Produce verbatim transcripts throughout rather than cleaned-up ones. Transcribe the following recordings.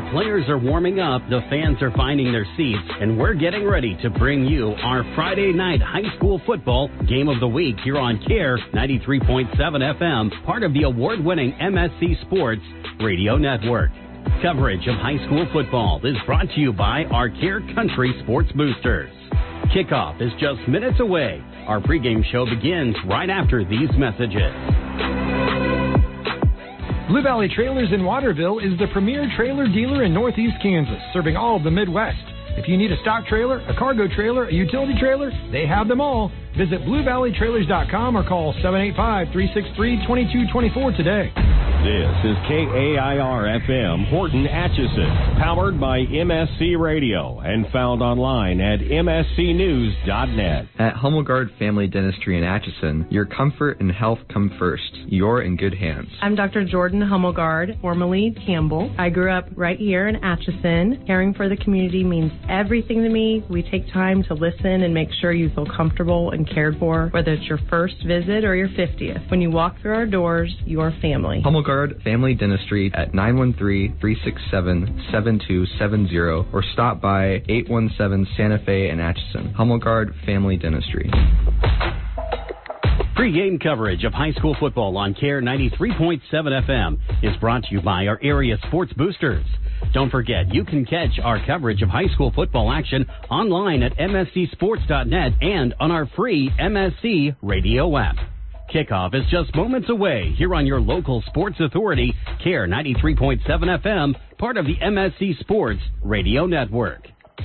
players are warming up, the fans are finding their seats, and we're getting ready to bring you our Friday night high school football game of the week here on CARE ninety-three point seven F M, part of the award-winning M S C Sports Radio Network. Coverage of high school football is brought to you by our CARE Country Sports Boosters. Kickoff is just minutes away. Our pregame show begins right after these messages. Blue Valley Trailers in Waterville is the premier trailer dealer in Northeast Kansas, serving all of the Midwest. If you need a stock trailer, a cargo trailer, a utility trailer, they have them all. Visit blue valley trailers dot com or call seven eight five, three six three, two two two four today. This is K A I R F M Horton Atchison, powered by M S C Radio and found online at m s c news dot net. At Hummelgard Family Dentistry in Atchison, your comfort and health come first. You're in good hands. I'm Doctor Jordan Hummelgard, formerly Campbell. I grew up right here in Atchison. Caring for the community means everything to me. We take time to listen and make sure you feel comfortable and cared for, whether it's your first visit or your fiftieth. When you walk through our doors, you're family. Hummelgard Family Dentistry at nine one three, three six seven, seven two seven zero or stop by eight one seven Santa Fe in Atchison. Hummelgard Family Dentistry. Pre-game coverage of high school football on CARE ninety-three point seven F M is brought to you by our area sports boosters. Don't forget, you can catch our coverage of high school football action online at m s c sports dot net and on our free M S C radio app. Kickoff is just moments away here on your local sports authority, CARE ninety-three point seven F M, part of the M S C Sports Radio Network.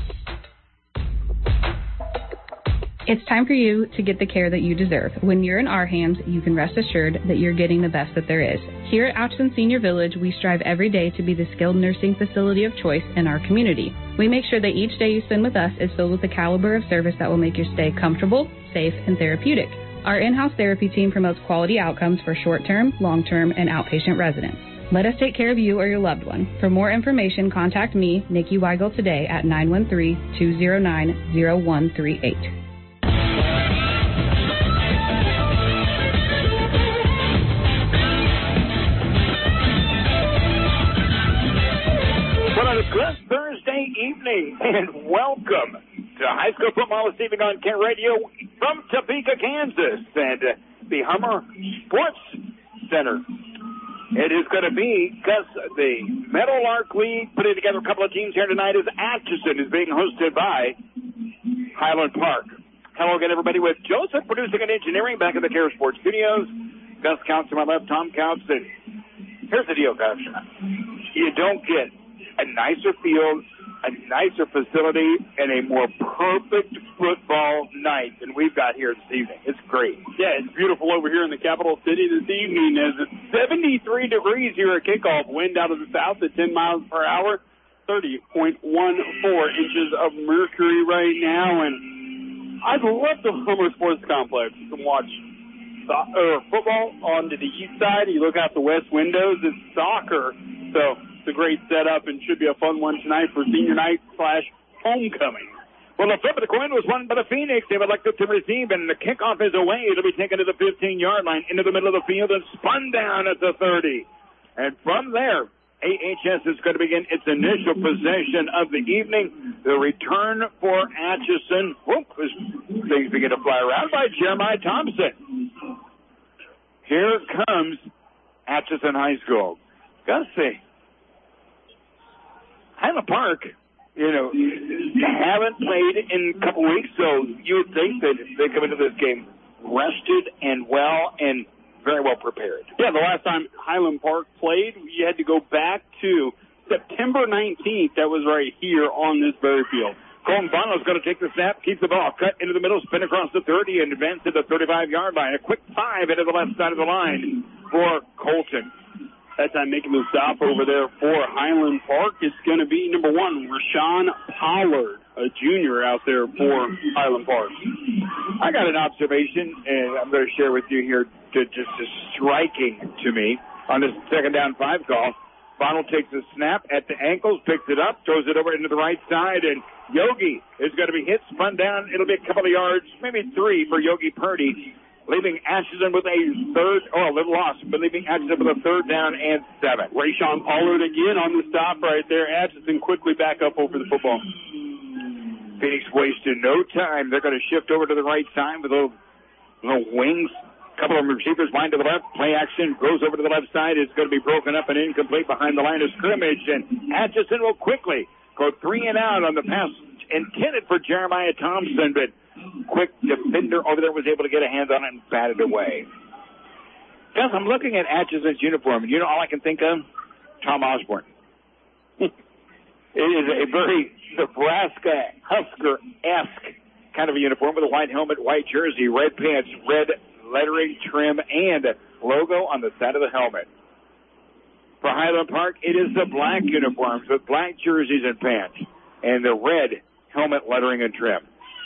It's time for you to get the care that you deserve. When you're in our hands, you can rest assured that you're getting the best that there is. Here at Atchison Senior Village, we strive every day to be the skilled nursing facility of choice in our community. We make sure that each day you spend with us is filled with the caliber of service that will make your stay comfortable, safe, and therapeutic. Our in-house therapy team promotes quality outcomes for short-term, long-term, and outpatient residents. Let us take care of you or your loved one. For more information, contact me, Nikki Weigel, today at nine one three, two zero nine, zero one three eight. Good Thursday evening, and welcome to high school football this evening on CARE Radio from Topeka, Kansas, and uh, the Hummer Sports Center. It is going to be, because the Meadowlark League putting together a couple of teams here tonight, is Atchison is being hosted by Highland Park. Hello again, everybody, with Joseph producing and engineering back in the CARE Sports Studios. Gus Counts to my left, Tom Counts, and here's the deal, guys. You don't get a nicer field, a nicer facility, and a more perfect football night than we've got here this evening. It's great. Yeah, it's beautiful over here in the capital city this evening as it's seventy-three degrees here at kickoff. Wind out of the south at ten miles per hour, thirty point one four inches of mercury right now. And I'd love the Hummer Sports Complex. You can watch so- or football on to the east side. You look out the west windows, it's soccer. So it's a great setup and should be a fun one tonight for senior night slash homecoming. Well, the flip of the coin was won by the Phoenix. They would like to receive, and the kickoff is away. It'll be taken to the fifteen-yard line, into the middle of the field, and spun down at the thirty. And from there, A H S is going to begin its initial possession of the evening. The return for Atchison. Whoop, as things begin to fly around by Jeremiah Thompson. Here comes Atchison High School. Gotta say, Highland Park, you know, haven't played in a couple weeks, so you would think that they come into this game rested and well and very well prepared. Yeah, the last time Highland Park played, you had to go back to September nineteenth. That was right here on this very field. Colton Bono's going to take the snap, keep the ball, cut into the middle, spin across the thirty, and advance to the thirty-five-yard line. A quick five into the left side of the line for Colton. That time making the stop over there for Highland Park is going to be number one, Rashawn Pollard, a junior out there for Highland Park. I got an observation, and I'm going to share with you here, to just is striking to me on this second down five call. Bono takes the snap at the ankles, picks it up, throws it over into the right side, and Yogi is going to be hit, spun down. It'll be a couple of yards, maybe three for Yogi Purdy. leaving Atchison with a third, oh, a little loss, but leaving Atchison with a third down and seven. Rayshawn Pollard again on the stop right there. Atchison quickly back up over the football. Phoenix wasted no time. They're going to shift over to the right side with little, little wings. A couple of receivers line to the left. Play action goes over to the left side. It's going to be broken up and incomplete behind the line of scrimmage. And Atchison will quickly go three and out on the pass intended for Jeremiah Thompson, but quick defender over there was able to get a hand on it and bat it away. Gus, I'm looking at Atchison's uniform, and you know all I can think of? Tom Osborne. It is a very Nebraska Husker-esque kind of a uniform with a white helmet, white jersey, red pants, red lettering trim, and logo on the side of the helmet. For Highland Park, it is the black uniforms with black jerseys and pants, and the red helmet lettering and trim.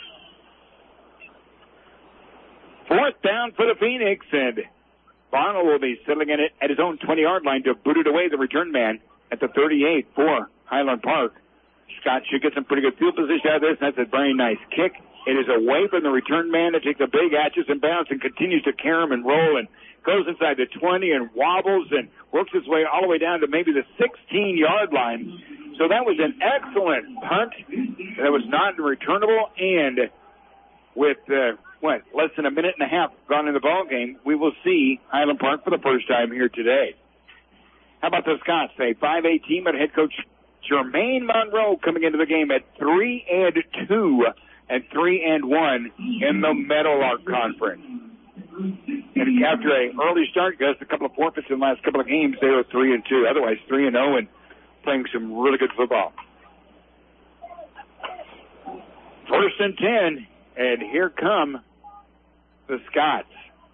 Fourth down for the Phoenix, and Barnwell will be settling in it at his own twenty-yard line to boot it away, the return man, at the thirty-eight for Highland Park. Scott should get some pretty good field position out of this. That's a very nice kick. It is away from the return man to take the big Atchison bounce and continues to carry him and roll and goes inside the twenty and wobbles and works his way all the way down to maybe the sixteen-yard line. So that was an excellent punt that was not returnable, and with uh, what, less than a minute and a half gone in the ball game, we will see Highland Park for the first time here today. How about the Scots? A five A team and head coach Jermaine Monroe coming into the game at three and two and three and one in the Meadowlark Conference. And after a early start, Gus, a couple of forfeits in the last couple of games, they were three and two. Otherwise, three and zero and playing some really good football. First and ten, and here come the Scots.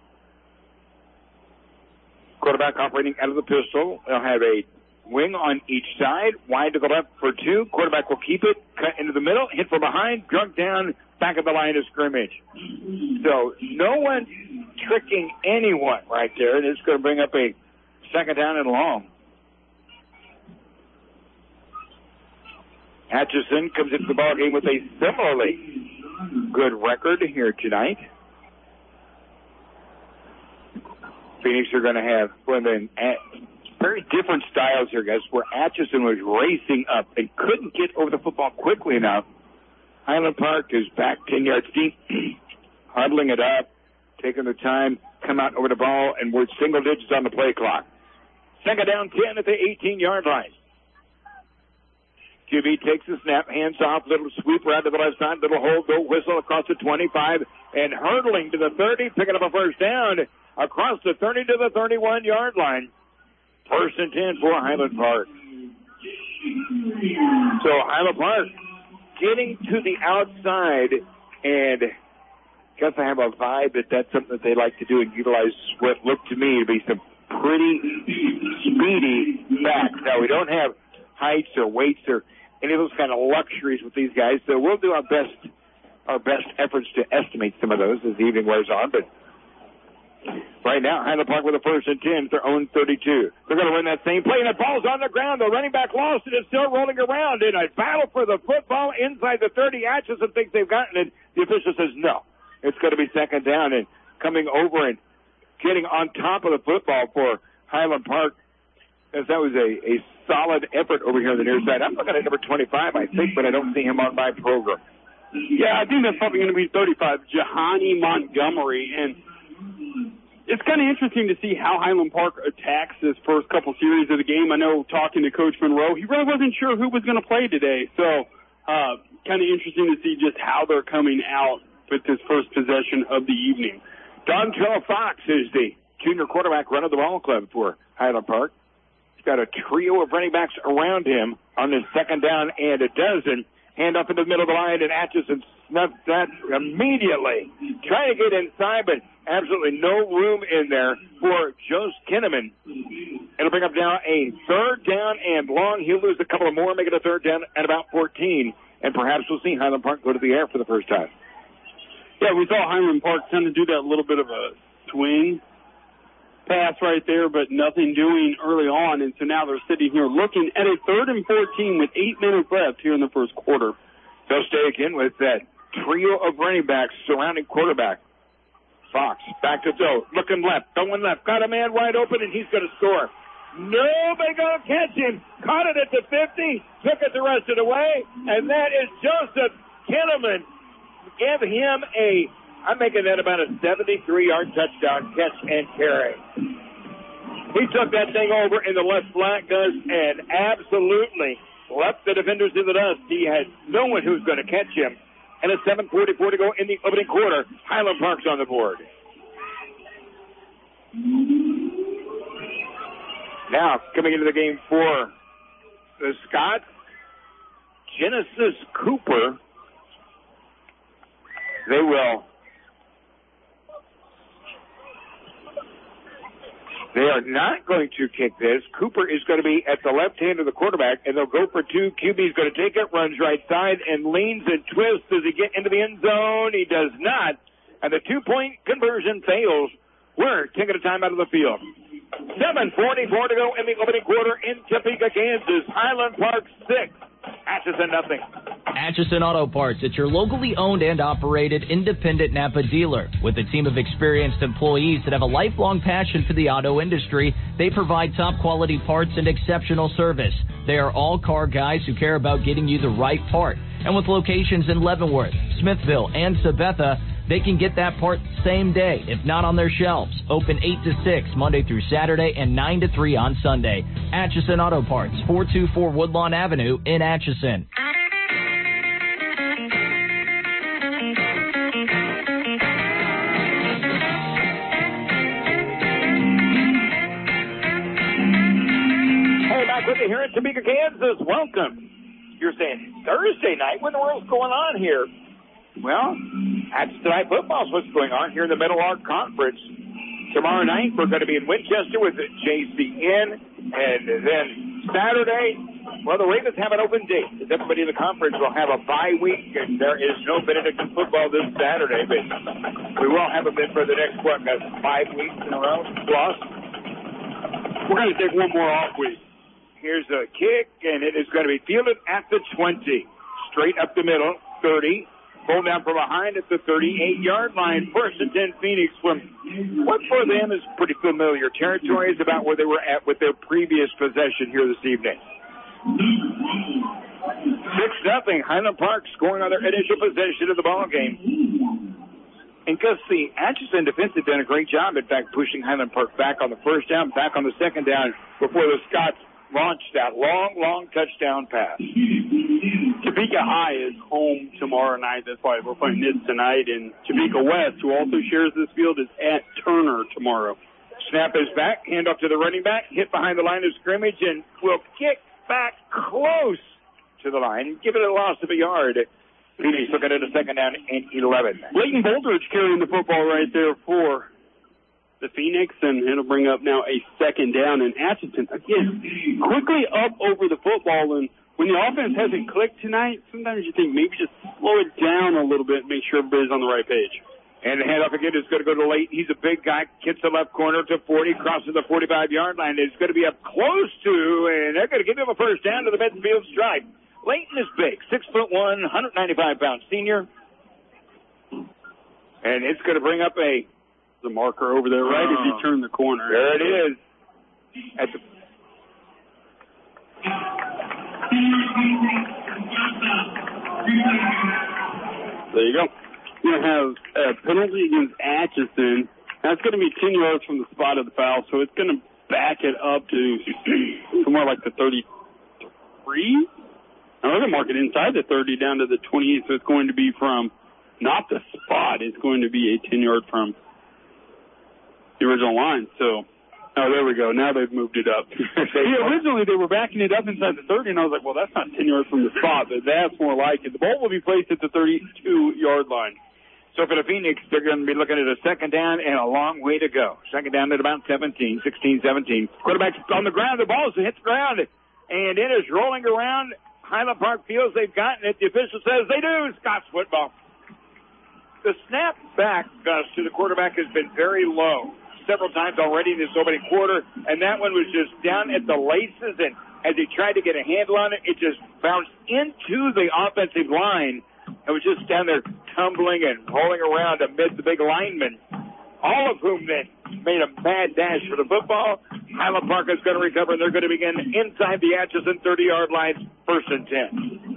Quarterback operating out of the pistol. They'll have a wing on each side, wide to the left for two. Quarterback will keep it, cut into the middle, hit from behind, drug down, back at the line of scrimmage. So no one tricking anyone right there, and it's going to bring up a second down and long. Atchison comes into the ball game with a similarly good record here tonight. Phoenix are going to have well, then, very different styles here, guys, where Atchison was racing up and couldn't get over the football quickly enough. Highland Park is back ten yards deep, huddling it up, taking the time, come out over the ball, and we're single digits on the play clock. Second down, ten at the eighteen-yard line. Q B takes the snap, hands off, little sweep right to the left side, little hold, go whistle across the twenty-five, and hurdling to the thirty, picking up a first down across the thirty to the thirty-one-yard line. First and ten for Highland Park. So Highland Park getting to the outside, and guess I have a vibe that that's something that they like to do and utilize what looked to me to be some pretty speedy backs. Now, we don't have heights or weights or any of those kind of luxuries with these guys, so we'll do our best our best efforts to estimate some of those as the evening wears on. But right now, Highland Park with a first and ten, their own thirty-two. They're going to run that same play, and the ball's on the ground. The running back lost it. It's still rolling around in a battle for the football inside the thirty. Atchison thinks they've gotten it. The official says no. It's going to be second down, and coming over and getting on top of the football for Highland Park, as that was a, a solid effort over here on the near side. I'm looking at number twenty-five, I think, but I don't see him on my program. Yeah, I think that's probably going to be thirty-five, Jahani Montgomery, and it's kind of interesting to see how Highland Park attacks this first couple series of the game. I know talking to Coach Monroe, he really wasn't sure who was going to play today, so uh, kind of interesting to see just how they're coming out with this first possession of the evening. Dontrell Fox is the junior quarterback run of the ball club for Highland Park. He's got a trio of running backs around him on his second down and a dozen. Hand up into the middle of the line, and Atchison snuffed that immediately. Trying to get inside, but absolutely no room in there for Joe Kinnaman. It'll bring up now a third down and long. He'll lose a couple of more, make it a third down at about fourteen. And perhaps we'll see Highland Park go to the air for the first time. Yeah, we saw Highland Park tend to do that little bit of a swing pass right there, but nothing doing early on. And so now they're sitting here looking at a third and fourteen with eight minutes left here in the first quarter. They'll stay again with that trio of running backs surrounding quarterback. Fox back to throw, looking left, going left, got a man wide open, and he's going to score. Nobody going to catch him. Caught it at the fifty, took it the rest of the way, and that is Joseph Kinnaman. Give him a, I'm making that about a seventy-three-yard touchdown catch and carry. He took that thing over in the left flat, Gus, and absolutely left the defenders in the dust. He had no one who's going to catch him. And a seven forty-four to go in the opening quarter. Highland Park's on the board. Now, coming into the game for the Scots, Genesis Cooper. They will. They are not going to kick this. Cooper is going to be at the left hand of the quarterback, and they'll go for two. Q B's going to take it, runs right side, and leans and twists. Does he get into the end zone? He does not. And the two-point conversion fails. We're taking a time out of the field. seven forty-four to go in the opening quarter in Topeka, Kansas. Highland Park six. Atchison nothing. Atchison Auto Parts. It's your locally owned and operated independent Napa dealer. With a team of experienced employees that have a lifelong passion for the auto industry, they provide top quality parts and exceptional service. They are all car guys who care about getting you the right part. And with locations in Leavenworth, Smithville, and Sabetha, they can get that part same day, if not on their shelves. Open eight to six Monday through Saturday and nine to three on Sunday. Atchison Auto Parts, four two four Woodlawn Avenue in Atchison. Hey, back with you here in Topeka, Kansas. Welcome. You're saying Thursday night? What in the world's going on here? Well, that's tonight football is what's going on here in the Middle Arc Conference. Tomorrow night, we're going to be in Winchester with J C N. And then Saturday, well, the Ravens have an open date. Everybody in the conference will have a bye week, and there is no Benedictine football this Saturday. But we will have a bit for the next, what, guys, five weeks in a row? Plus, we're going to take one more off week. Here's a kick, and it is going to be fielded at the twenty. Straight up the middle, thirty. Pulled down from behind at the thirty-eight-yard line. First and ten, Phoenix. From what for them is pretty familiar territory. Is about where they were at with their previous possession here this evening. six nothing. Highland Park scoring on their initial possession of the ball game. And because the Atchison defense had done a great job, in fact, pushing Highland Park back on the first down, back on the second down, before the Scots launched that long, long touchdown pass. Topeka High is home tomorrow night. That's why we're playing this tonight. And Topeka West, who also shares this field, is at Turner tomorrow. Snap is back. Hand off to the running back. Hit behind the line of scrimmage and will kick back close to the line. Give it a loss of a yard. Phoenix looking at a second down and eleven. Leighton Boldridge carrying the football right there for the Phoenix, and it'll bring up now a second down. And Atchison, again, quickly up over the football. And when the offense hasn't clicked tonight, sometimes you think maybe just slow it down a little bit and make sure everybody's on the right page. And the handoff again is going to go to Leighton. He's a big guy, gets the left corner to forty, crosses the forty-five-yard line. It's going to be up close to, and they're going to give him a first down to the midfield stripe. Leighton is big, six foot one, one hundred ninety-five pound senior. And it's going to bring up a the marker over there right oh. as you turn the corner. There it is. At the there you go. You're going to have a penalty against Atchison. That's going to be ten yards from the spot of the foul, so it's going to back it up to somewhere like the thirty-three. Now they're going to mark it inside the thirty down to the twenty-eight, so it's going to be from not the spot. It's going to be a ten-yard from the original line. So, oh, there we go. Now they've moved it up. Yeah, originally they were backing it up inside the thirty, and I was like, well, that's not ten yards from the spot, but that's more like it. The ball will be placed at the thirty-two-yard line. So for the Phoenix, they're going to be looking at a second down and a long way to go. Second down at about seventeen, sixteen, seventeen. Quarterback's on the ground. The ball hits the ground, and it is rolling around. Highland Park feels they've gotten it. The official says they do. Scots football. The snap back, Gus, to the quarterback has been very low several times already in this opening quarter, and that one was just down at the laces, and as he tried to get a handle on it, it just bounced into the offensive line. It was just down there tumbling and rolling around amid the big linemen. all of whom then made a mad dash for the football. Highland Park is going to recover, and they're going to begin inside the Atchison thirty-yard line, first and ten.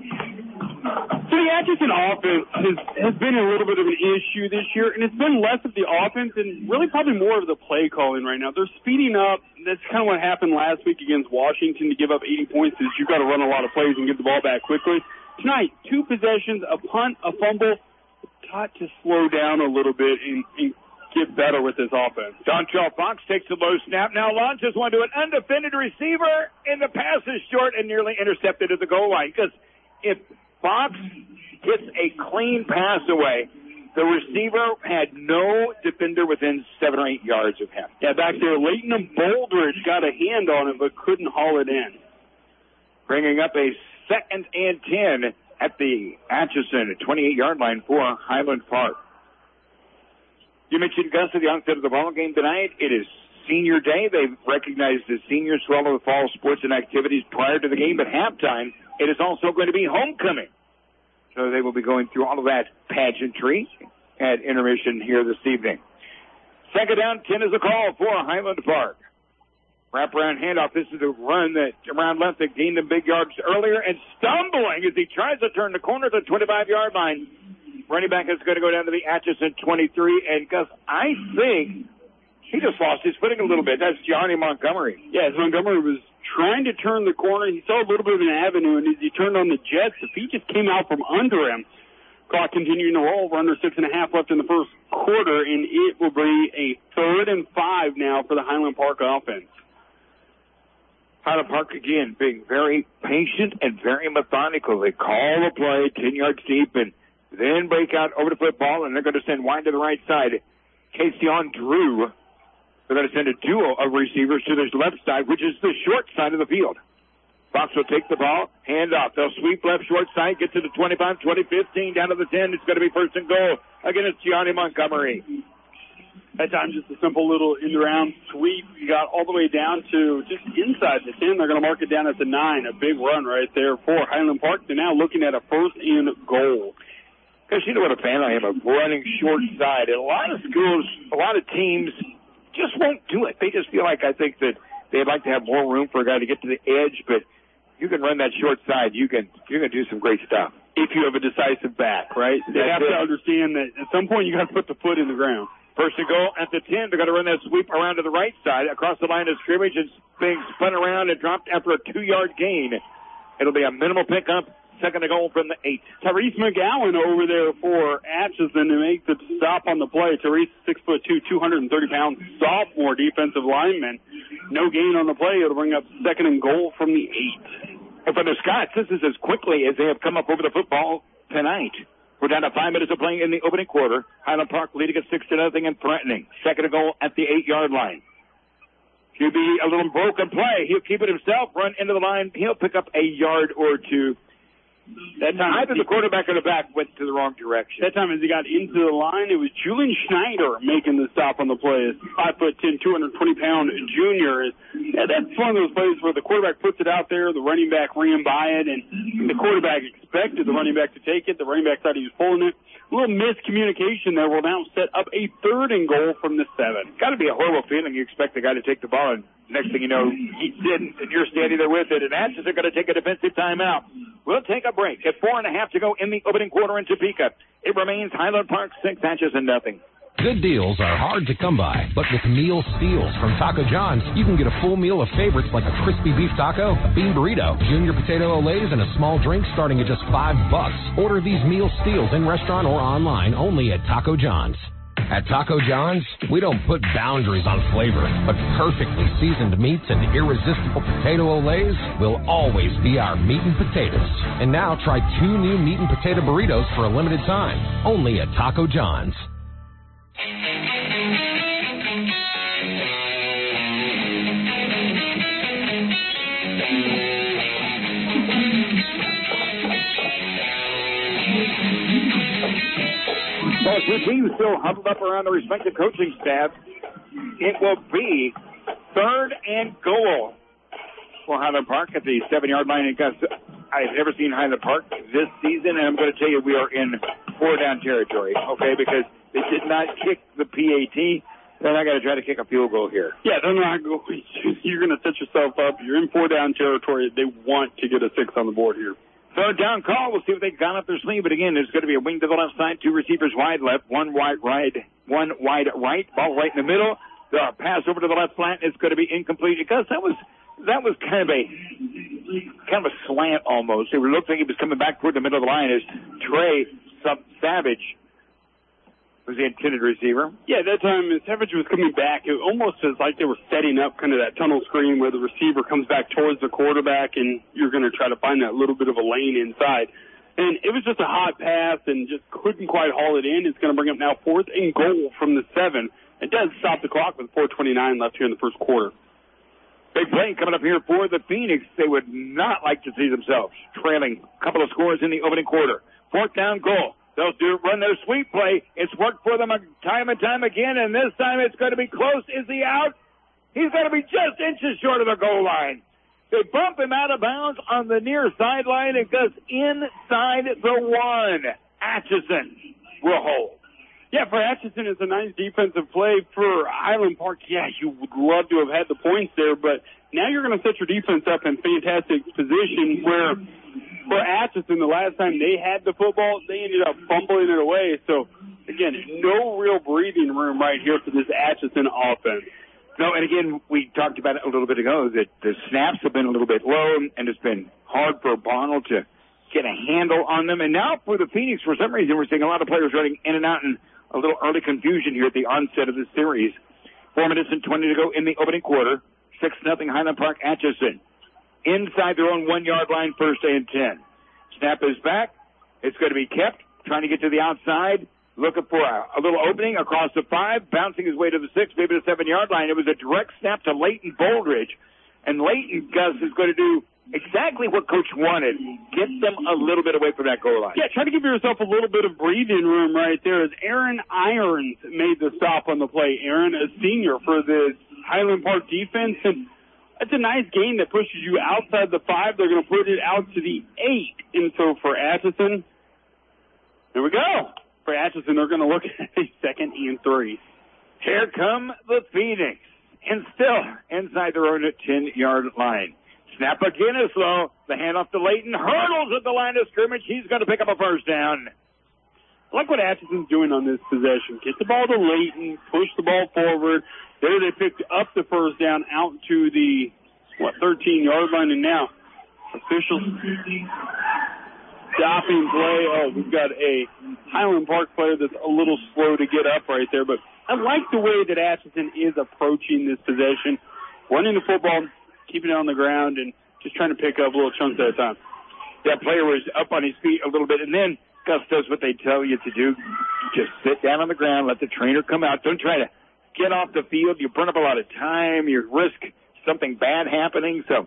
So the Atchison offense has, has been a little bit of an issue this year, and it's been less of the offense and really probably more of the play calling right now. They're speeding up. That's kind of what happened last week against Washington to give up eighty points is you've got to run a lot of plays and get the ball back quickly. Tonight, two possessions, a punt, a fumble. Got to slow down a little bit and, and get better with this offense. Dontrell Fox takes the low snap. Now launches one to an undefended receiver, and the pass is short and nearly intercepted at the goal line. Because if Fox gets a clean pass away, the receiver had no defender within seven or eight yards of him. Yeah, back there, Leighton and Bouldridge got a hand on it but couldn't haul it in. Bringing up a second and ten at the Atchison twenty-eight-yard line for Highland Park. You mentioned, Gus, at the onset of the ball game tonight. It is senior day. They've recognized the seniors for all of the fall sports and activities prior to the game. At halftime, it is also going to be homecoming. So they will be going through all of that pageantry at intermission here this evening. Second down, ten is a call for Highland Park. Wraparound handoff. This is a run that around left that gained them big yards earlier and stumbling as he tries to turn the corner at the twenty-five-yard line. Running back is going to go down to the Atchison twenty-three. And, Gus, I think he just lost his footing a little bit. That's Johnny Montgomery. Yeah, Montgomery was trying to turn the corner. He saw a little bit of an avenue, and as he turned on the jets, the feet just came out from under him. Clock continuing to roll. We're under six and a half left in the first quarter, and it will be a third and five now for the Highland Park offense. Highland Park, again, being very patient and very methodical. They call the play ten yards deep and then break out over the football, and they're going to send wide to the right side. Casey on Drew. They're going to send a duo of receivers to the left side, which is the short side of the field. Fox will take the ball, hand off. They'll sweep left short side, get to the twenty-five, twenty, fifteen, down to the ten. It's going to be first and goal. Again, it's Gianni Montgomery. That time, just a simple little in-around sweep. You got all the way down to just inside the ten. They're going to mark it down at the nine. A big run right there for Highland Park. They're now looking at a first and goal. Because you know what a fan I am of running short side. And a lot of schools, a lot of teams just won't do it. They just feel like, I think that they'd like to have more room for a guy to get to the edge. But you can run that short side. You can, you can do some great stuff. If you have a decisive back, right? They have to understand that at some point you got to put the foot in the ground. First and goal at the ten. They're going to run that sweep around to the right side across the line of scrimmage and being spun around and dropped after a two-yard gain. It'll be a minimal pickup. Second and goal from the eight. Therese McGowan over there for Atchison to make the stop on the play. Therese, six foot two, two hundred thirty pounds, sophomore defensive lineman. No gain on the play. It'll bring up second and goal from the eight. And for the Scots, this is as quickly as they have come up over the football tonight. We're down to five minutes of playing in the opening quarter. Highland Park leading at six to nothing and threatening. Second and goal at the eight-yard line. Q B, a little broken play. He'll keep it himself, run into the line. He'll pick up a yard or two. That time, either the quarterback or the back went to the wrong direction. That time, as he got into the line, it was Julian Schneider making the stop on the play. five foot ten, two hundred twenty pound junior. Yeah, that's one of those plays where the quarterback puts it out there, the running back ran by it, and the quarterback expected the running back to take it. The running back thought he was pulling it. A little miscommunication there will now set up a third and goal from the seven. Got to be a horrible feeling. You expect the guy to take the ball, and next thing you know, he didn't, and you're standing there with it. And Atchison are going to take a defensive timeout. We'll take a break at four and a half to go in the opening quarter in Topeka. It remains Highland Park six, Atchison nothing. Good deals are hard to come by, but with meal steals from Taco John's, you can get a full meal of favorites like a crispy beef taco, a bean burrito, junior potato olays, and a small drink starting at just five bucks. Order these meal steals in restaurant or online only at Taco John's. At Taco John's, we don't put boundaries on flavor, but perfectly seasoned meats and irresistible potato olays will always be our meat and potatoes. And now try two new meat and potato burritos for a limited time, only at Taco John's. Well, two teams still huddled up around the respective coaching staff. It will be third and goal for Highland Park at the seven-yard line. And Gus, I've never seen Highland Park this season, and I'm going to tell you we are in four-down territory, okay, because they did not kick the P A T. Then I got to try to kick a field goal here. Yeah, they're not going. You're going to set yourself up. You're in four down territory. They want to get a six on the board here. Third down call. We'll see what they've got up their sleeve. But again, there's going to be a wing to the left side, two receivers wide left, one wide right, one wide right, ball right in the middle. The pass over to the left flat is going to be incomplete because that was that was kind of a kind of a slant almost. It looked like he was coming back toward the middle of the line as Trey Savage was the intended receiver. Yeah, that time as Savage was coming back, it almost was like they were setting up kind of that tunnel screen where the receiver comes back towards the quarterback and you're going to try to find that little bit of a lane inside. And it was just a hot pass and just couldn't quite haul it in. It's going to bring up now fourth and goal from the seven. It does stop the clock with four twenty-nine left here in the first quarter. Big play coming up here for the Phoenix. They would not like to see themselves trailing a couple of scores in the opening quarter. Fourth down goal. They'll do run their sweep play. It's worked for them time and time again, and this time it's going to be close. Is he out? He's going to be just inches short of the goal line. They bump him out of bounds on the near sideline. It goes inside the one. Atchison will hold. Yeah, for Atchison, it's a nice defensive play. For Highland Park, yeah, you would love to have had the points there, but now you're going to set your defense up in fantastic position where for Atchison, the last time they had the football, they ended up fumbling it away. So, again, no real breathing room right here for this Atchison offense. No, and again, we talked about it a little bit ago, that the snaps have been a little bit low, and it's been hard for Bonnell to get a handle on them. And now for the Phoenix, for some reason, we're seeing a lot of players running in and out, and a little early confusion here at the onset of this series. Four minutes and twenty to go in the opening quarter. Six nothing Highland Park Atchison. Inside their own one-yard line, first and ten. Snap is back. It's going to be kept. Trying to get to the outside. Looking for a, a little opening across the five. Bouncing his way to the six, maybe the seven-yard line. It was a direct snap to Leighton Boldridge. And Leighton, Gus, is going to do exactly what Coach wanted. Get them a little bit away from that goal line. Yeah, try to give yourself a little bit of breathing room right there as Aaron Irons made the stop on the play. Aaron, a senior for the Highland Park defense. And that's a nice gain that pushes you outside the five. They're going to put it out to the eight. And so for Atchison, there we go. For Atchison, they're going to look at a second and three. Here come the Phoenix. And still inside their own ten-yard line. Snap again is low. The handoff to Leighton. Hurdles at the line of scrimmage. He's going to pick up a first down. I like what Atchison's doing on this possession. Get the ball to Leighton. Push the ball forward. There they picked up the first down out to the, what, thirteen-yard line. And now officials stopping play. Oh, we've got a Highland Park player that's a little slow to get up right there. But I like the way that Atchison is approaching this possession. Running the football, keeping it on the ground, and just trying to pick up little chunks at a time. That player was up on his feet a little bit, and then Gus does what they tell you to do. Just sit down on the ground, let the trainer come out. Don't try to get off the field. You burn up a lot of time. You risk something bad happening. So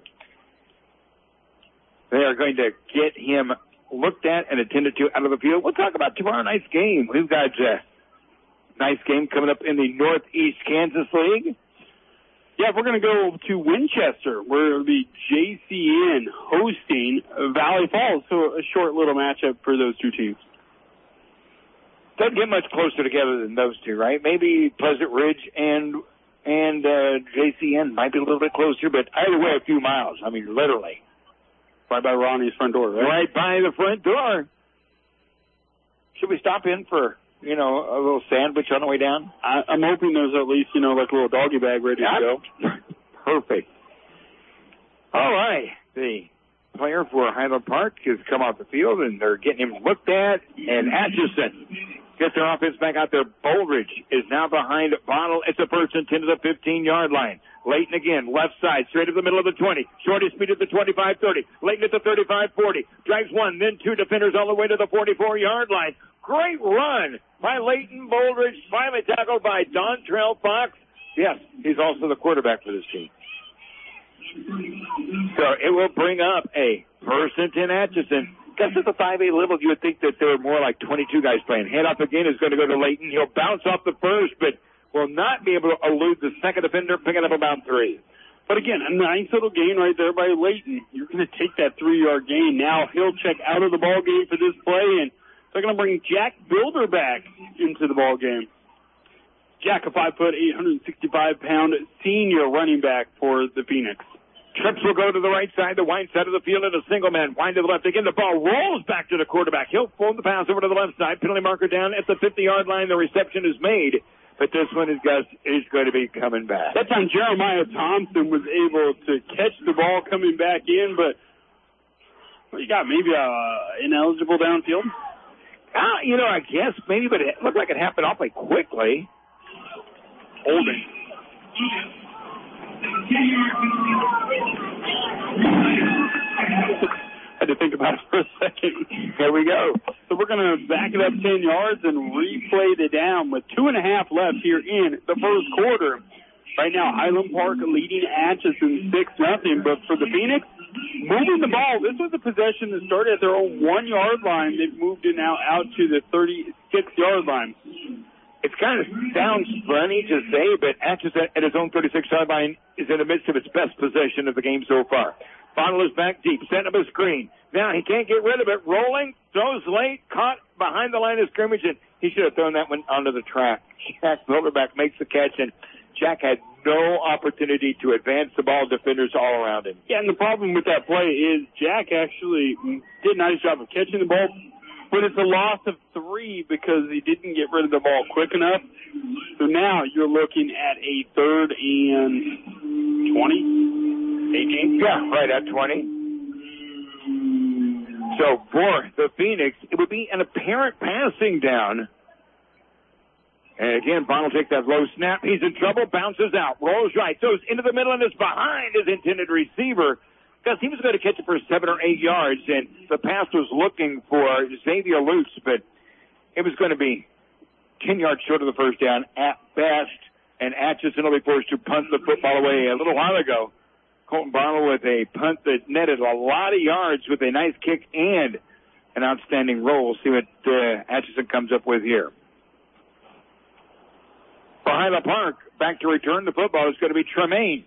they are going to get him looked at and attended to out of the field. We'll talk about tomorrow night's game. We've got a nice game coming up in the Northeast Kansas League. Yeah, we're going to go to Winchester, where it'll be J C N hosting Valley Falls. So a short little matchup for those two teams. Doesn't get much closer together than those two, right? Maybe Pleasant Ridge and and uh, J C N might be a little bit closer, but either way, a few miles. I mean, literally. Right by Ronnie's front door, right? Right by the front door. Should we stop in for, you know, a little sandwich on the way down? I, I'm hoping there's at least, you know, like a little doggy bag ready yeah. to go. Perfect. All right. The player for Highland Park has come off the field, and they're getting him looked at. And Atchison gets their offense back out there. Boldridge is now behind Bonnell. It's a first and ten to the fifteen-yard line. Leighton again, left side, straight to the middle of the twenty. Shortest speed at the twenty-five thirty. Leighton at the thirty-five forty. Drives one, then two defenders all the way to the forty-four-yard line. Great run by Leighton Boldridge, finally tackled by Dontrell Fox. Yes, he's also the quarterback for this team. So it will bring up a first and ten Atchison. Guess at the five A level, you would think that there were more like twenty-two guys playing. Head up again is going to go to Leighton. He'll bounce off the first, but will not be able to elude the second defender, picking up about three. But again, a nice little gain right there by Leighton. You're going to take that three-yard gain. Now he'll check out of the ball game for this play, and they're going to bring Jack Builder back into the ball game. Jack, a five foot, eight hundred sixty-five pound senior running back for the Phoenix. Trips will go to the right side, the wide side of the field, and a single man. Wind to the left again. The ball rolls back to the quarterback. He'll fold the pass over to the left side. Penalty marker down at the fifty-yard line. The reception is made, but this one is, Gus, is going to be coming back. That time Jeremiah Thompson was able to catch the ball coming back in, but what you got, maybe uh, ineligible downfield? Uh, you know, I guess maybe, but it looked like it happened awfully quickly. Holding. Had to think about it for a second. Here we go. So we're going to back it up ten yards and replay the down with two and a half left here in the first quarter. Right now, Highland Park leading Atchison six nothing, but for the Phoenix, moving the ball. This was a possession that started at their own one-yard line. They've moved it now out to the thirty-six-yard line. It kind of sounds funny to say, but Atchison at his own thirty-six-yard line is in the midst of its best possession of the game so far. Bottle is back deep, setting up a screen. Now he can't get rid of it. Rolling, throws late, caught behind the line of scrimmage, and he should have thrown that one onto the track. Jack Silverback makes the catch, and Jack had no opportunity to advance the ball. Defenders all around him. Yeah, and the problem with that play is Jack actually did a nice job of catching the ball, but it's a loss of three because he didn't get rid of the ball quick enough. So now you're looking at a third and twenty. eighteen? Yeah, right at twenty. So for the Phoenix, it would be an apparent passing down. And again, Bond will take that low snap. He's in trouble, bounces out, rolls right, goes into the middle, and is behind his intended receiver because he was going to catch it for seven or eight yards, and the pass was looking for Xavier Lutz, but it was going to be ten yards short of the first down at best, and Atchison will be forced to punt the football away. A little while ago, Colton Bonnell with a punt that netted a lot of yards with a nice kick and an outstanding roll. See what uh, Atchison comes up with here. For Highland Park, back to return the football is going to be Tremaine.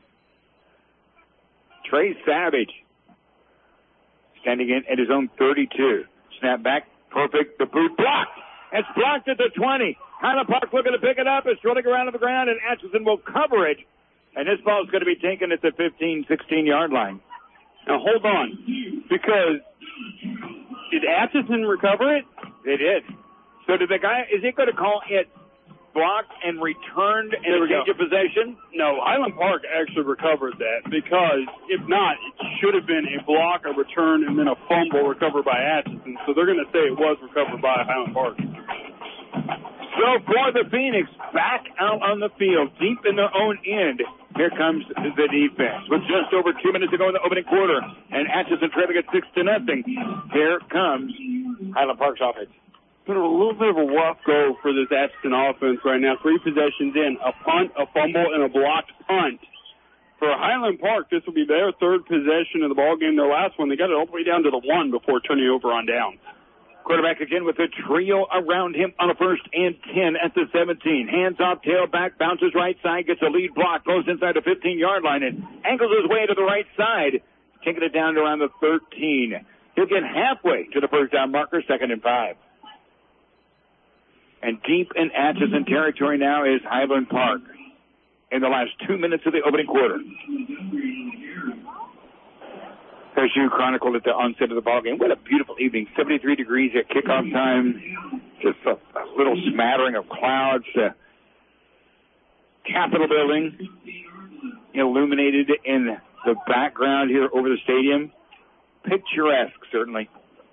Trey Savage standing in at his own thirty-two. Snap back, perfect. The boot blocked. It's blocked at the twenty. Highland Park looking to pick it up. It's rolling around on the ground, and Atchison will cover it. And this ball is going to be taken at the fifteen, sixteen-yard line. Now, hold on, because did Atchison recover it? They did. So did the guy, is he going to call it blocked and returned and change of possession? No, Highland Park actually recovered that because if not, it should have been a block, a return, and then a fumble recovered by Atchison. So they're going to say it was recovered by Highland Park. So for the Phoenix, back out on the field, deep in their own end, here comes the defense. With just over two minutes to go in the opening quarter, and Atchison trailing at six to nothing. Here comes Highland Park's offense. Been a little bit of a rough go for this Atchison offense right now. Three possessions in, a punt, a fumble, and a blocked punt. For Highland Park, this will be their third possession of the ball game. Their last one, they got it all the way down to the one before turning over on downs. Quarterback again with a trio around him on a first and ten at the seventeen. Hands off, tailback, bounces right side, gets a lead block, goes inside the fifteen-yard line, and angles his way to the right side, taking it down to around the thirteen. He'll get halfway to the first down marker, second and five. And deep in Atchison territory now is Highland Park in the last two minutes of the opening quarter. As you chronicled at the onset of the ballgame, what a beautiful evening. seventy-three degrees at kickoff time. Just a, a little smattering of clouds. Uh, Capitol building illuminated in the background here over the stadium. Picturesque, certainly.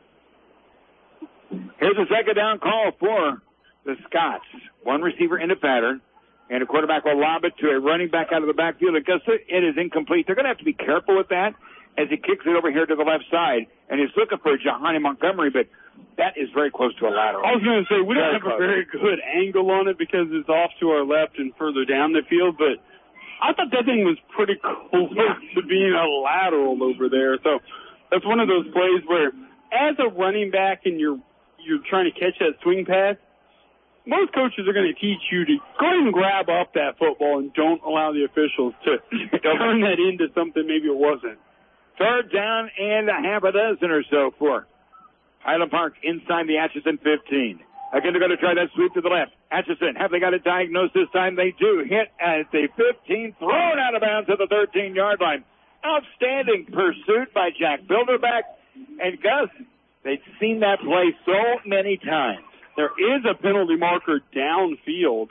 Here's a second down call for the Scots. One receiver in a pattern, and a quarterback will lob it to a running back out of the backfield. Because it is incomplete, they're going to have to be careful with that as he kicks it over here to the left side, and he's looking for Jahani Montgomery, but that is very close to a lateral. I was going to say, we don't have a very good angle on it because it's off to our left and further down the field, but I thought that thing was pretty close yeah. to being a lateral over there. So that's one of those plays where, as a running back and you're you're trying to catch that swing pass, most coaches are going to teach you to go ahead and grab up that football and don't allow the officials to turn that into something maybe it wasn't. Third down and a half a dozen or so for Highland Park inside the Atchison fifteen. Again, they're going to try that sweep to the left. Atchison, have they got it diagnosed this time? They do. Hit at the fifteen, thrown out of bounds at the thirteen-yard line. Outstanding pursuit by Jack Bilderback. And Gus, they've seen that play so many times. There is a penalty marker downfield.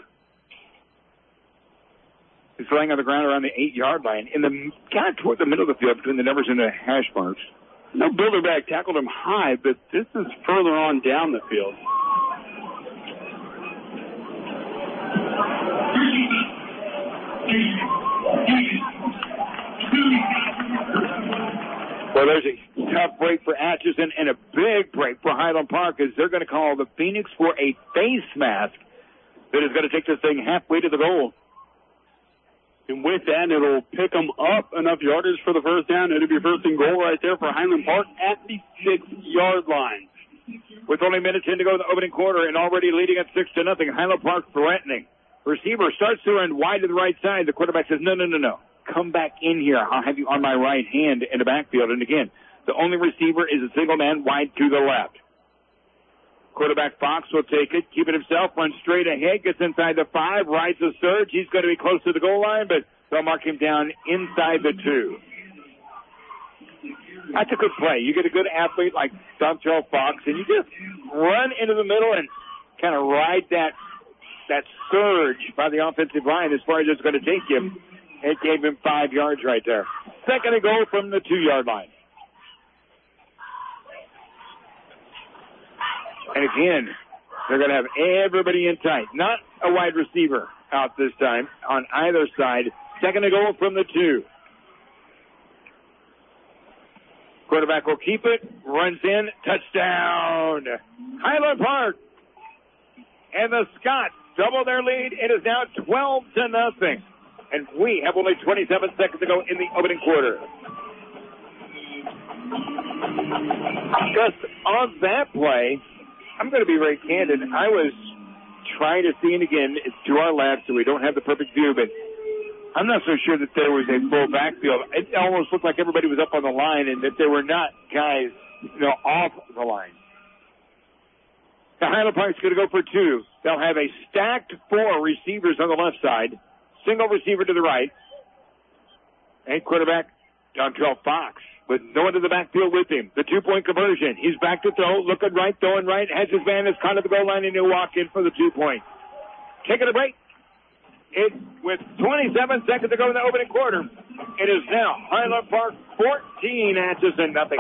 He's laying on the ground around the eight-yard line, in the kind of toward the middle of the field between the numbers and the hash marks. No, Bilderback tackled him high, but this is further on down the field. Well, there's a tough break for Atchison and a big break for Highland Park as they're going to call the Phoenix for a face mask that is going to take this thing halfway to the goal. And with that, it'll pick them up enough yardage for the first down. It'll be first and goal right there for Highland Park at the six-yard line. With only minutes in to go in the opening quarter and already leading at six to nothing, Highland Park threatening. Receiver starts to run wide to the right side. The quarterback says, no, no, no, no. Come back in here. I'll have you on my right hand in the backfield. And again, the only receiver is a single man wide to the left. Quarterback Fox will take it, keep it himself, runs straight ahead, gets inside the five, rides the surge. He's going to be close to the goal line, but they'll mark him down inside the two. That's a good play. You get a good athlete like Dontrell Fox, and you just run into the middle and kind of ride that that surge by the offensive line as far as it's going to take him. It gave him five yards right there. Second and goal from the two-yard line. And again, they're going to have everybody in tight. Not a wide receiver out this time on either side. Second and goal from the two. Quarterback will keep it, runs in, touchdown. Highland Park. And the Scots double their lead. It is now twelve to nothing. And we have only twenty-seven seconds to go in the opening quarter. Just on that play, I'm going to be very candid. I was trying to see it again to our left, so we don't have the perfect view, but I'm not so sure that there was a full backfield. It almost looked like everybody was up on the line and that there were not guys, you know, off the line. The Highland Park's going to go for two. They'll have a stacked four receivers on the left side, single receiver to the right, and quarterback Dontrell Fox with no one in the backfield with him. The two-point conversion. He's back to throw, looking right, throwing right, has his man is caught at the goal line, and he'll walk in for the two-point. Taking a break. It, with twenty-seven seconds to go in the opening quarter, it is now Highland Park fourteen, Atchison nothing.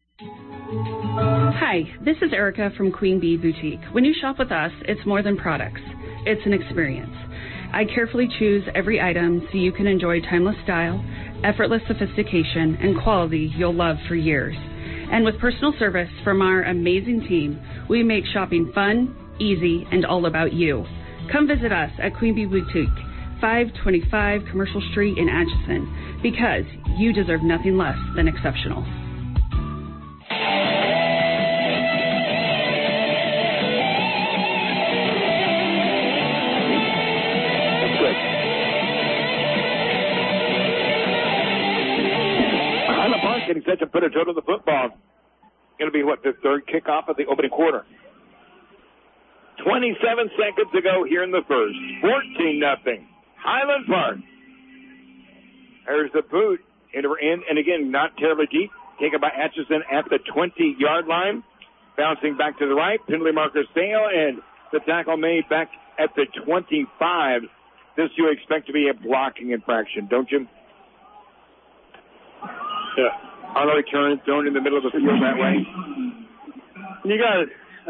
Hi, this is Erica from Queen Bee Boutique. When you shop with us, it's more than products. It's an experience. I carefully choose every item so you can enjoy timeless style, effortless sophistication, and quality you'll love for years. And with personal service from our amazing team, we make shopping fun, easy, and all about you. Come visit us at Queen Bee Boutique, five twenty-five Commercial Street in Atchison, because you deserve nothing less than exceptional. Getting set to put a toe to the football. Going to be, what, the third kickoff of the opening quarter. twenty-seven seconds to go here in the first. fourteen nothing. Highland Park. There's the boot. In, and again, not terribly deep. Taken by Atchison at the twenty-yard line. Bouncing back to the right. Penalty marker sail, and the tackle made back at the twenty-five. This you expect to be a blocking infraction, don't you? Yeah. On the return, thrown in the middle of the field that way. You got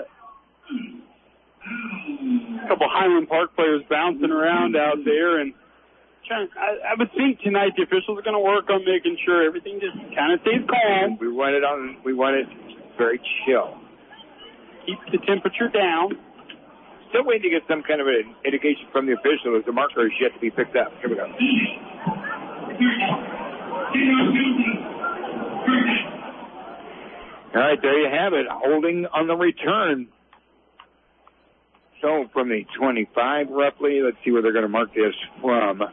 a couple Highland Park players bouncing around out there, and trying, I, I would think tonight the officials are going to work on making sure everything just kind of stays calm. We want it on. We want it very chill. Keep the temperature down. Still waiting to get some kind of an indication from the official as the marker is yet to be picked up. Here we go. All right, there you have it. Holding on the return. So from the twenty-five, roughly, let's see where they're going to mark this from.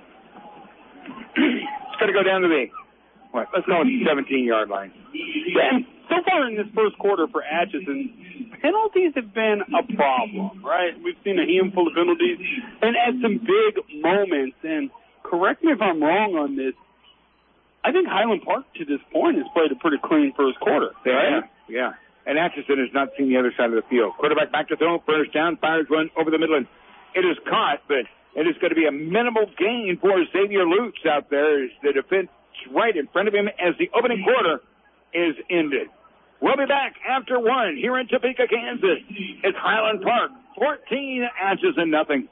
It's going to go down to the, what, let's call it the seventeen-yard line. Yeah, so far in this first quarter for Atchison, penalties have been a problem, right? We've seen a handful of penalties and at some big moments. And correct me if I'm wrong on this, I think Highland Park to this point has played a pretty clean first quarter. Right? Yeah, yeah. And Atchison has not seen the other side of the field. Quarterback back to throw, first down, fires one over the middle, and it is caught, but it is going to be a minimal gain for Xavier Lutz out there. The defense right in front of him as the opening quarter is ended. We'll be back after one here in Topeka, Kansas. It's Highland Park, fourteen, Atchison, nothing.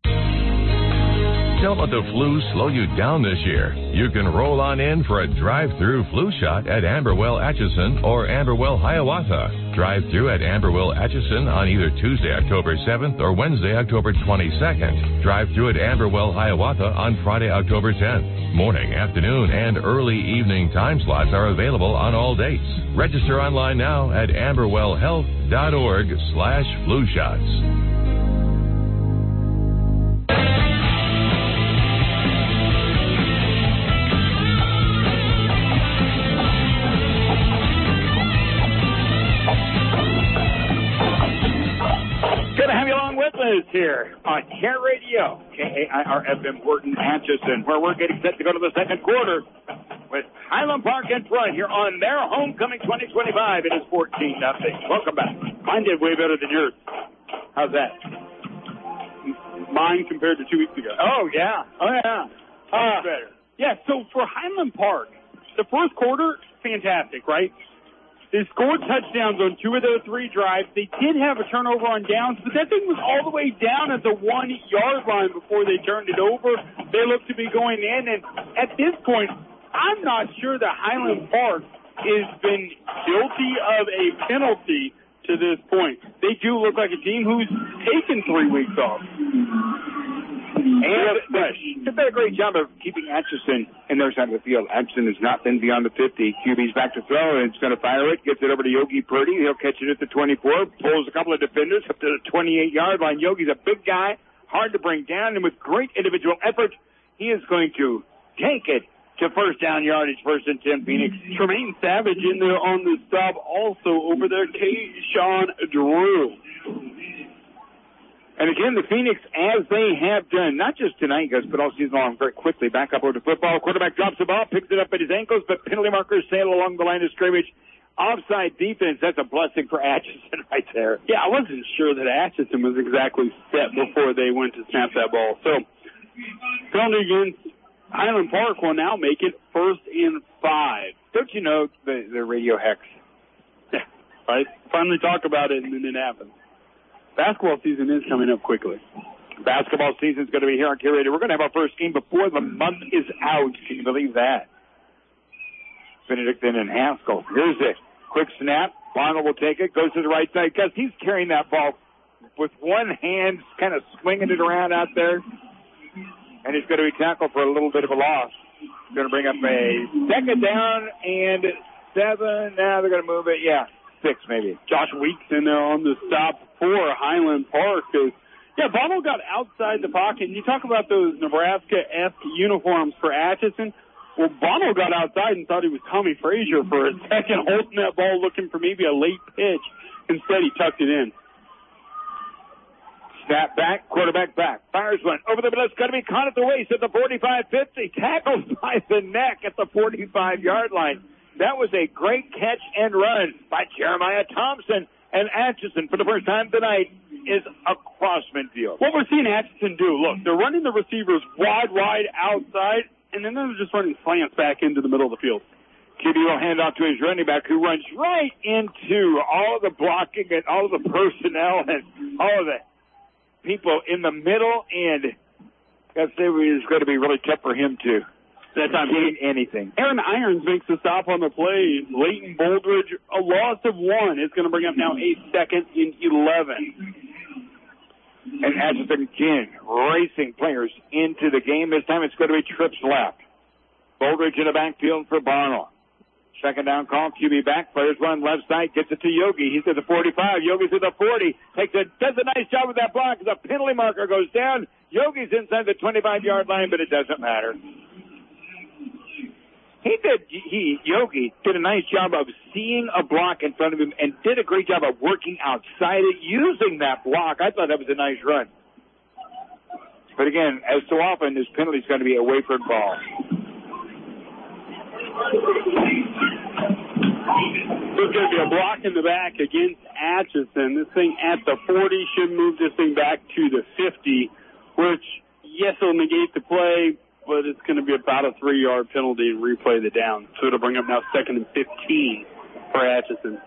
Don't let the flu slow you down this year. You can roll on in for a drive-through flu shot at Amberwell Atchison or Amberwell Hiawatha. Drive-through at Amberwell Atchison on either Tuesday, October seventh or Wednesday, October twenty-second. Drive-through at Amberwell Hiawatha on Friday, October tenth. Morning, afternoon, and early evening time slots are available on all dates. Register online now at amberwellhealth.org slash flu shots. Here on Care Radio, K A I R F M Horton Atchison, where we're getting set to go to the second quarter with Highland Park in front here on their homecoming twenty twenty-five. It is fourteen nothing. Welcome back. Mine did way better than yours. How's that? Mine compared to two weeks ago. Oh, yeah. Oh, yeah. Uh, better. Yeah, so for Highland Park, the first quarter, fantastic, right? They scored touchdowns on two of their three drives. They did have a turnover on downs, but that thing was all the way down at the one-yard line before they turned it over. They looked to be going in, and at this point, I'm not sure that Highland Park has been guilty of a penalty to this point. They do look like a team who's taken three weeks off. And they've done a great job of keeping Atchison in their side of the field. Atchison has not been beyond the fifty. Q B's back to throw, and it's going to fire it. Gets it over to Yogi Purdy. He'll catch it at the twenty-four. Pulls a couple of defenders up to the twenty-eight-yard line. Yogi's a big guy, hard to bring down, and with great individual effort, he is going to take it to first down yardage, first and ten, Phoenix. Tremaine Savage in there on the stop also over there. Kayshawn Drew. And again, the Phoenix, as they have done, not just tonight, guys, but all season long, very quickly back up over to football. Quarterback drops the ball, picks it up at his ankles, but penalty markers sail along the line of scrimmage. Offside defense, that's a blessing for Atchison right there. Yeah, I wasn't sure that Atchison was exactly set before they went to snap that ball. So, penalty against Highland Park will now make it first and five. Don't you know the, the radio hex? Yeah, right? Finally talk about it, and then it happens. Basketball season is coming up quickly. Basketball season is going to be here on Care Radio. We're going to have our first game before the month is out. Can you believe that? Benedictine and Haskell. Here's it. Quick snap. Bonner will take it. Goes to the right side because he's carrying that ball with one hand, kind of swinging it around out there. And he's going to be tackled for a little bit of a loss. Going to bring up a second down and seven. Now they're going to move it. Yeah. Six, maybe. Josh Weeks in there on the stop for Highland Park. Is, yeah, Bono got outside the pocket. And you talk about those Nebraska-esque uniforms for Atchison. Well, Bono got outside and thought he was Tommy Frazier for a second, holding that ball, looking for maybe a late pitch. Instead, he tucked it in. Snap back, quarterback back. Fires one over the middle. It's going to be caught at the waist at the forty-five fifty. Tackled by the neck at the forty-five-yard line. That was a great catch and run by Jeremiah Thompson. And Atchison, for the first time tonight, is across midfield. What we're seeing Atchison do, look, they're running the receivers wide, wide outside, and then they're just running slants back into the middle of the field. Q B will hand off to his running back, who runs right into all of the blocking and all of the personnel and all of the people in the middle. And I say it's going to be really tough for him to that time gain anything. Aaron Irons makes the stop on the play. Leighton Boldridge, a loss of one. It's going to bring up now a second and eleven. And Atchison again racing players into the game. This time it's going to be trips left. Boldridge in the backfield for Barnell. Second down call, Q B back, players run left side, gets it to Yogi. He's at the forty-five, Yogi's at the forty, takes a, does a nice job with that block. The penalty marker goes down. Yogi's inside the twenty-five-yard line, but it doesn't matter. He did, he, Yogi, did a nice job of seeing a block in front of him and did a great job of working outside it, using that block. I thought that was a nice run. But again, as so often, this penalty is going to be a Wayford ball. There's going to be a block in the back against Atchison. This thing at the forty should move this thing back to the fifty, which, yes, will negate the play, but it's going to be about a three-yard penalty and replay the down. So it'll bring up now second and fifteen for Atchison.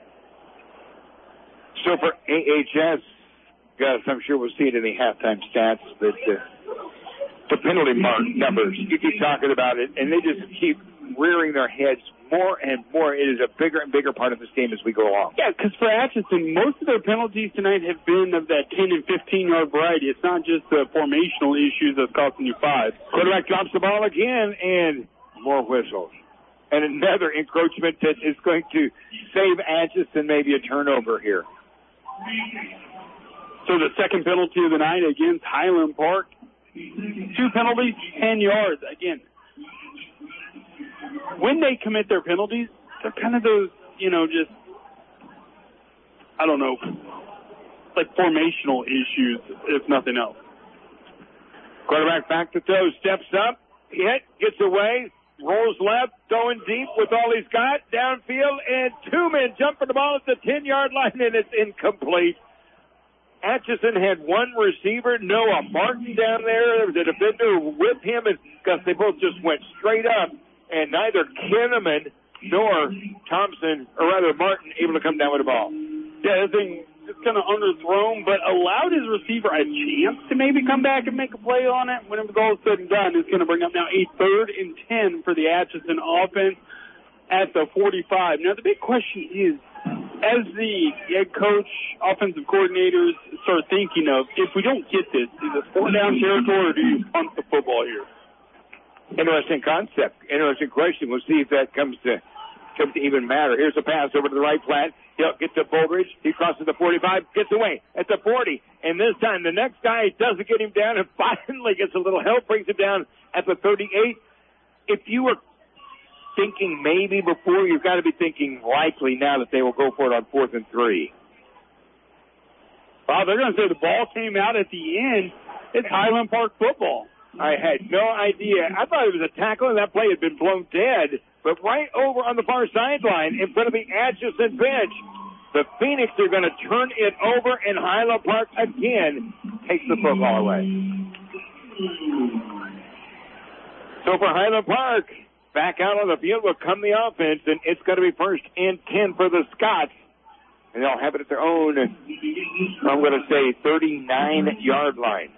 So for A H S, guys, I'm sure we'll see it in the halftime stats, but uh, the penalty mark numbers, you keep talking about it, and they just keep rearing their heads more and more. It is a bigger and bigger part of this game as we go along. Yeah, because for Atchison, most of their penalties tonight have been of that ten and fifteen-yard variety. It's not just the formational issues that's costing you five. Quarterback drops the ball again, and more whistles. And another encroachment that is going to save Atchison maybe a turnover here. So the second penalty of the night against Highland Park. Two penalties, ten yards. Again, when they commit their penalties, they're kind of those, you know, just, I don't know, like formational issues, if nothing else. Quarterback back to throw, steps up, hit, gets away, rolls left, throwing deep with all he's got, downfield, and two men jump for the ball at the ten-yard line, and it's incomplete. Atchison had one receiver, Noah Martin, down there. There was a defender with him, because they both just went straight up, and neither Kinnaman nor Thompson, or rather Martin, able to come down with the ball. Yeah, the thing just kind of underthrown, but allowed his receiver a chance to maybe come back and make a play on it. When it was all said and done, it's going to bring up now a third and ten for the Atchison offense at the forty-five. Now, the big question is, as the head coach, offensive coordinators start thinking of, if we don't get this, is it four down territory or do you punt the football here? Interesting concept. Interesting question. We'll see if that comes to comes to even matter. Here's a pass over to the right flat. He'll get to Bullbridge. He crosses the forty-five, gets away at the forty. And this time the next guy doesn't get him down and finally gets a little help, brings him down at the thirty-eight. If you were thinking maybe before, you've got to be thinking likely now that they will go for it on fourth and three. Wow, they're going to say the ball came out at the end. It's Highland Park football. I had no idea. I thought it was a tackle and that play had been blown dead. But right over on the far sideline in front of the Atchison bench, the Phoenix are going to turn it over, and Highland Park again takes the football away. So for Highland Park, back out on the field will come the offense, and it's going to be first and ten for the Scots. And they'll have it at their own, I'm going to say, thirty-nine-yard line.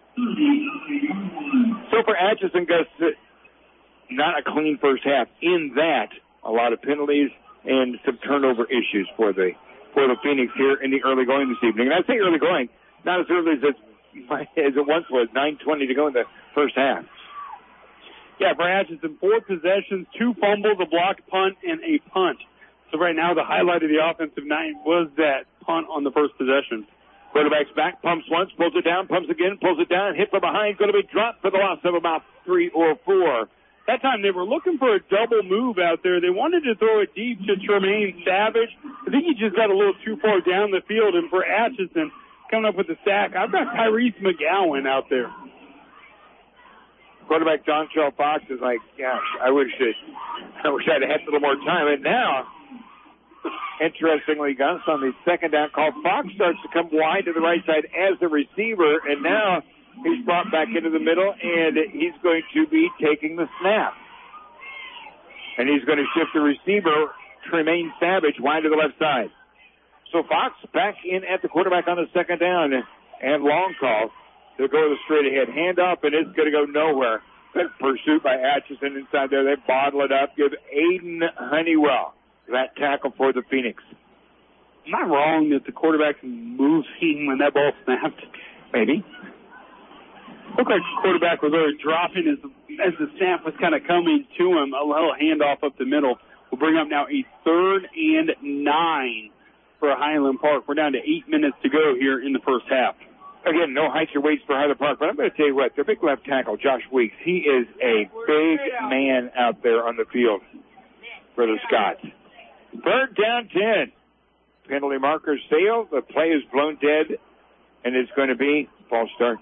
So for Atchison, Gus, not a clean first half. In that, a lot of penalties and some turnover issues for the for the Phoenix here in the early going this evening. And I say early going, not as early as it, as it once was, nine twenty to go in the first half. Yeah, for Atchison, four possessions, two fumbles, a blocked punt, and a punt. So right now, the highlight of the offensive night was that punt on the first possession. Quarterback's back, pumps once, pulls it down, pumps again, pulls it down, hit from behind, going to be dropped for the loss of about three or four. That time they were looking for a double move out there. They wanted to throw it deep to Tremaine Savage. I think he just got a little too far down the field, and for Atchison, coming up with the sack, I've got Tyrese McGowan out there. Quarterback John Charles Fox is like, gosh, I wish it, I wish I'd had a little more time. And now, interestingly, Gus, on the second down call, Fox starts to come wide to the right side as the receiver, and now he's brought back into the middle, and he's going to be taking the snap. And he's going to shift the receiver, Tremaine Savage, wide to the left side. So Fox back in at the quarterback on the second down, and long call. They'll go to the straight ahead handoff, and it's going to go nowhere. Good pursuit by Atchison inside there. They bottle it up. Give Aiden Honeywell that tackle for the Phoenix. Am I wrong that the quarterback moved when that ball snapped? Maybe. Looked like the quarterback was already dropping as, as the snap was kind of coming to him. A little handoff up the middle. We'll bring up now a third and nine for Highland Park. We're down to eight minutes to go here in the first half. Again, no heights or weights for Highland Park, but I'm going to tell you what, their big left tackle, Josh Weeks, he is a big man out there on the field for the Scots. Third down ten. Penalty markers fail. The play is blown dead, and it's going to be false start.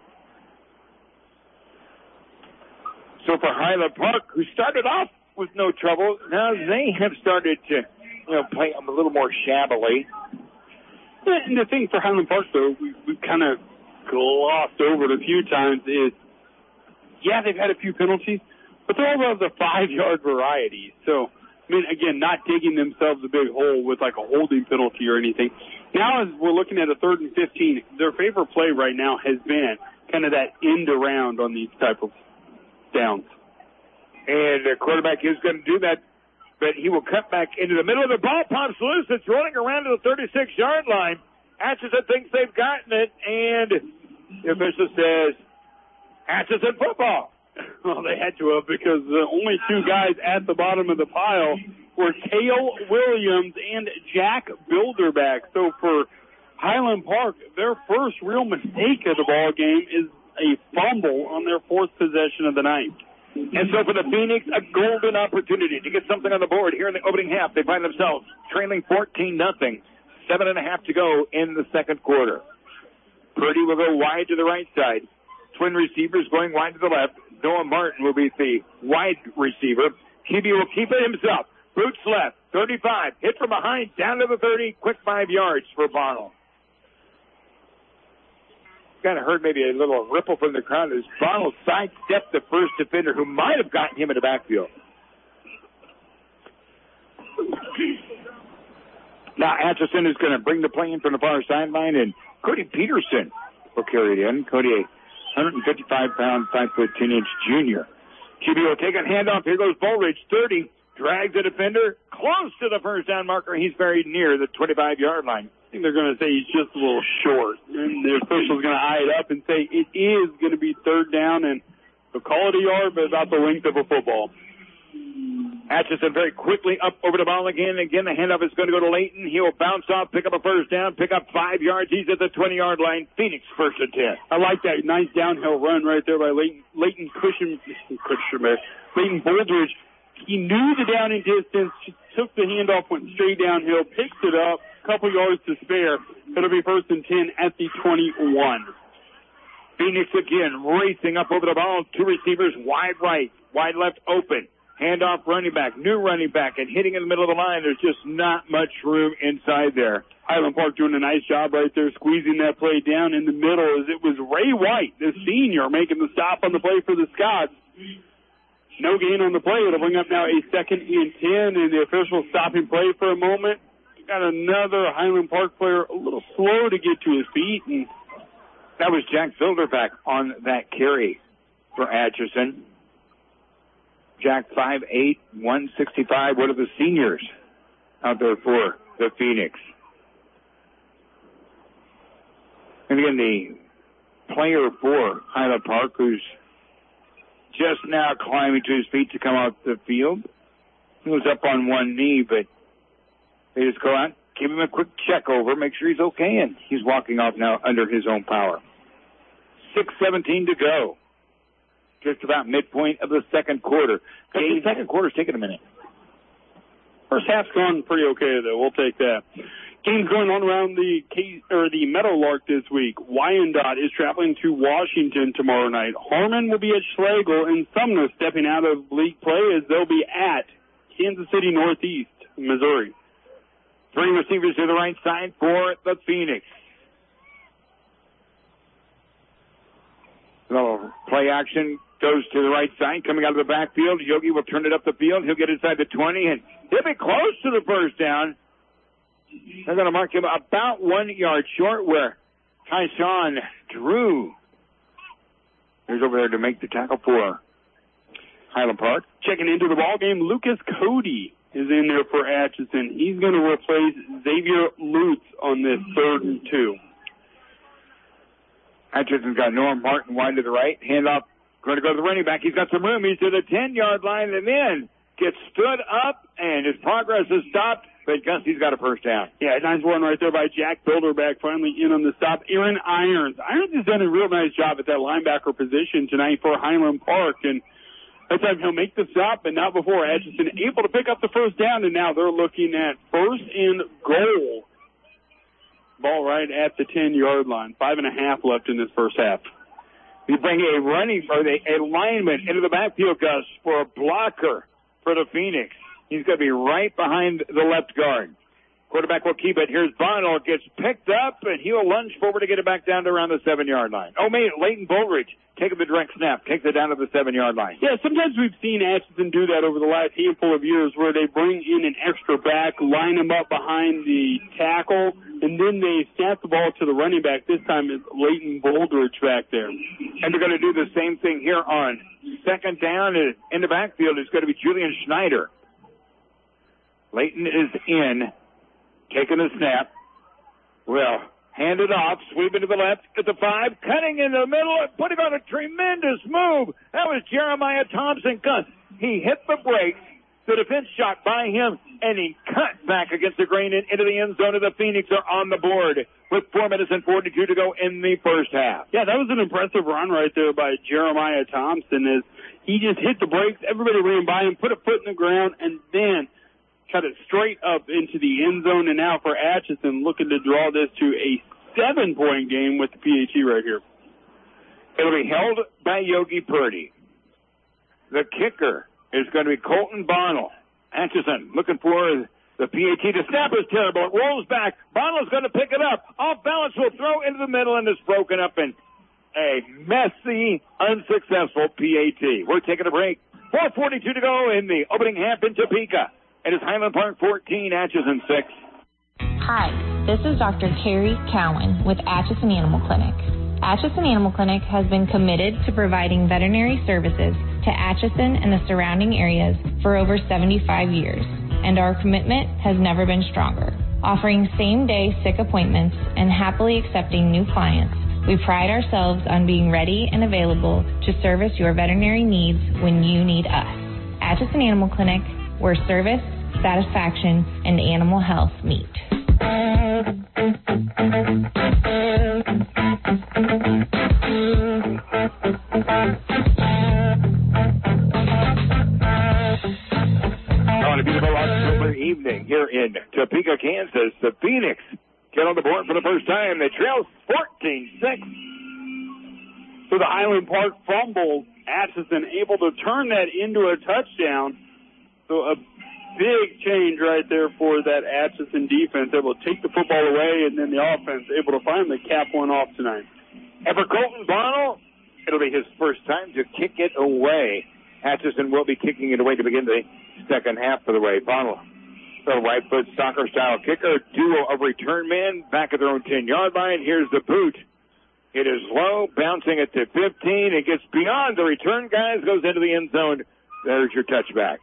So for Highland Park, who started off with no trouble, now they have started to, you know, play a little more shabbily. And the thing for Highland Park, though, we, we've kind of glossed over it a few times is, yeah, they've had a few penalties, but they're all of the five-yard variety. So, I mean, again, not digging themselves a big hole with like a holding penalty or anything. Now, as we're looking at a third and fifteen, their favorite play right now has been kind of that end around on these type of downs. And the quarterback is going to do that, but he will cut back into the middle of the ball. Pops loose. It's rolling around to the thirty-six-yard line. Atchison thinks they've gotten it, and the official says, Atchison football. Well, they had to have, because the only two guys at the bottom of the pile were Cale Williams and Jack Bilderback. So for Highland Park, their first real mistake of the ball game is a fumble on their fourth possession of the night. And so for the Phoenix, a golden opportunity to get something on the board here in the opening half. They find themselves trailing fourteen nothing. Seven and a half to go in the second quarter. Purdy will go wide to the right side. Twin receivers going wide to the left. Noah Martin will be the wide receiver. Hebe will keep it himself. Boots left. thirty-five. Hit from behind. Down to the thirty. Quick five yards for Bonnell. Kind of heard maybe a little ripple from the crowd as Bonnell sidestepped the first defender who might have gotten him in the backfield. Now Atchison is going to bring the play in from the far sideline, and Cody Peterson will carry it in. Cody, a one fifty-five pound, five foot ten inch junior. Q B will take a handoff. Here goes Bullridge, thirty. Drags the defender close to the first down marker. He's very near the twenty-five-yard line. I think they're going to say he's just a little short. And the official's going to eye it up and say it is going to be third down, and they'll call it a yard, but about the length of a football. Atchison very quickly up over the ball again. Again, the handoff is going to go to Layton. He'll bounce off, pick up a first down, pick up five yards. He's at the twenty-yard line. Phoenix first and ten. I like that nice downhill run right there by Layton, Layton Cushion, Cushion, Layton Buldridge. He knew the down and distance, took the handoff, went straight downhill, picked it up, couple yards to spare. It'll be first and ten at the twenty-one. Phoenix again racing up over the ball. Two receivers wide right, wide left open. Handoff running back, new running back, and hitting in the middle of the line. There's just not much room inside there. Highland Park doing a nice job right there, squeezing that play down in the middle as it was Ray White, the senior, making the stop on the play for the Scots. No gain on the play. It'll bring up now a second and ten, and the official stopping play for a moment. Got another Highland Park player a little slow to get to his feet, and that was Jack Filderback on that carry for Atchison. Jack, five eight, one sixty-five. What are the seniors out there for the Phoenix? And again, the player for Highland Park, who's just now climbing to his feet to come out the field. He was up on one knee, but they just go out, give him a quick check over, make sure he's okay, and he's walking off now under his own power. six seventeen to go. Just about midpoint of the second quarter. The second quarter's taking a minute. First half's gone pretty okay, though. We'll take that. Games going on around the K- or the Meadowlark this week. Wyandotte is traveling to Washington tomorrow night. Harmon will be at Schlegel, and Sumner stepping out of league play as they'll be at Kansas City Northeast, Missouri. Three receivers to the right side for the Phoenix. Little play action goes to the right side, coming out of the backfield. Yogi will turn it up the field. He'll get inside the twenty, and he'll be close to the first down. They're going to mark him about one yard short where Tyshawn Drew is over there to make the tackle for Highland Park. Checking into the ball game, Lucas Cody is in there for Atchison. He's going to replace Xavier Lutz on this third and two. Atchison's got Norm Martin wide to the right. Handoff, going to go to the running back. He's got some room. He's to the ten-yard line and then gets stood up, and his progress is stopped but Gusie's got a first down. Yeah, nice one right there by Jack Bilderback, finally in on the stop. Aaron Irons. Irons has done a real nice job at that linebacker position tonight for Highland Park, and that time he'll make the stop, but not before Atchison able to pick up the first down, and now they're looking at first and goal. Ball right at the ten-yard line. Five and a half left in this first half. We bring a running, or a lineman into the backfield, Gus, for a blocker for the Phoenix. He's going to be right behind the left guard. Quarterback will keep it. Here's Bonnell. Gets picked up, and he'll lunge forward to get it back down to around the seven-yard line. Oh, man, Leighton Bullridge taking the direct snap. Takes it down to the seven-yard line. Yeah, sometimes we've seen Atchison do that over the last handful of years where they bring in an extra back, line him up behind the tackle, and then they snap the ball to the running back. This time it's Leighton Bullridge back there. And they're going to do the same thing here on second down. In the backfield is going to be Julian Schneider. Leighton is in. Taking the snap. Well, hand it off. Sweeping to the left at the five. Cutting in the middle. Putting on a tremendous move. That was Jeremiah Thompson. Gus. He hit the brakes. The defense shot by him, and he cut back against the grain and into the end zone of the Phoenix are on the board with four minutes and forty-two to go in the first half. Yeah, that was an impressive run right there by Jeremiah Thompson as he just hit the brakes. Everybody ran by him, put a foot in the ground, and then cut it straight up into the end zone. And now for Atchison, looking to draw this to a seven-point game with the P H E right here. It'll be held by Yogi Purdy. The kicker is going to be Colton Bonnell. Atchison looking for the P A T. The snap is terrible. It rolls back. Bonnell's going to pick it up. Off balance will throw into the middle, and it's broken up in a messy, unsuccessful P A T. We're taking a break. four forty-two to go in the opening half in Topeka. It is Highland Park fourteen, Atchison six. Hi, this is Doctor Carrie Cowan with Atchison Animal Clinic. Atchison Animal Clinic has been committed to providing veterinary services to Atchison and the surrounding areas for over seventy-five years, and our commitment has never been stronger. Offering same-day sick appointments and happily accepting new clients, we pride ourselves on being ready and available to service your veterinary needs when you need us. Atchison Animal Clinic, where service, satisfaction, and animal health meet. On a beautiful October evening here in Topeka, Kansas, the Phoenix get on the board for the first time. They trail fourteen six. So the Highland Park fumble, Atchison able to turn that into a touchdown. So a big change right there for that Atchison defense, able to take the football away, and then the offense able to finally cap one off tonight. And for Colton Bonnell, it'll be his first time to kick it away. Atchison will be kicking it away to begin the second half of the way. Bonnell, the right foot soccer style kicker, duo of return men back at their own ten-yard line. Here's the boot. It is low, bouncing it to fifteen. It gets beyond the return guys, goes into the end zone. There's your touchback.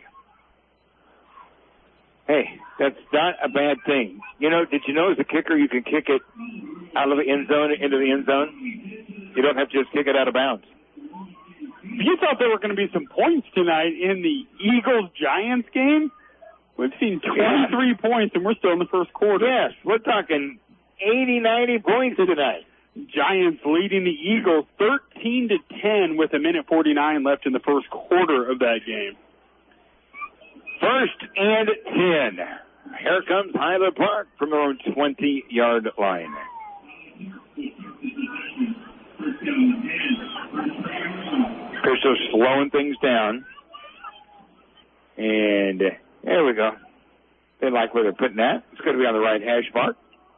Hey, that's not a bad thing. You know, did you know as a kicker you can kick it out of the end zone into the end zone? You don't have to just kick it out of bounds. You thought there were going to be some points tonight in the Eagles-Giants game? We've seen twenty-three yeah. points, and we're still in the first quarter. Yes, we're talking eighty, ninety points tonight. Giants leading the Eagles thirteen to ten with a minute forty-nine left in the first quarter of that game. First and ten. Here comes Highland Park from their own twenty-yard line. Christo slowing things down. And there we go. They like where they're putting that. It's going to be on the right hash mark.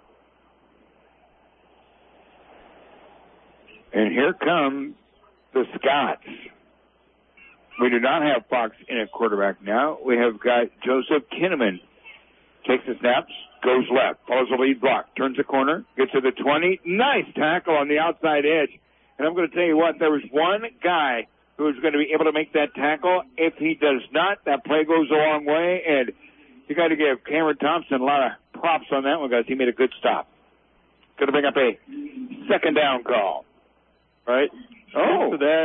And here come the Scots. We do not have Fox in at quarterback now. We have got Joseph Kinnaman. Takes the snaps, goes left, follows the lead block, turns the corner, gets to the twenty. Nice tackle on the outside edge. And I'm going to tell you what, there was one guy who is going to be able to make that tackle. If he does not, that play goes a long way. And you got to give Cameron Thompson a lot of props on that one, guys. He made a good stop. Going to bring up a second down call. Right? Oh, that.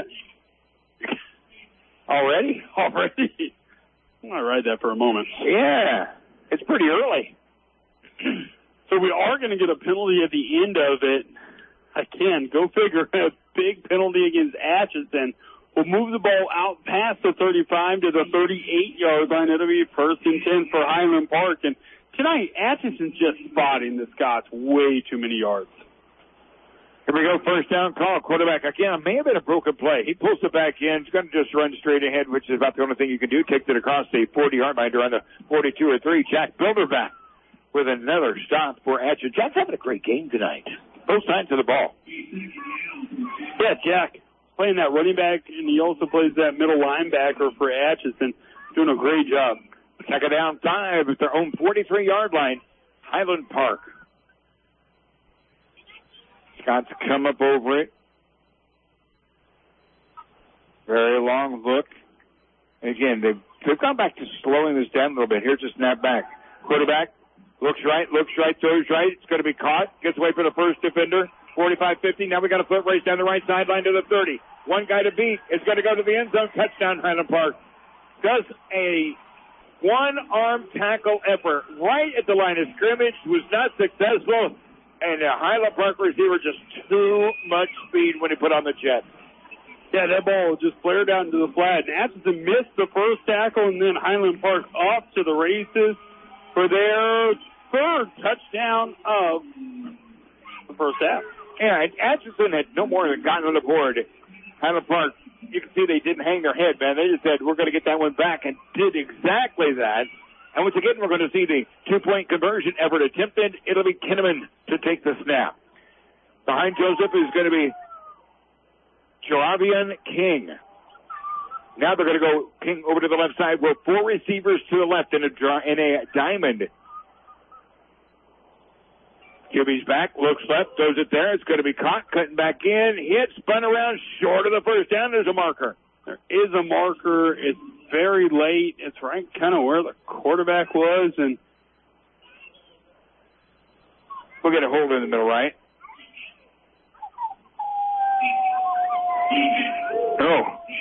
Already? Already. I'll ride that for a moment. Yeah. it's pretty early. So we are going to get a penalty at the end of it. Again, go figure, a big penalty against Atchison. We'll move the ball out past the thirty-five to the thirty-eight-yard line. It'll be first and ten for Highland Park. And tonight, Atchison's just spotting the Scots way too many yards. Here we go, first down call. Quarterback, again, it may have been a broken play. He pulls it back in. He's going to just run straight ahead, which is about the only thing you can do. Takes it across the forty-yard line to run the forty-two or three. Jack Bilderback with another stop for Atchison. Jack's having a great game tonight. Both sides of the ball. Yeah, Jack playing that running back, and he also plays that middle linebacker for Atchison. Doing a great job. Second down five at their own forty-three-yard line. Highland Park. Scott's come up over it. Very long look. Again, they've, they've gone back to slowing this down a little bit. Here's a snap back. Quarterback looks right, looks right, throws right. It's going to be caught. Gets away for the first defender. forty-five fifty. Now we got a foot race down the right sideline to the thirty. One guy to beat. It's going to go to the end zone. Touchdown, Highland Park. Does a one-arm tackle effort right at the line of scrimmage. Was not successful. And the Highland Park receiver just too much speed when he put on the jet. Yeah, that ball just flared out into the flat. And Atchison missed the first tackle, and then Highland Park off to the races for their third touchdown of the first half. Yeah, and Atchison had no more than gotten on the board. Highland Park, you can see they didn't hang their head, man. They just said, we're going to get that one back, and did exactly that. And once again, we're going to see the two-point conversion effort attempted. It'll be Kinnaman to take the snap. Behind Joseph is going to be Jaravian King. Now they're going to go King over to the left side with four receivers to the left in a, in a diamond. Q B's back, looks left, throws it there. It's going to be caught, cutting back in, hit, spun around, short of the first down. There's a marker. There is a marker. It's very late. It's right kind of where the quarterback was, and we'll get a hold in the middle, right? Oh.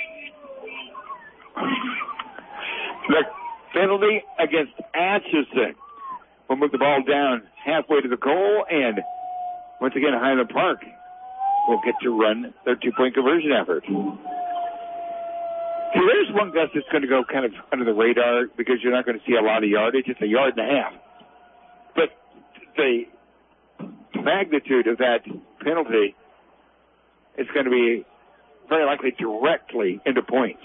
The penalty against Atchison. We'll move the ball down halfway to the goal, and once again, Highland Park will get to run their two-point conversion effort. See, there's one guy that's going to go kind of under the radar because you're not going to see a lot of yardage. It's a yard and a half. But the magnitude of that penalty is going to be very likely directly into points.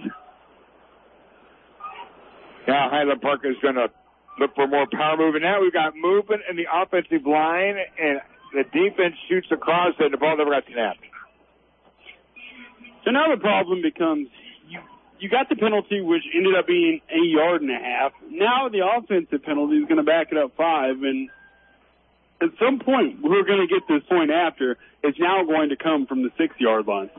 Now Highland Park is going to look for more power movement. Now we've got movement in the offensive line, and the defense shoots across, and the ball never got snapped. So now the problem becomes you you got the penalty, which ended up being a yard and a half. Now the offensive penalty is going to back it up five, and at some point we're going to get this point after. It's now going to come from the six-yard line.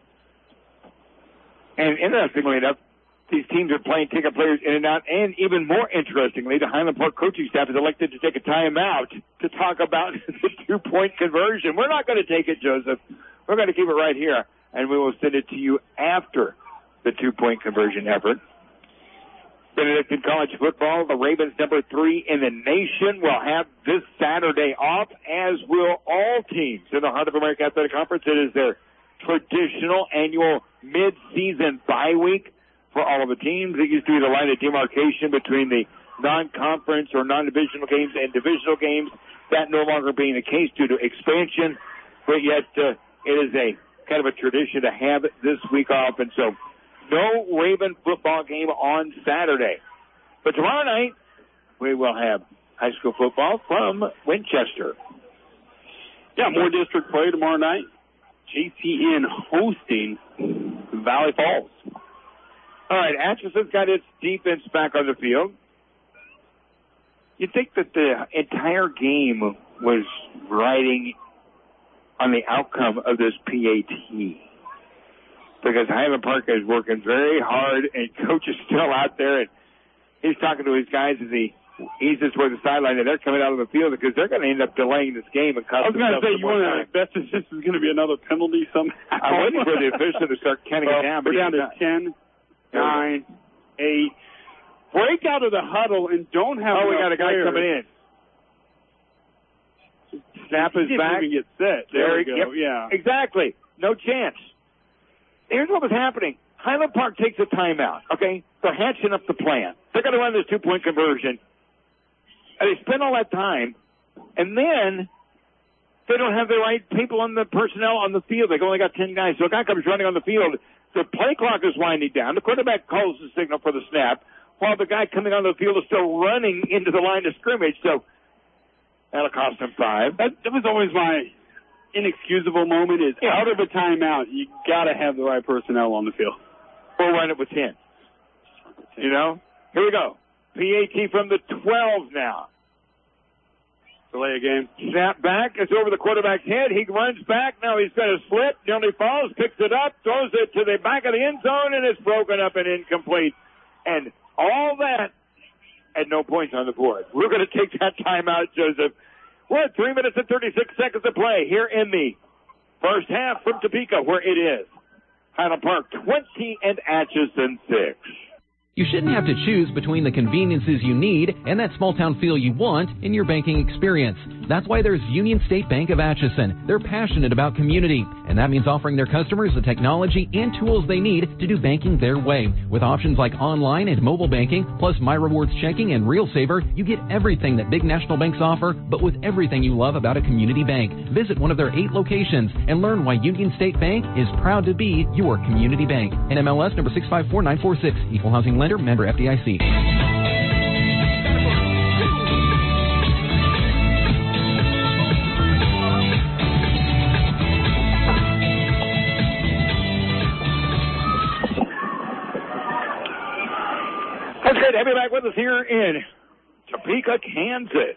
And interestingly enough, these teams are playing ticket players in and out, and even more interestingly, the Highland Park coaching staff has elected to take a timeout to talk about the two-point conversion. We're not going to take it, Joseph. We're going to keep it right here, and we will send it to you after the two-point conversion effort. Benedictine College football, the Ravens, number three in the nation, will have this Saturday off, as will all teams in the Heart of America Athletic Conference. It is their traditional annual mid-season bye week for all of the teams. It used to be the line of demarcation between the non-conference or non-divisional games and divisional games. That no longer being the case due to expansion, but yet uh, it is a kind of a tradition to have it this week off, and so no Raven football game on Saturday. But tomorrow night, we will have high school football from Winchester. Yeah, more district play tomorrow night. J C N hosting Valley Falls. All right, Atchison's got its defense back on the field. You'd think that the entire game was riding on the outcome of this P A T, because Highland Park is working very hard, and coach is still out there, and he's talking to his guys as he eases toward the sideline, and they're coming out of the field because they're going to end up delaying this game and cost I was going to say, you want to bet that this is going to be another penalty somehow. I'm waiting for the official to start counting well, it down. We're but down to ten, nine, eight. break out of the huddle and don't have. Oh, we got a guy players. coming in. Snap is he didn't back. Even get set. There, there we go. Yep. Yeah. Exactly. No chance. Here's what was happening. Highland Park takes a timeout. Okay, they're hatching up the plan. They're going to run this two-point conversion. And they spend all that time, and then they don't have the right people on the personnel on the field. They've only got ten guys. So a guy comes running on the field. The play clock is winding down. The quarterback calls the signal for the snap, while the guy coming on the field is still running into the line of scrimmage. So that'll cost him five. That, that was always my inexcusable moment is yeah. out of a timeout, you got to have the right personnel on the field. Or run it with ten. You know? Here we go. P A T from the twelve now. Delay a game. Snap back. It's over the quarterback's head. He runs back. Now he's got a slip. Nearly falls. Picks it up. Throws it to the back of the end zone, and it's broken up and incomplete. And all that at no points on the board. We're going to take that timeout, Joseph. We're at three minutes and thirty-six seconds to play here in the first half from Topeka, where it is Highland Park twenty and Atchison six. You shouldn't have to choose between the conveniences you need and that small-town feel you want in your banking experience. That's why there's Union State Bank of Atchison. They're passionate about community, and that means offering their customers the technology and tools they need to do banking their way. With options like online and mobile banking, plus My Rewards checking and Real Saver, you get everything that big national banks offer, but with everything you love about a community bank. Visit one of their eight locations and learn why Union State Bank is proud to be your community bank. N M L S number six five four nine four six, Equal Housing Lender, member F D I C. That's great to have you back with us here in Topeka, Kansas,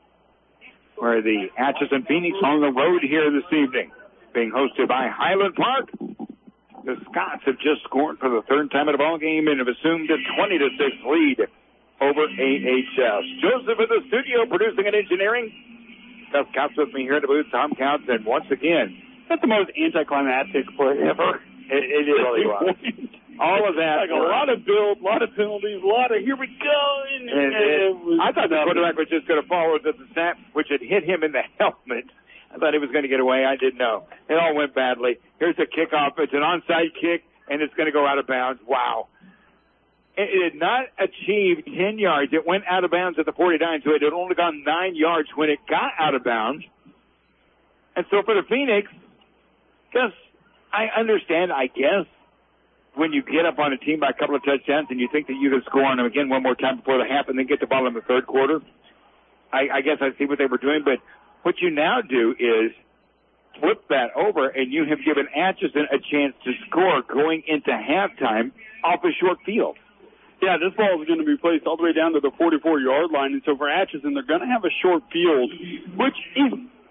where the Atchison Phoenix on the road here this evening, being hosted by Highland Park. The Scots have just scored for the third time in a ball game and have assumed a twenty to six lead over A H S. Joseph in the studio producing and engineering. Seth Counts with me here at the booth. Tom Counts, and once again, that's the most anticlimactic play ever. It, it is really was. All of that. Like a lot of build, a lot of penalties, a lot of here we go. And, and, and it was I thought the quarterback was just going to follow it to the snap, which had hit him in the helmet. I thought he was going to get away. I didn't know. It all went badly. Here's the kickoff. It's an onside kick, and it's going to go out of bounds. Wow. It, it had not achieved ten yards. It went out of bounds at the forty-nine, so it had only gone nine yards when it got out of bounds. And so for the Phoenix, just, I understand, I guess, when you get up on a team by a couple of touchdowns and you think that you can score on them again one more time before the half and then get the ball in the third quarter, I, I guess I see what they were doing, but what you now do is flip that over, and you have given Atchison a chance to score going into halftime off a short field. Yeah, this ball is going to be placed all the way down to the forty-four-yard line, and so for Atchison, they're going to have a short field, which is,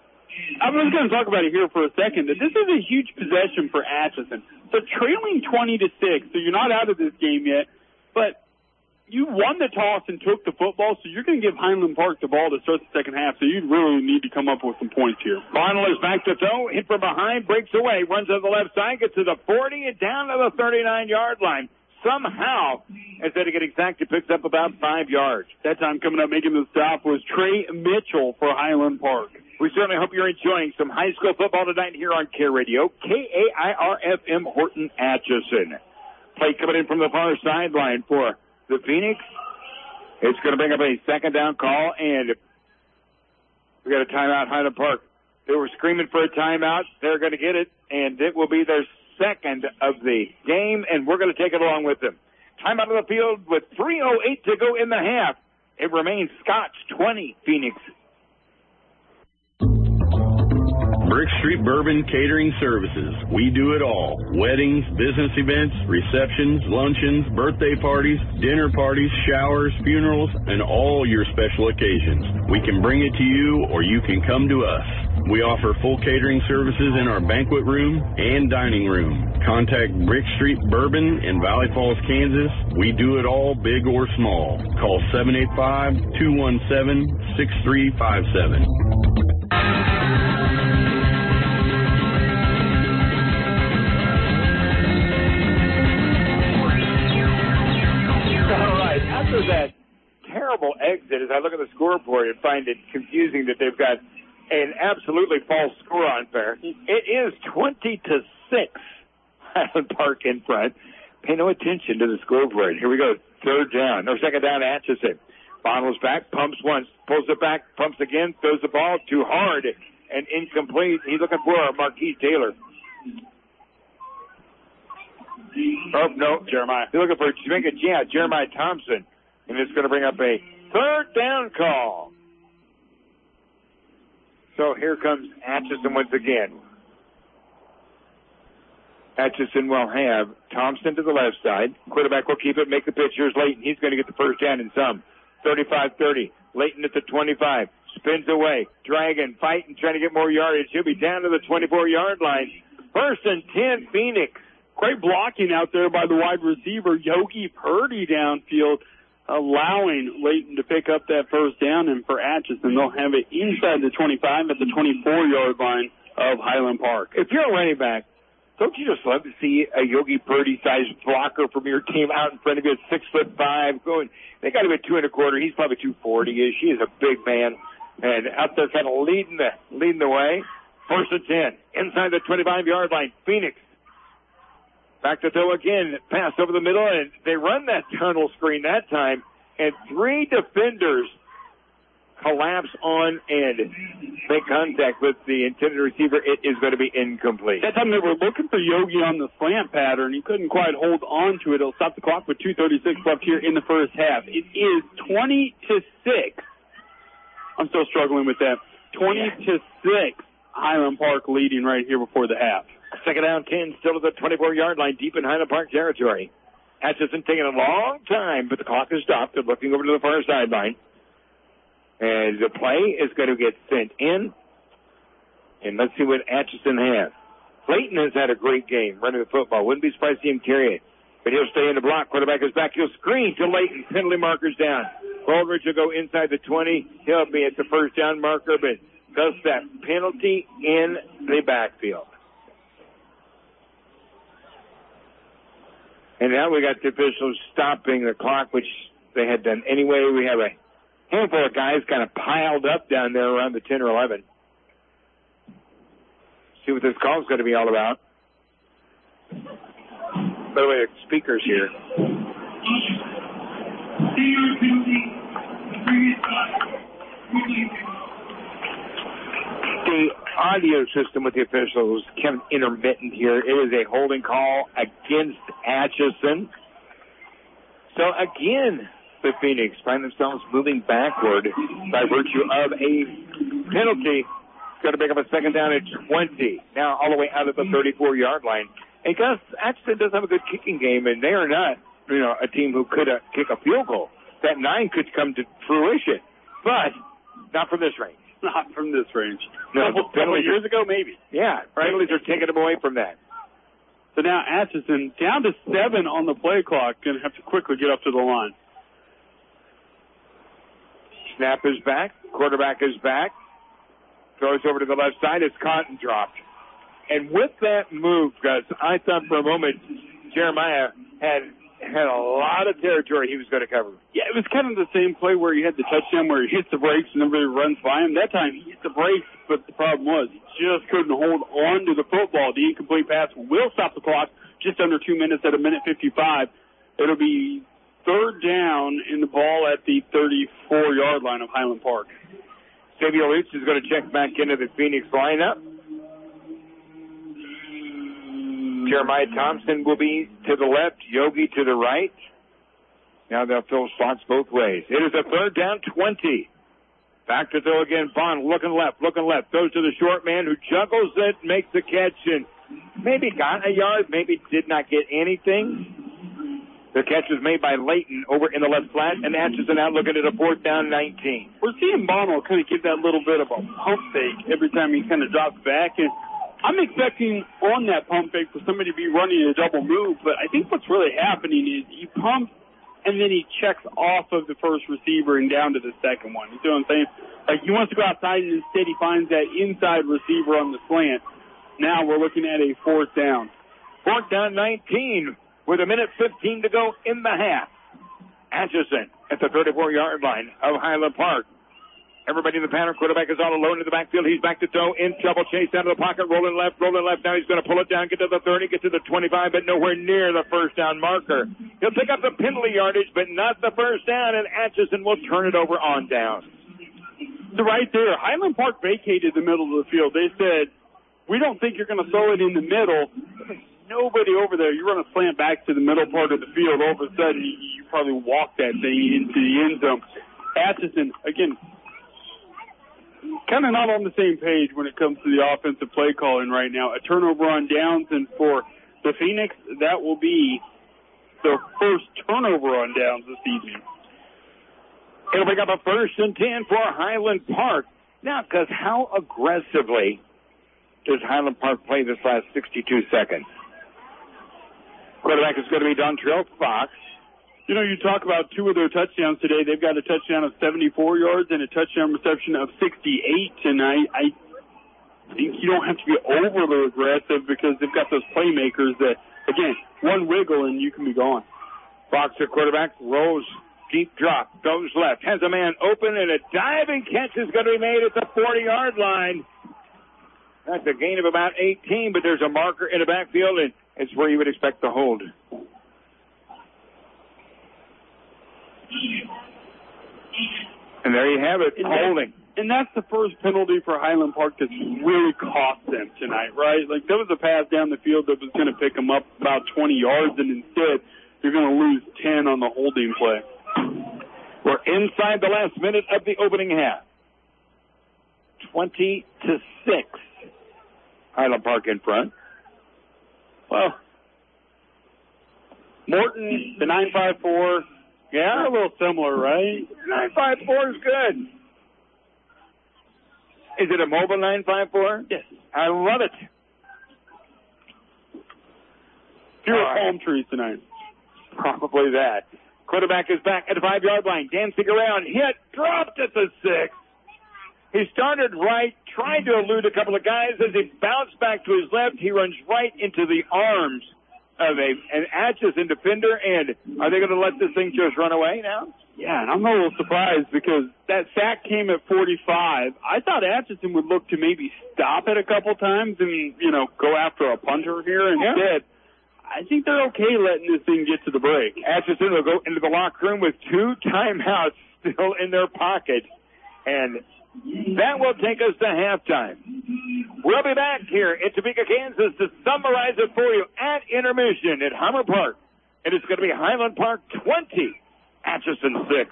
I was going to talk about it here for a second, that this is a huge possession for Atchison. So trailing twenty to six, so you're not out of this game yet, but you won the toss and took the football, so you're going to give Highland Park the ball to start the second half, so you really need to come up with some points here. Bonner is back to throw, hit from behind, breaks away, runs on the left side, gets to the forty and down to the thirty-nine-yard line. Somehow, instead of getting sacked, he picks up about five yards. That time coming up making the stop was Trey Mitchell for Highland Park. We certainly hope you're enjoying some high school football tonight here on Care Radio, K A I R F M Horton Atchison. Play coming in from the far sideline for the Phoenix. It's going to bring up a second down call, and we got a timeout, Highland Park. They were screaming for a timeout. They're going to get it, and it will be their second of the game, and we're going to take it along with them. Timeout on the field with three oh eight to go in the half. It remains Scots twenty, Phoenix. Brick Street Bourbon Catering Services. We do it all. Weddings, business events, receptions, luncheons, birthday parties, dinner parties, showers, funerals, and all your special occasions. We can bring it to you or you can come to us. We offer full catering services in our banquet room and dining room. Contact Brick Street Bourbon in Valley Falls, Kansas. We do it all, big or small. Call seven eight five, two one seven, six three five seven. After that horrible exit as I look at the scoreboard and find it confusing that they've got an absolutely false score on there. It is twenty to six. Highland Park in front. Pay no attention to the scoreboard. Here we go. Third down. No, second down, Atchison. Bottles back, pumps once, pulls it back, pumps again, throws the ball too hard and incomplete. He's looking for Marquise Taylor. Oh, no, Jeremiah. He's looking for Jamaica, yeah, Jeremiah Thompson. And it's going to bring up a third down call. So here comes Atchison once again. Atchison will have Thompson to the left side. Quarterback will keep it, make the pitch. Here's Layton. He's going to get the first down in some. thirty-five thirty. Layton at the twenty-five. Spins away. Dragon fighting, trying to get more yardage. He'll be down to the twenty-four-yard line. First and ten, Phoenix. Great blocking out there by the wide receiver, Yogi Purdy downfield, allowing Layton to pick up that first down. And for Atchison, they'll have it inside the twenty-five at the twenty-four-yard line of Highland Park. If you're a running back, don't you just love to see a Yogi Purdy-sized blocker from your team out in front of you at six foot five going? They got him at two and a quarter. He's probably two forty-ish. He is a big man, and out there kind of leading the leading the way. First and ten, inside the twenty-five-yard line. Phoenix back to throw again. Pass over the middle, and they run that tunnel screen that time, and three defenders collapse on and make contact with the intended receiver. It is going to be incomplete. That time they were looking for Yogi on the slant pattern. He couldn't quite hold on to it. It'll stop the clock with two thirty-six left here in the first half. It is twenty to six. I'm still struggling with that. twenty to six. Highland Park leading right here before the half. Second down, ten, still at the twenty-four-yard line, deep in Highland Park territory. Atchison taking a long time, but the clock is stopped. They're looking over to the far sideline. And the play is going to get sent in. And let's see what Atchison has. Layton has had a great game running the football. Wouldn't be surprised to see him carry it. But he'll stay in the block. Quarterback is back. He'll screen to Layton. Penalty markers down. Baldridge will go inside the twenty. He'll be at the first down marker, but does that penalty in the backfield. And now we got the officials stopping the clock, which they had done anyway. We have a handful of guys kind of piled up down there around the ten or eleven. See what this call is going to be all about. By the way, the speakers here. The audio system with the officials is kind of intermittent here. It is a holding call against Atchison. So again, the Phoenix find themselves moving backward by virtue of a penalty. It's going to pick up a second down at twenty. Now all the way out of the thirty-four-yard line. And Gus, Atchison does have a good kicking game, and they are not, you know, a team who could uh, kick a field goal. That nine could come to fruition, but not from this range. Not from this range. No, a couple, couple years ago, maybe. Yeah, penalties are taking them away from that. So now Atchison down to seven on the play clock, going to have to quickly get up to the line. Snap is back. Quarterback is back. Throws over to the left side. It's caught and dropped. And with that move, guys, I thought for a moment Jeremiah had had a lot of territory he was going to cover. Yeah, it was kind of the same play where he had the touchdown where he hits the brakes and everybody runs by him. That time he hit the brakes, but the problem was he just couldn't hold on to the football. The incomplete pass will stop the clock just under two minutes at a minute fifty-five. It'll be third down in the ball at the thirty-four-yard line of Highland Park. Xavier Leach is going to check back into the Phoenix lineup. Jeremiah Thompson will be to the left, Yogi to the right. Now they'll fill slots both ways. It is a third down, twenty. Back to throw again. Bond looking left, looking left. Goes to the short man who juggles it, makes the catch, and maybe got a yard, maybe did not get anything. The catch was made by Layton over in the left flat, and Atchison out looking at a fourth down, nineteen. We're seeing Bono kind of give that little bit of a pump fake every time he kind of drops back, and I'm expecting on that pump fake for somebody to be running a double move, but I think what's really happening is he pumps and then he checks off of the first receiver and down to the second one. You see what I'm saying? Like he wants to go outside and instead he finds that inside receiver on the slant. Now we're looking at a fourth down. Fourth down, nineteen with a minute fifteen to go in the half. Atchison at the thirty-four-yard line of Highland Park. Everybody in the pattern. Quarterback is all alone in the backfield. He's back to throw. In trouble. Chase out of the pocket. Rolling left. Rolling left. Now he's going to pull it down. Get to the thirty. Get to the twenty-five. But nowhere near the first down marker. He'll pick up the penalty yardage, but not the first down. And Atchison will turn it over on down. So right there, Highland Park vacated the middle of the field. They said, we don't think you're going to throw it in the middle. There's nobody over there. You run a slant back to the middle part of the field. All of a sudden, you, you probably walk that thing into the end zone. Atchison, again, kind of not on the same page when it comes to the offensive play calling right now. A turnover on downs, and for the Phoenix, that will be their first turnover on downs this evening. It'll pick up a first and ten for Highland Park. Now, because how aggressively does Highland Park play this last sixty-two seconds? Quarterback is going to be Dontrell Fox. You know, you talk about two of their touchdowns today. They've got a touchdown of seventy-four yards and a touchdown reception of sixty-eight. And I, I think you don't have to be overly aggressive because they've got those playmakers that, again, one wiggle and you can be gone. Fox, the quarterback, rolls, deep drop, goes left, has a man open, and a diving catch is going to be made at the forty-yard line. That's a gain of about eighteen, but there's a marker in the backfield, and it's where you would expect the hold. And there you have it, and holding. That, and that's the first penalty for Highland Park that's really cost them tonight, right? Like, there was a pass down the field that was going to pick them up about twenty yards, and instead you're going to lose ten on the holding play. We're inside the last minute of the opening half. twenty to six. Highland Park in front. Well, Morton, the nine five four, yeah, a little similar, right? nine five four is good. Is it a mobile nine five four? Yes. I love it. Fewer right. Palm trees tonight. Probably that. Quarterback is back at the five-yard line. Dancing around, hit, dropped at the six. He started right, tried to elude a couple of guys. As he bounced back to his left, he runs right into the arms of a an Atchison defender. And are they going to let this thing just run away now? Yeah, and I'm a little surprised because that sack came at forty-five. I thought Atchison would look to maybe stop it a couple times and, you know, go after a punter here. Instead, yeah. I think they're okay letting this thing get to the break. Atchison will go into the locker room with two timeouts still in their pocket. And that will take us to halftime. We'll be back here in Topeka, Kansas to summarize it for you at intermission at Hummer Park. And it's going to be Highland Park twenty, Atchison six.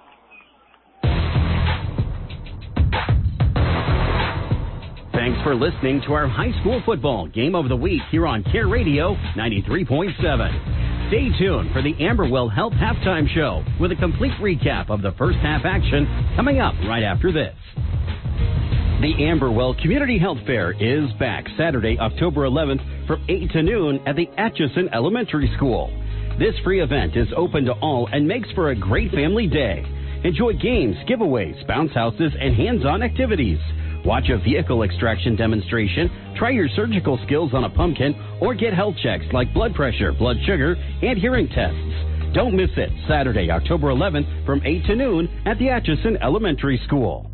Thanks for listening to our high school football game of the week here on Care Radio ninety-three point seven. Stay tuned for the Amberwell Health Halftime Show with a complete recap of the first half action coming up right after this. The Amberwell Community Health Fair is back Saturday, October eleventh from eight to noon at the Atchison Elementary School. This free event is open to all and makes for a great family day. Enjoy games, giveaways, bounce houses, and hands-on activities. Watch a vehicle extraction demonstration, try your surgical skills on a pumpkin, or get health checks like blood pressure, blood sugar, and hearing tests. Don't miss it, Saturday, October eleventh from eight to noon at the Atchison Elementary School.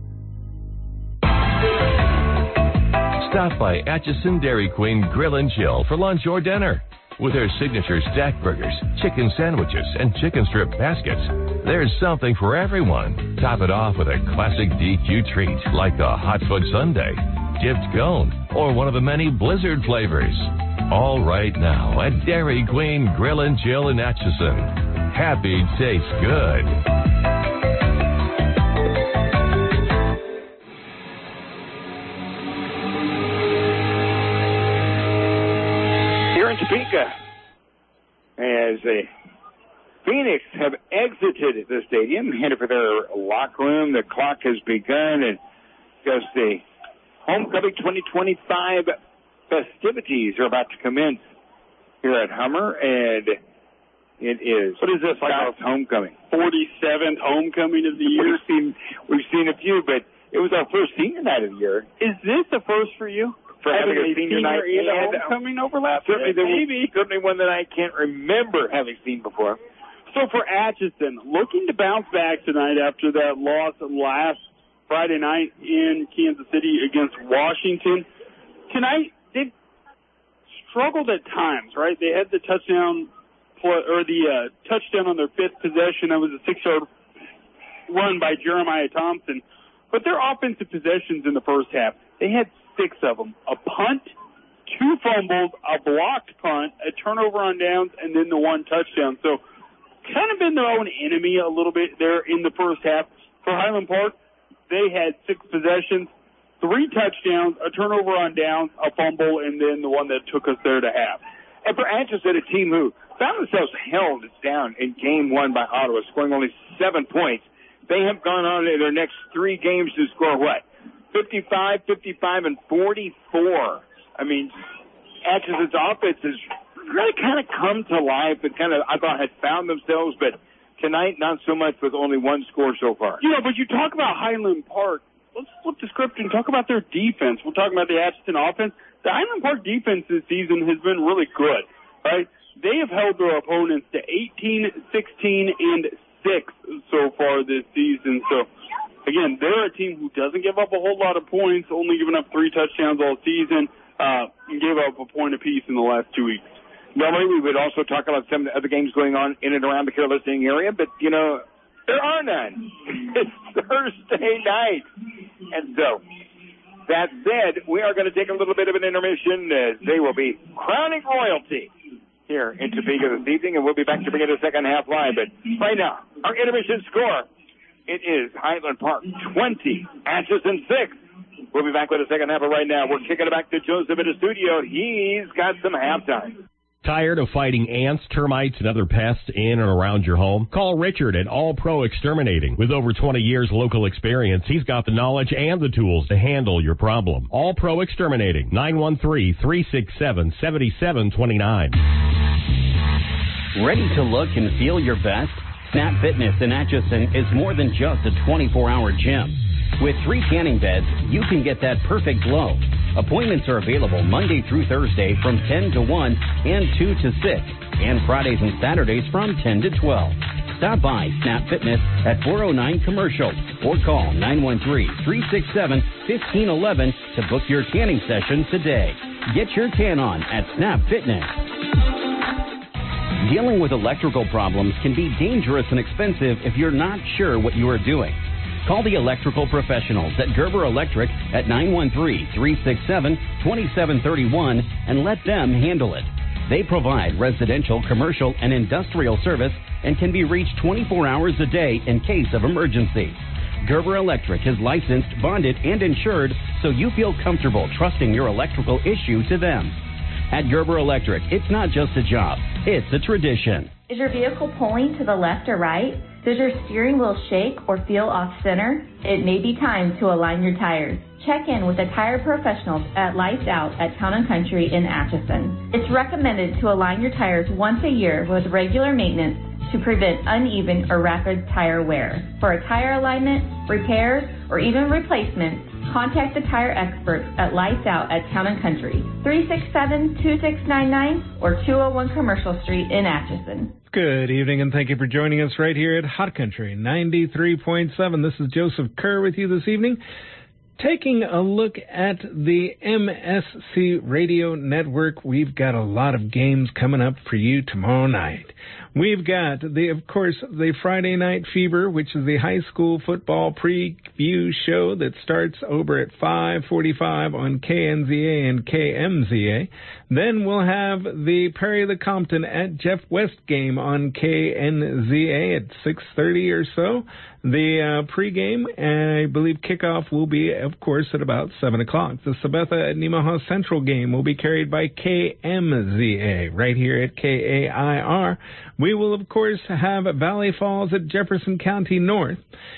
Stop by Atchison Dairy Queen Grill and Chill for lunch or dinner. With their signature stack burgers, chicken sandwiches, and chicken strip baskets, there's something for everyone. Top it off with a classic D Q treat like the Hot Foot Sundae, dipped cone, or one of the many Blizzard flavors. All right now at Dairy Queen Grill and Chill in Atchison. Happy tastes good. Topeka, as the Phoenix have exited the stadium, headed for their locker room. The clock has begun, and because the Homecoming twenty twenty-five festivities are about to commence here at Hummer, and it is what is this like South Homecoming, forty-seventh Homecoming of the year? We've seen we've seen a few, but it was our first senior night of the year. Is this the first for you? For having, having a senior, senior night and homecoming overlap? Certainly, yeah, maybe. Certainly one that I can't remember having seen before. So for Atchison, looking to bounce back tonight after that loss last Friday night in Kansas City against Washington. Tonight, they struggled at times, right? They had the touchdown or the uh, touchdown on their fifth possession. That was a six-yard run by Jeremiah Thompson. But their offensive possessions in the first half, they had six of them. A punt, two fumbles, a blocked punt, a turnover on downs, and then the one touchdown. So kind of been their own enemy a little bit there in the first half. For Highland Park, they had six possessions, three touchdowns, a turnover on downs, a fumble, and then the one that took us there to half. And for Atchison, a team who found themselves held down in game one by Ottawa, scoring only seven points, they have gone on in their next three games to score what? fifty-five, fifty-five, and forty-four. I mean, Atchison's offense has really kind of come to life and kind of, I thought, had found themselves, but tonight, not so much with only one score so far. You know, but you talk about Highland Park. Let's flip the script and talk about their defense. We're talking about the Atchison offense. The Highland Park defense this season has been really good, right? They have held their opponents to eighteen, sixteen, and six so far this season. So, again, they're a team who doesn't give up a whole lot of points, only giving up three touchdowns all season, uh, and gave up a point apiece in the last two weeks. Normally, we would also talk about some of the other games going on in and around the Care Listening area, but, you know, there are none. It's Thursday night. And so, that said, we are going to take a little bit of an intermission as they will be crowning royalty here in Topeka this evening, and we'll be back to begin the second half live. But right now, our intermission score, it is Highland Park twenty, Atchison six. We'll be back with the second half of right now. We're kicking it back to Joseph in the studio. He's got some halftime. Tired of fighting ants, termites, and other pests in and around your home? Call Richard at All Pro Exterminating. With over twenty years local experience, he's got the knowledge and the tools to handle your problem. All Pro Exterminating, nine one three, three six seven, seven seven two nine. Ready to look and feel your best? Snap Fitness in Atchison is more than just a twenty-four hour gym. With three tanning beds, you can get that perfect glow. Appointments are available Monday through Thursday from ten to one and two to six, and Fridays and Saturdays from ten to twelve. Stop by Snap Fitness at four oh nine Commercial or call nine one three, three six seven, one five one one to book your tanning session today. Get your tan on at Snap Fitness. Dealing with electrical problems can be dangerous and expensive if you're not sure what you are doing. Call the electrical professionals at Gerber Electric at nine one three, three six seven, two seven three one and let them handle it. They provide residential, commercial, and industrial service and can be reached twenty-four hours a day in case of emergency. Gerber Electric is licensed, bonded, and insured, so you feel comfortable trusting your electrical issue to them. At Gerber Electric, it's not just a job, it's a tradition. Is your vehicle pulling to the left or right? Does your steering wheel shake or feel off center? It may be time to align your tires. Check in with the tire professionals at Lights Out at Town and Country in Atchison. It's recommended to align your tires once a year with regular maintenance to prevent uneven or rapid tire wear. For a tire alignment, repairs, or even replacement, contact the tire experts at Lights Out at Town and Country, three six seven, two six nine nine or two oh one Commercial Street in Atchison. Good evening, and thank you for joining us right here at Hot Country ninety-three point seven. This is Joseph Kerr with you this evening. Taking a look at the M S C Radio Network, we've got a lot of games coming up for you tomorrow night. We've got, the, of course, the Friday Night Fever, which is the high school football preview show that starts over at five forty-five on K N Z A and K M Z A. Then we'll have the Perry the Compton at Jeff West game on K N Z A at six thirty or so. The uh, pregame, and I believe kickoff will be, of course, at about seven o'clock. The Sabetha at Nemaha Central game will be carried by K M Z A right here at K A I R. We will, of course, have Valley Falls at Jefferson County North.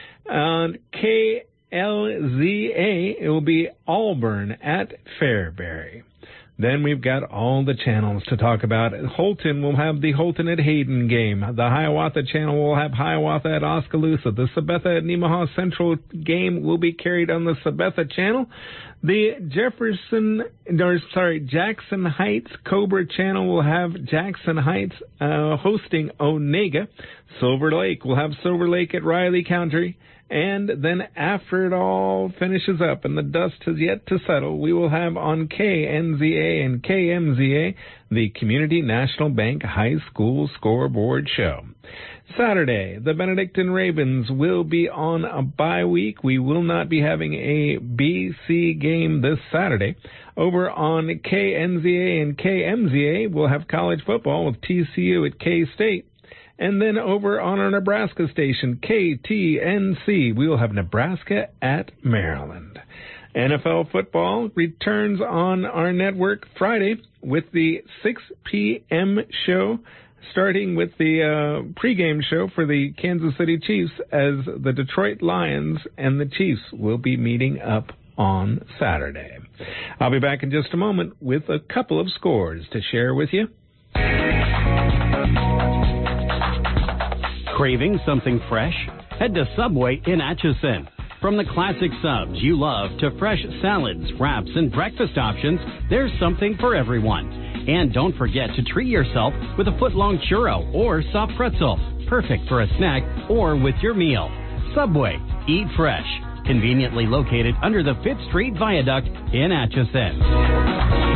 On K L Z A, it will be Auburn at Fairbury. Then we've got all the channels to talk about. Holton will have the Holton at Hayden game. The Hiawatha channel will have Hiawatha at Oskaloosa. The Sabetha at Nemaha Central game will be carried on the Sabetha channel. The Jefferson, or sorry, Jackson Heights Cobra Channel will have Jackson Heights uh, hosting Onega. Silver Lake will have Silver Lake at Riley County. And then after it all finishes up and the dust has yet to settle, we will have on K N Z A and K M Z A the Community National Bank High School Scoreboard Show. Saturday, the Benedictine Ravens will be on a bye week. We will not be having a B C game this Saturday. Over on K N Z A and K M Z A, we'll have college football with T C U at K-State. And then over on our Nebraska station, K T N C, we will have Nebraska at Maryland. N F L football returns on our network Friday with the six p.m. show, starting with the uh, pregame show for the Kansas City Chiefs, as the Detroit Lions and the Chiefs will be meeting up on Saturday. I'll be back in just a moment with a couple of scores to share with you. Craving something fresh? Head to Subway in Atchison. From the classic subs you love to fresh salads, wraps, and breakfast options, there's something for everyone. And don't forget to treat yourself with a foot-long churro or soft pretzel, perfect for a snack or with your meal. Subway, eat fresh. Conveniently located under the Fifth Street Viaduct in Atchison.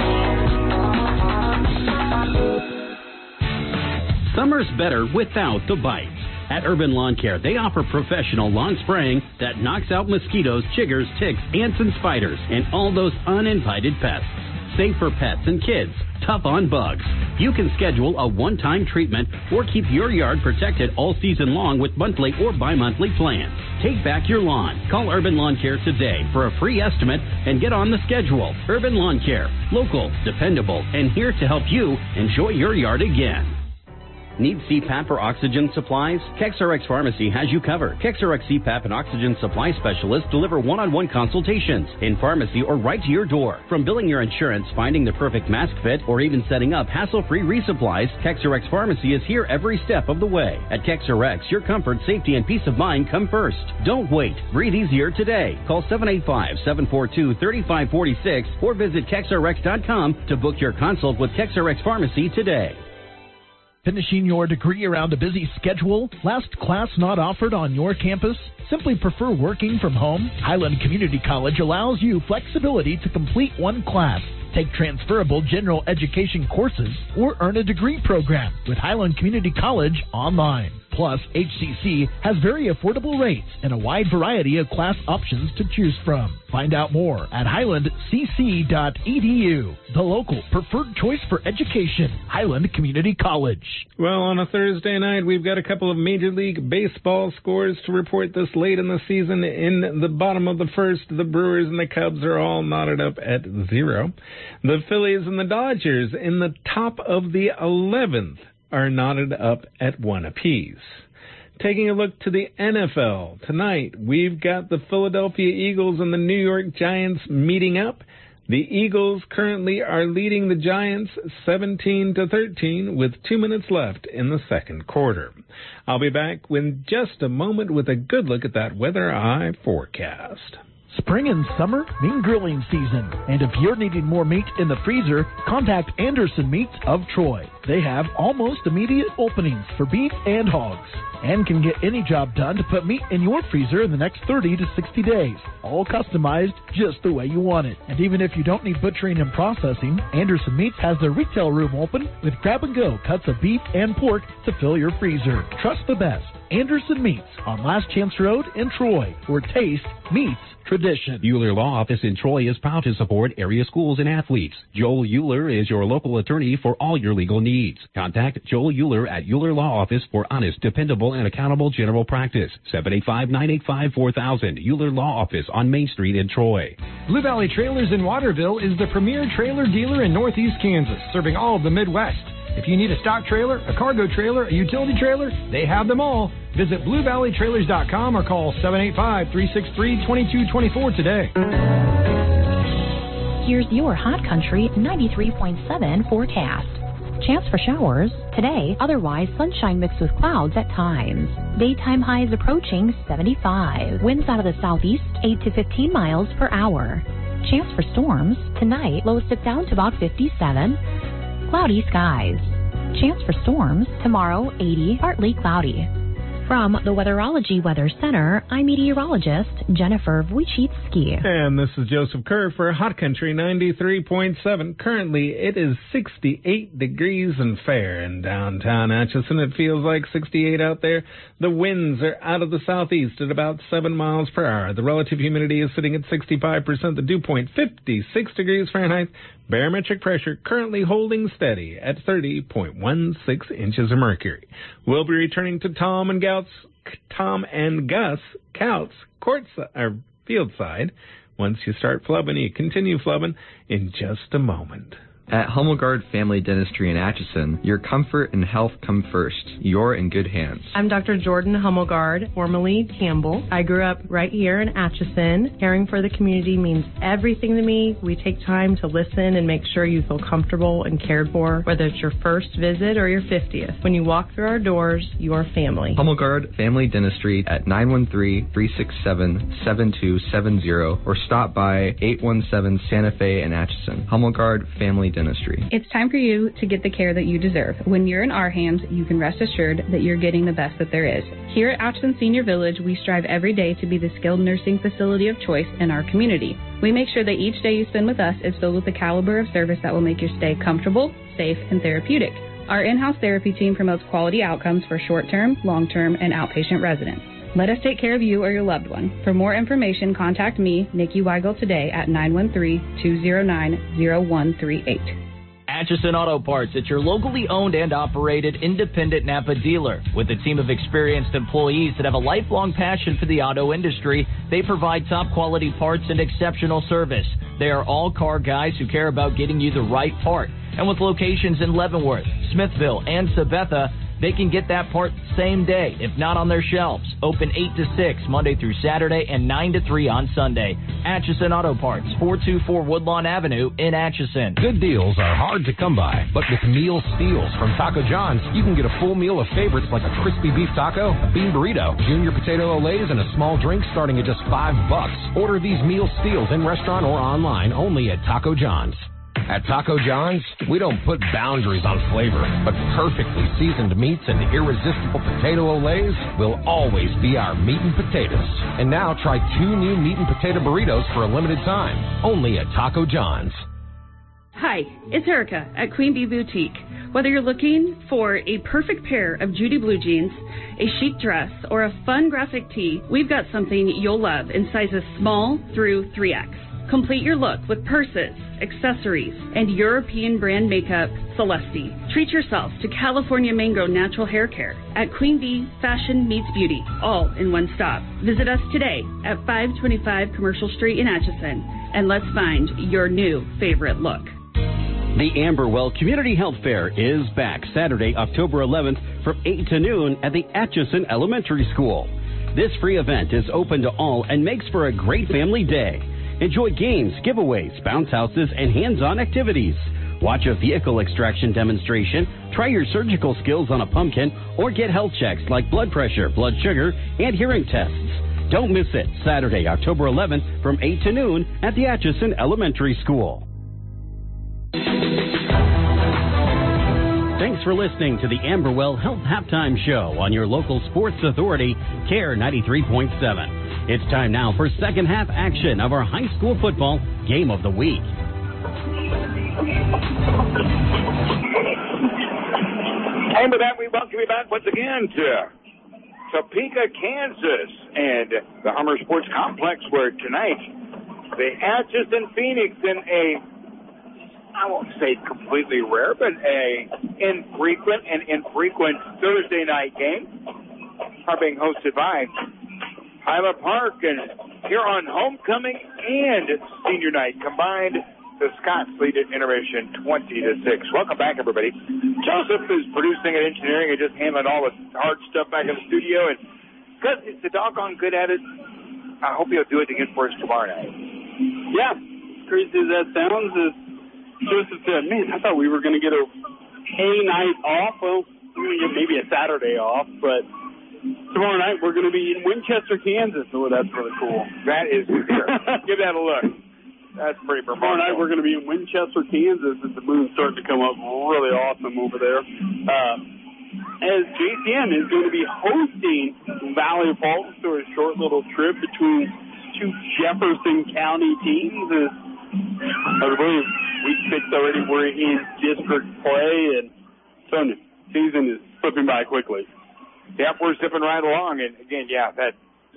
Summer's better without the bites. At Urban Lawn Care, they offer professional lawn spraying that knocks out mosquitoes, chiggers, ticks, ants, and spiders, and all those uninvited pests. Safe for pets and kids, tough on bugs. You can schedule a one-time treatment or keep your yard protected all season long with monthly or bi-monthly plans. Take back your lawn. Call Urban Lawn Care today for a free estimate and get on the schedule. Urban Lawn Care, local, dependable, and here to help you enjoy your yard again. Need C PAP or oxygen supplies? KexRx Pharmacy has you covered. KexRx C PAP and oxygen supply specialists deliver one-on-one consultations in pharmacy or right to your door. From billing your insurance, finding the perfect mask fit, or even setting up hassle-free resupplies, KexRx Pharmacy is here every step of the way. At KexRx, your comfort, safety, and peace of mind come first. Don't wait. Breathe easier today. Call seven eight five, seven four two, three five four six or visit Kex R X dot com to book your consult with KexRx Pharmacy today. Finishing your degree around a busy schedule? Last class not offered on your campus? Simply prefer working from home? Highland Community College allows you flexibility to complete one class, take transferable general education courses, or earn a degree program with Highland Community College online. Plus, H C C has very affordable rates and a wide variety of class options to choose from. Find out more at highland c c dot e d u. The local preferred choice for education, Highland Community College. Well, on a Thursday night, we've got a couple of Major League Baseball scores to report this late in the season. In the bottom of the first, the Brewers and the Cubs are all knotted up at zero. The Phillies and the Dodgers in the top of the eleventh are knotted up at one apiece. Taking a look to the N F L, tonight we've got the Philadelphia Eagles and the New York Giants meeting up. The Eagles currently are leading the Giants seventeen to thirteen with two minutes left in the second quarter. I'll be back in just a moment with a good look at that weather eye forecast. Spring and summer mean grilling season, and if you're needing more meat in the freezer, contact Anderson Meats of Troy. They have almost immediate openings for beef and hogs, and can get any job done to put meat in your freezer in the next thirty to sixty days, all customized just the way you want it. And even if you don't need butchering and processing, Anderson Meats has their retail room open with grab-and-go cuts of beef and pork to fill your freezer. Trust the best. Anderson Meats on Last Chance Road in Troy, where taste meets tradition. Euler Law Office in Troy is proud to support area schools and athletes. Joel Euler is your local attorney for all your legal needs. Contact Joel Euler at Euler Law Office for honest, dependable, and accountable general practice. seven eight five, nine eight five, four thousand. Euler Law Office on Main Street in Troy. Blue Valley Trailers in Waterville is the premier trailer dealer in Northeast Kansas, serving all of the Midwest. If you need a stock trailer, a cargo trailer, a utility trailer, they have them all. Visit blue valley trailers dot com or call seven eight five, three six three, two two two four today. Here's your Hot Country ninety-three point seven forecast. Chance for showers today, otherwise sunshine mixed with clouds at times. Daytime highs approaching seventy-five. Winds out of the southeast, eight to fifteen miles per hour. Chance for storms. Tonight, lows dip down to about fifty-seven. Cloudy skies. Chance for storms. Tomorrow, eighty, partly cloudy. From the Weatherology Weather Center, I'm meteorologist Jennifer Wojcicki. And this is Joseph Kerr for Hot Country ninety-three point seven. Currently, it is sixty-eight degrees and fair in downtown Atchison. It feels like sixty-eight out there. The winds are out of the southeast at about seven miles per hour. The relative humidity is sitting at sixty-five percent. The dew point, fifty-six degrees Fahrenheit. Barometric pressure currently holding steady at thirty point one six inches of mercury. We'll be returning to Tom and Gauss, Tom and Gus Couts court or field side once you start flubbing. You continue flubbing in just a moment. At Hummelgard Family Dentistry in Atchison, your comfort and health come first. You're in good hands. I'm Doctor Jordan Hummelgard, formerly Campbell. I grew up right here in Atchison. Caring for the community means everything to me. We take time to listen and make sure you feel comfortable and cared for, whether it's your first visit or your fiftieth. When you walk through our doors, your family. Hummelgard Family Dentistry at nine one three, three six seven, seven two seven zero or stop by eight one seven Santa Fe in Atchison. Hummelgard Family Dentistry. Dentistry. It's time for you to get the care that you deserve. When you're in our hands, you can rest assured that you're getting the best that there is. Here at Atchison Senior Village, we strive every day to be the skilled nursing facility of choice in our community. We make sure that each day you spend with us is filled with the caliber of service that will make your stay comfortable, safe, and therapeutic. Our in-house therapy team promotes quality outcomes for short-term, long-term, and outpatient residents. Let us take care of you or your loved one. For more information, contact me, Nikki Weigel, today at nine one three, two zero nine, zero one three eight. Atchison Auto Parts, it's your locally owned and operated independent Napa dealer. With a team of experienced employees that have a lifelong passion for the auto industry, they provide top quality parts and exceptional service. They are all car guys who care about getting you the right part. And with locations in Leavenworth, Smithville, and Sabetha, they can get that part same day, if not on their shelves. Open eight to six, Monday through Saturday, and nine to three on Sunday. Atchison Auto Parts, four two four Woodlawn Avenue in Atchison. Good deals are hard to come by, but with meal steals from Taco John's, you can get a full meal of favorites like a crispy beef taco, a bean burrito, junior potato olays, and a small drink starting at just five bucks. Order these meal steals in restaurant or online only at Taco John's. At Taco John's, we don't put boundaries on flavor, but perfectly seasoned meats and irresistible potato olays will always be our meat and potatoes. And now try two new meat and potato burritos for a limited time, only at Taco John's. Hi, it's Erica at Queen Bee Boutique. Whether you're looking for a perfect pair of Judy blue jeans, a chic dress, or a fun graphic tee, we've got something you'll love in sizes small through three X. Complete your look with purses, accessories, and European brand makeup, Celeste. Treat yourself to California Mango Natural Hair Care at Queen Bee Fashion Meets Beauty, all in one stop. Visit us today at five twenty-five Commercial Street in Atchison, and let's find your new favorite look. The Amberwell Community Health Fair is back Saturday, October eleventh from eight to noon at the Atchison Elementary School. This free event is open to all and makes for a great family day. Enjoy games, giveaways, bounce houses, and hands-on activities. Watch a vehicle extraction demonstration, try your surgical skills on a pumpkin, or get health checks like blood pressure, blood sugar, and hearing tests. Don't miss it, Saturday, October eleventh from eight to noon at the Atchison Elementary School. Thanks for listening to the Amberwell Health Halftime Show on your local sports authority, CARE ninety-three point seven. It's time now for second half action of our high school football game of the week. And with that, we welcome you back once again to Topeka, Kansas, and the Hummer Sports Complex, where tonight the Atchison Phoenix in a, I won't say completely rare, but a infrequent and infrequent Thursday night game are being hosted by Highland Park, and here on homecoming and senior night combined, the Scots lead at intermission twenty to six. Welcome back, everybody. Joseph is producing and engineering and just handling all the hard stuff back in the studio, and because he's a doggone good at it, I hope he'll do it again for us tomorrow night. Yeah, crazy as that sounds, as Joseph said, man, I thought we were going to get a a night off. Well, maybe a Saturday off, but tomorrow night we're going to be in Winchester, Kansas. Oh, that's really cool. That is, give that a look. That's pretty Tomorrow night we're going to be in Winchester, Kansas, and the moon's starting to come up really awesome over there. Uh, as J C N is going to be hosting Valley Falls to a short little trip between two Jefferson County teams. As, I believe week six already we're in district play, and so the season is slipping by quickly. Yep, we're zipping right along, and again, yeah, that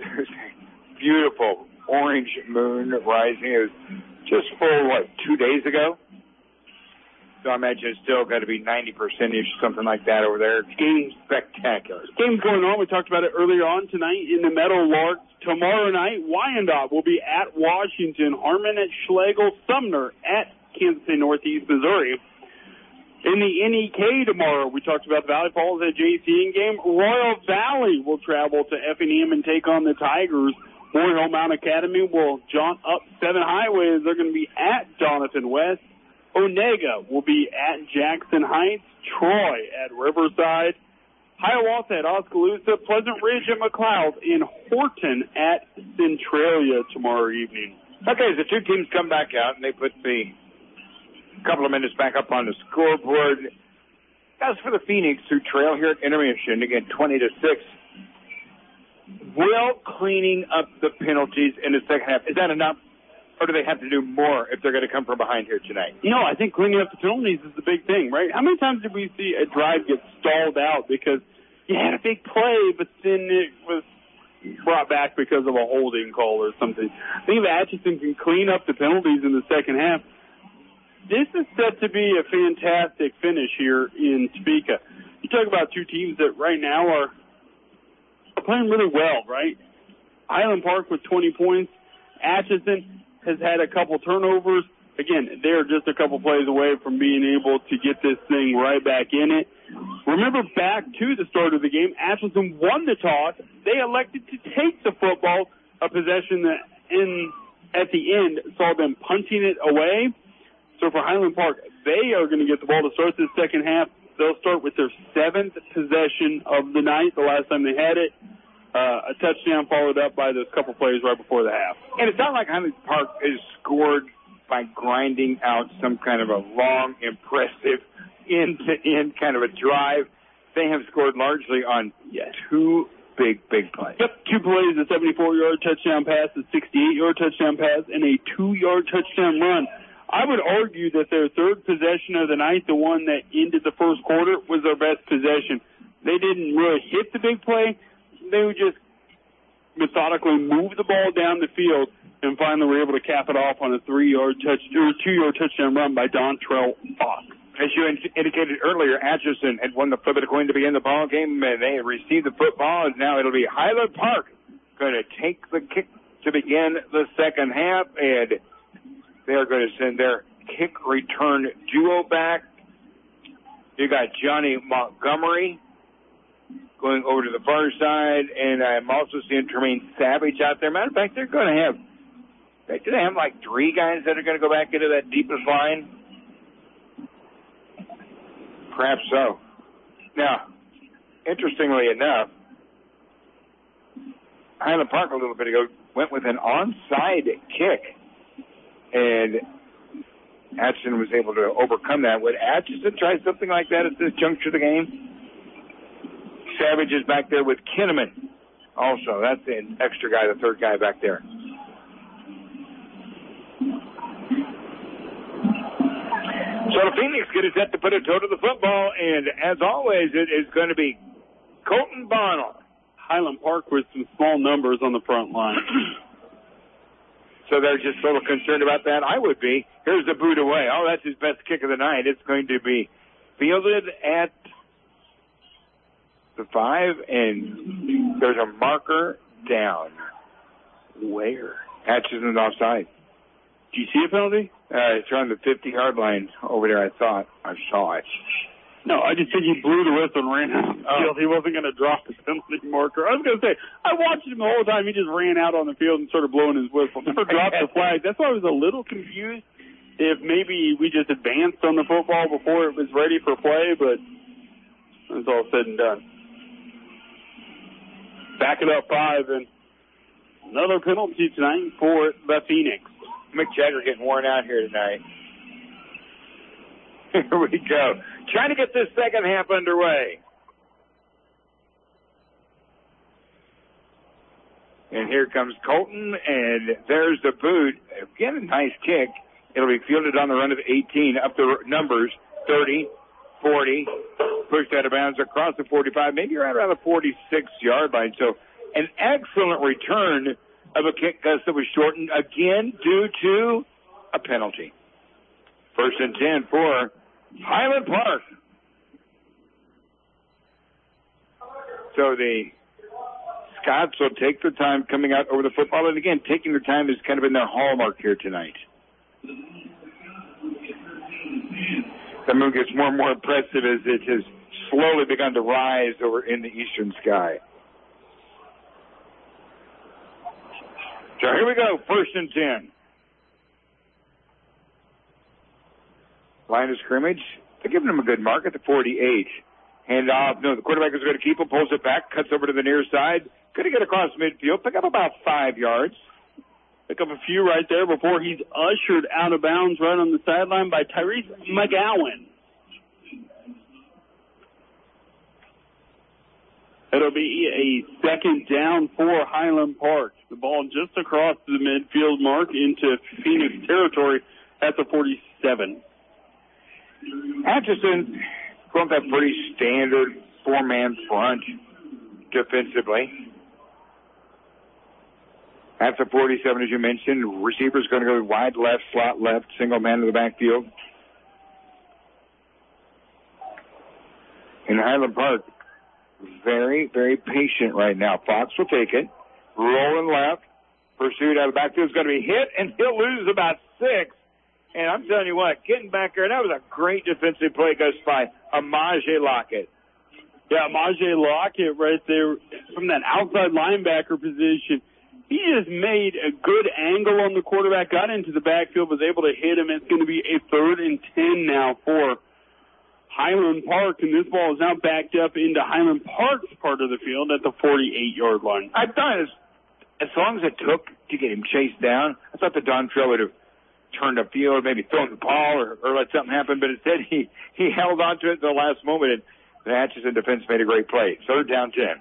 beautiful orange moon rising is just full, what, two days ago? So I imagine it's still got to be ninety percent-ish, something like that over there. Game spectacular. Game's going on. We talked about it earlier on tonight in the Meadowlark. Tomorrow night, Wyandotte will be at Washington, Harmon at Schlegel, Sumner at Kansas City Northeast, Missouri. In the N E K tomorrow, we talked about the Valley Falls at J C N game. Royal Valley will travel to F and M and take on the Tigers. Moore Hill Mount Academy will jaunt up Seven Highways. They're going to be at Doniphan West. Onega will be at Jackson Heights. Troy at Riverside. Hiawatha at Oskaloosa. Pleasant Ridge at McLeod. And Horton at Centralia tomorrow evening. Okay, the two teams come back out, and they put the couple of minutes back up on the scoreboard. As for the Phoenix, who trail here at intermission, again, twenty to six. Well, cleaning up the penalties in the second half. Is that enough? Or do they have to do more if they're going to come from behind here tonight? No, I think cleaning up the penalties is the big thing, right? How many times did we see a drive get stalled out because you had a big play, but then it was brought back because of a holding call or something? I think if Atchison can clean up the penalties in the second half, this is set to be a fantastic finish here in Topeka. You talk about two teams that right now are, are playing really well, right? Highland Park with twenty points. Atchison has had a couple turnovers. Again, they're just a couple plays away from being able to get this thing right back in it. Remember back to the start of the game, Atchison won the toss. They elected to take the football, a possession that in at the end saw them punting it away. So for Highland Park, they are going to get the ball to start this second half. They'll start with their seventh possession of the night, the last time they had it. Uh, a touchdown followed up by those couple plays right before the half. And it's not like Highland Park is scored by grinding out some kind of a long, impressive, end-to-end kind of a drive. They have scored largely on yes. two big, big plays. Yep, two plays, a seventy-four-yard touchdown pass, a sixty-eight-yard touchdown pass, and a two-yard touchdown run. I would argue that their third possession of the night, the one that ended the first quarter, was their best possession. They didn't really hit the big play. They would just methodically move the ball down the field and finally were able to cap it off on a three-yard touch or two-yard touchdown run by Dontrell Fox. As you indicated earlier, Atchison had won the flip of the coin to begin the ball game, and they had received the football, and now it'll be Highland Park going to take the kick to begin the second half, and they're going to send their kick return duo back. You got Johnny Montgomery going over to the far side, and I'm also seeing Tremaine Savage out there. Matter of fact, they're going to have, do they have like three guys that are going to go back into that deepest line? Perhaps so. Now, interestingly enough, Highland Park a little bit ago went with an onside kick, and Atchison was able to overcome that. Would Atchison try something like that at this juncture of the game? Savage is back there with Kinnaman. Also, that's the extra guy, the third guy back there. So the Phoenix get set to put a toe to the football, and as always, it is going to be Colton Bonnell. Highland Park with some small numbers on the front line. So they're just a little concerned about that. I would be. Here's the boot away. Oh, that's his best kick of the night. It's going to be fielded at the five, and there's a marker down. Where? Atchison's offside. Did you see a penalty? Uh, it's around the fifty-yard line over there, I thought. I saw it. No, I just think he blew the whistle and ran out of the field. He wasn't going to drop the penalty marker. I was going to say, I watched him the whole time. He just ran out on the field and started blowing his whistle. Never dropped the flag. That's why I was a little confused if maybe we just advanced on the football before it was ready for play, but it's all said and done. Back it up five, and another penalty tonight for the Phoenix. Mick Jagger getting worn out here tonight. Here we go. Trying to get this second half underway. And here comes Colton, and there's the boot. Again, a nice kick. It'll be fielded on the run of eighteen, up the numbers, thirty, forty, pushed out of bounds across the forty-five, maybe right around the forty-six-yard line. So an excellent return of a kick, Gus, that was shortened, again, due to a penalty. First and ten for Highland Park. So the Scots will take their time coming out over the football, and again, taking their time has kind of been their hallmark here tonight. The moon gets more and more impressive as it has slowly begun to rise over in the eastern sky. So here we go, first and ten. Line of scrimmage. They're giving him a good mark at the forty-eight. Hand off. No, the quarterback is going to keep it, pulls it back, cuts over to the near side. Going to get across midfield, pick up about five yards. Pick up a few right there before he's ushered out of bounds right on the sideline by Tyrese McGowan. It'll be a second down for Highland Park. The ball just across the midfield mark into Phoenix territory at the forty-seven. Atchison going that pretty standard four-man front defensively. At the forty-seven, as you mentioned, receiver's going to go wide left, slot left, single man in the backfield. In Highland Park, very, very patient right now. Fox will take it. Rolling left. Pursued out of the backfield is going to be hit, and he'll lose about six. And I'm telling you what, getting back there, that was a great defensive play goes by Amaje Lockett. Yeah, Amaje Lockett right there from that outside linebacker position. He just made a good angle on the quarterback, got into the backfield, was able to hit him. It's going to be a third and ten now for Highland Park, and this ball is now backed up into Highland Park's part of the field at the forty-eight-yard line. I thought as, as long as it took to get him chased down, I thought the Don Trail would have turned upfield, maybe thrown the ball or, or let something happen, but instead he, he held on to it at the last moment, and the Atchison defense made a great play. Third down ten.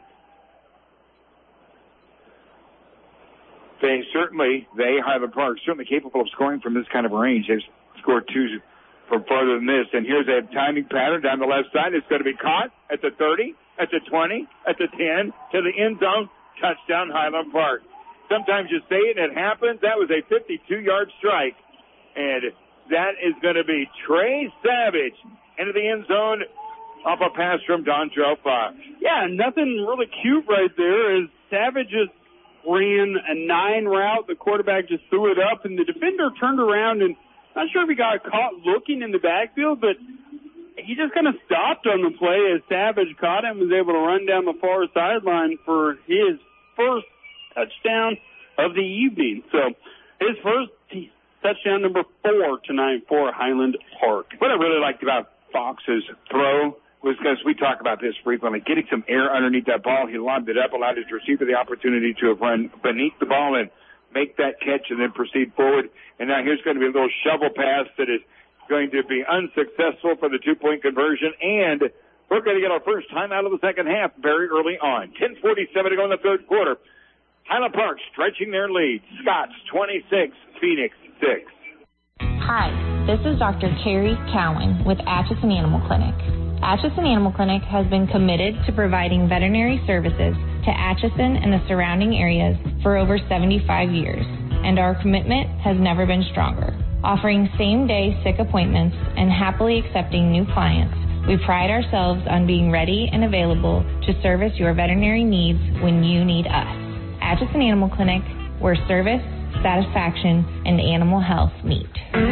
They certainly, they, Highland Park, certainly capable of scoring from this kind of range. They've scored two from farther than this. And here's a timing pattern down the left side. It's going to be caught at the thirty, at the twenty, at the ten, to the end zone. Touchdown, Highland Park. Sometimes you say it and it happens. That was a fifty-two-yard strike. And that is going to be Trey Savage into the end zone off a pass from Dontrell Fox. Yeah, nothing really cute right there as Savage just ran a nine route. The quarterback just threw it up, and the defender turned around, and not sure if he got caught looking in the backfield, but he just kind of stopped on the play as Savage caught him and was able to run down the far sideline for his first touchdown of the evening. So his first t- touchdown number four tonight for Highland Park. What I really liked about Fox's throw was, because we talk about this frequently, getting some air underneath that ball. He lobbed it up, allowed his receiver the opportunity to run beneath the ball and make that catch and then proceed forward. And now here's going to be a little shovel pass that is going to be unsuccessful for the two-point conversion. And we're going to get our first time out of the second half very early on. ten forty-seven to go in the third quarter. Highland Park stretching their lead. Scots twenty-six, Phoenix six. Hi, this is Doctor Carrie Cowan with Atchison Animal Clinic. Atchison Animal Clinic has been committed to providing veterinary services to Atchison and the surrounding areas for over seventy-five years, and our commitment has never been stronger. Offering same-day sick appointments and happily accepting new clients, we pride ourselves on being ready and available to service your veterinary needs when you need us. Atchison Animal Clinic, where service, satisfaction, and animal health meet.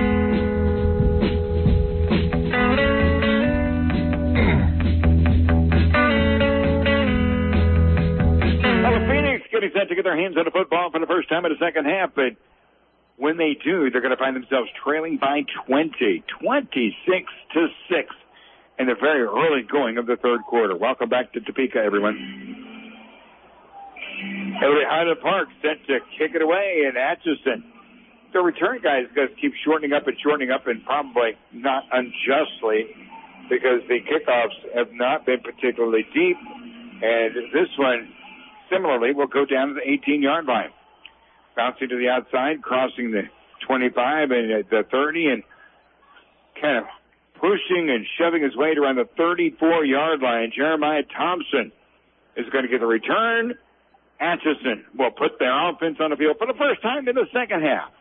Getting set to get their hands on the football for the first time in the second half, but when they do, they're going to find themselves trailing by twenty, twenty-six to six in the very early going of the third quarter. Welcome back to Topeka, everyone. Everybody, Highland Park set to kick it away, and Atchison the return guys got to keep shortening up and shortening up, and probably not unjustly, because the kickoffs have not been particularly deep. And this one, similarly, will go down to the eighteen-yard line. Bouncing to the outside, crossing the twenty-five and the thirty, and kind of pushing and shoving his way to around the thirty-four-yard line. Jeremiah Thompson is going to get the return. Atchison will put their offense on the field for the first time in the second half.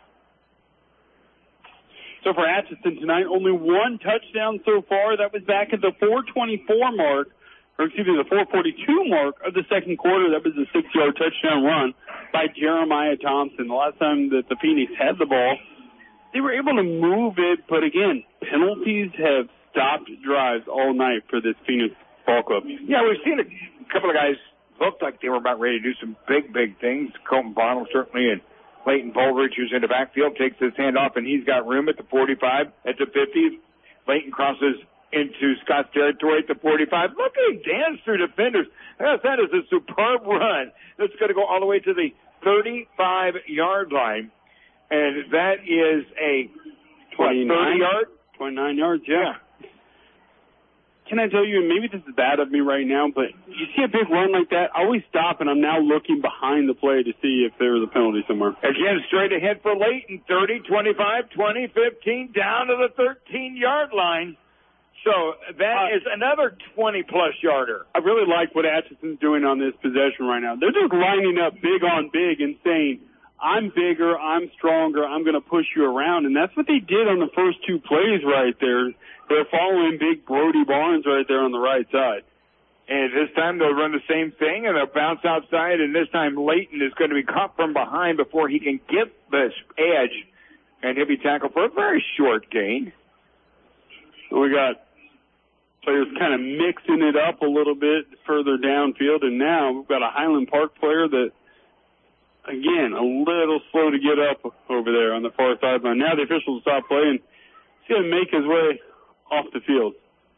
So for Atchison tonight, only one touchdown so far. That was back at the four twenty-four mark, or excuse me, the four forty-two mark of the second quarter. That was a six-yard touchdown run by Jeremiah Thompson. The last time that the Phoenix had the ball, they were able to move it, but again, penalties have stopped drives all night for this Phoenix ball club. Yeah, we've seen a couple of guys looked like they were about ready to do some big, big things. Colton Bonnell certainly, and Leighton Bullridge, who's in the backfield, takes his hand off, and he's got room at the forty-five, at the fifty. Leighton crosses into Scott's territory at the forty-five. Look at him dance through defenders. That is a superb run. That's going to go all the way to the thirty-five-yard line. And that is a thirty-yard? twenty-nine yards, yeah. yeah. Can I tell you, maybe this is bad of me right now, but you see a big run like that, I always stop, and I'm now looking behind the play to see if there was a penalty somewhere. Again, straight ahead for Leighton, thirty, twenty-five, twenty, fifteen, down to the thirteen-yard line. So that uh, is another twenty-plus yarder. I really like what Atchison's doing on this possession right now. They're just lining up big on big and saying, I'm bigger, I'm stronger, I'm going to push you around. And that's what they did on the first two plays right there. They're following big Brody Barnes right there on the right side. And this time they'll run the same thing, and they'll bounce outside, and this time Leighton is going to be caught from behind before he can get the edge, and he'll be tackled for a very short gain. So we got players kind of mixing it up a little bit further downfield, and now we've got a Highland Park player that, again, a little slow to get up over there on the far sideline. Now the officials stop playing. He's going to make his way off the field.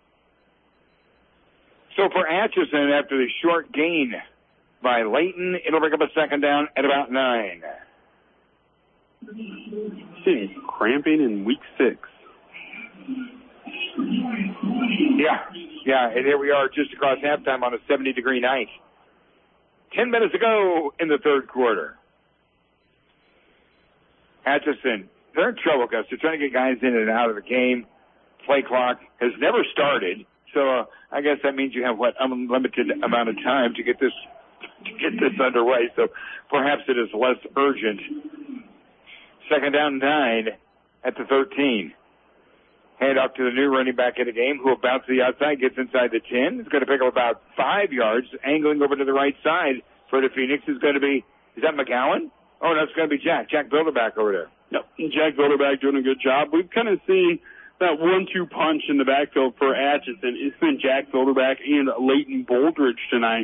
So for Atchison, after the short gain by Leighton, it'll bring up a second down at about nine. See, cramping in week six. Yeah, yeah, and here we are just across halftime on a seventy-degree night. Ten minutes to go in the third quarter. Atchison, they're in trouble, Gus. They're trying to get guys in and out of the game. Play clock has never started, so uh, I guess that means you have, what, unlimited amount of time to get this to get this underway, so perhaps it is less urgent. Second down, nine at the thirteen. Hand off to the new running back in the game, who will bounce to the outside, gets inside the ten. He's going to pick up about five yards, angling over to the right side for the Phoenix is going to be, is that McGowan? Oh, no, it's going to be Jack. Jack Bilderback over there. Yep, Jack Bilderback doing a good job. We've kind of seen that one two punch in the backfield for Atchison. It's been Jack Bilderback and Leighton Bullridge tonight.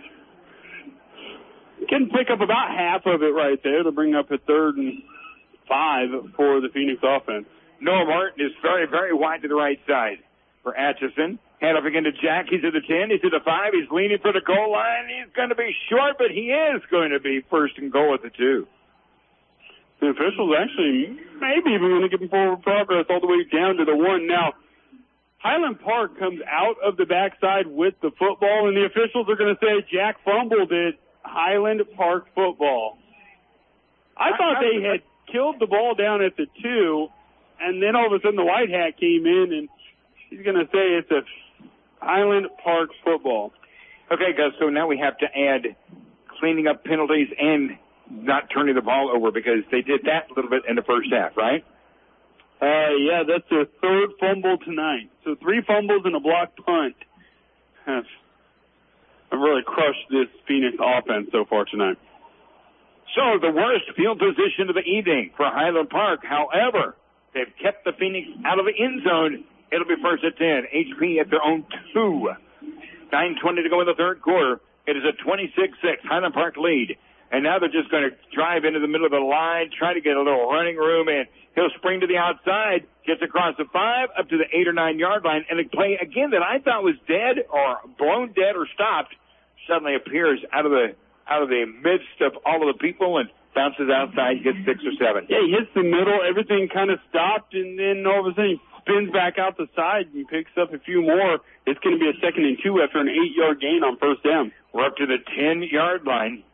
Can pick up about half of it right there to bring up a third and five for the Phoenix offense. Noah Martin is very, very wide to the right side for Atchison. Hand off again to Jack. He's at the ten. He's at the five. He's leaning for the goal line. He's going to be short, but he is going to be first and goal at the two. The officials actually maybe even going to give him forward progress all the way down to the one. Now, Highland Park comes out of the backside with the football, and the officials are going to say Jack fumbled it. Highland Park football. I thought they had killed the ball down at the two, and then all of a sudden the white hat came in, and he's going to say it's a Highland Park football. Okay, Gus, so now we have to add cleaning up penalties and not turning the ball over, because they did that a little bit in the first half, right? Uh, yeah, that's their third fumble tonight. So three fumbles and a blocked punt have, have really crushed this Phoenix offense so far tonight. So the worst field position of the evening for Highland Park. However, they've kept the Phoenix out of the end zone. It'll be first at ten. H P at their own two. nine twenty to go in the third quarter. It is a twenty-six six Highland Park lead. And now they're just going to drive into the middle of the line, try to get a little running room, and he'll spring to the outside, gets across the five, up to the eight or nine yard line, and a play again that I thought was dead or blown dead or stopped suddenly appears out of the out of the midst of all of the people and bounces outside, gets six or seven. Yeah, he hits the middle. Everything kind of stopped, and then all of a sudden he spins back out the side and picks up a few more. It's going to be a second and two after an eight-yard gain on first down. We're up to the ten-yard line.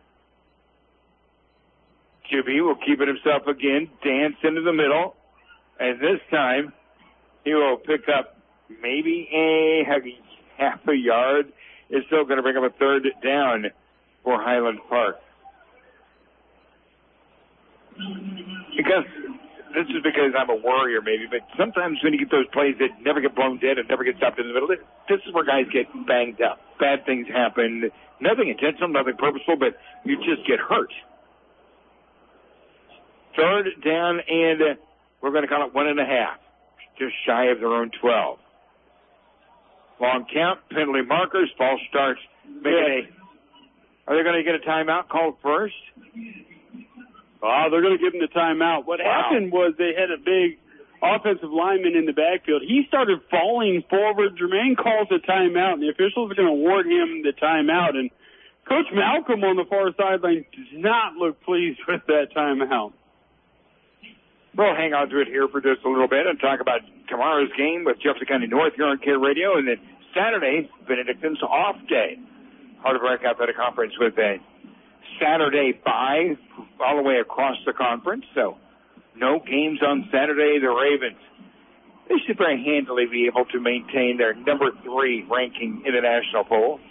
Q B will keep it himself again, dance into the middle, and this time he will pick up maybe a half a yard. It's still going to bring up a third down for Highland Park. Because this is because I'm a worrier maybe, but sometimes when you get those plays that never get blown dead and never get stopped in the middle, this is where guys get banged up. Bad things happen. Nothing intentional, nothing purposeful, but you just get hurt. Third down, and uh, we're going to call it one and a half, just shy of their own twelve. Long count, penalty markers, false starts. Making a, are they going to get a timeout called first? Oh, they're going to give him the timeout. What wow. happened was they had a big offensive lineman in the backfield. He started falling forward. Jermaine calls a timeout, and the officials are going to award him the timeout. And Coach Malcolm on the far sideline does not look pleased with that timeout. We'll hang on to it here for just a little bit and talk about tomorrow's game with Jefferson County North here on Care Radio, and then Saturday, Benedictine's off day. Hard to break out that conference with a Saturday bye all the way across the conference, so no games on Saturday. The Ravens, they should very handily be able to maintain their number three ranking in the national poll.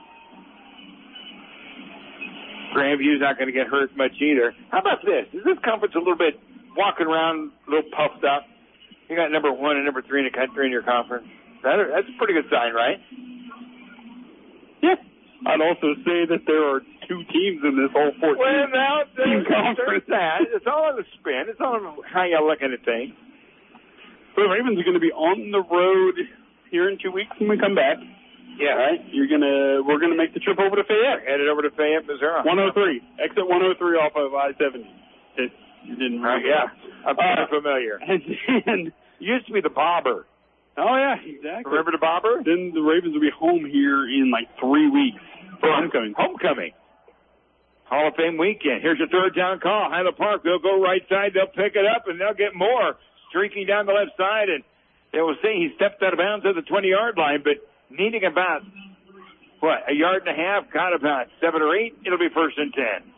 Grandview's not going to get hurt much either. How about this? Is this conference a little bit walking around a little puffed up? You got number one and number three in the country in your conference. That, that's a pretty good sign, right? Yeah. I'd also say that there are two teams in this whole fourteen well, now, team conference. That. It's all on the spin. It's all on how you're looking at things. The Ravens are going to be on the road here in two weeks when we come back. Yeah. All right. You're gonna. We're gonna make the trip over to Fayette. Headed over to Fayette, Missouri. one oh three. Exit one oh three off of I seventy. It, you didn't remember. Uh, yeah. I'm uh, familiar. And then used to be the Bobber. Oh yeah, exactly. Remember the Bobber? Then the Ravens will be home here in like three weeks for homecoming. Homecoming. Hall of Fame weekend. Here's your third down call. Highland Park. They'll go right side. They'll pick it up and they'll get more streaking down the left side, and they will say he stepped out of bounds at the twenty-yard line, but needing about what a yard and a half, got about seven or eight. It'll be first and ten.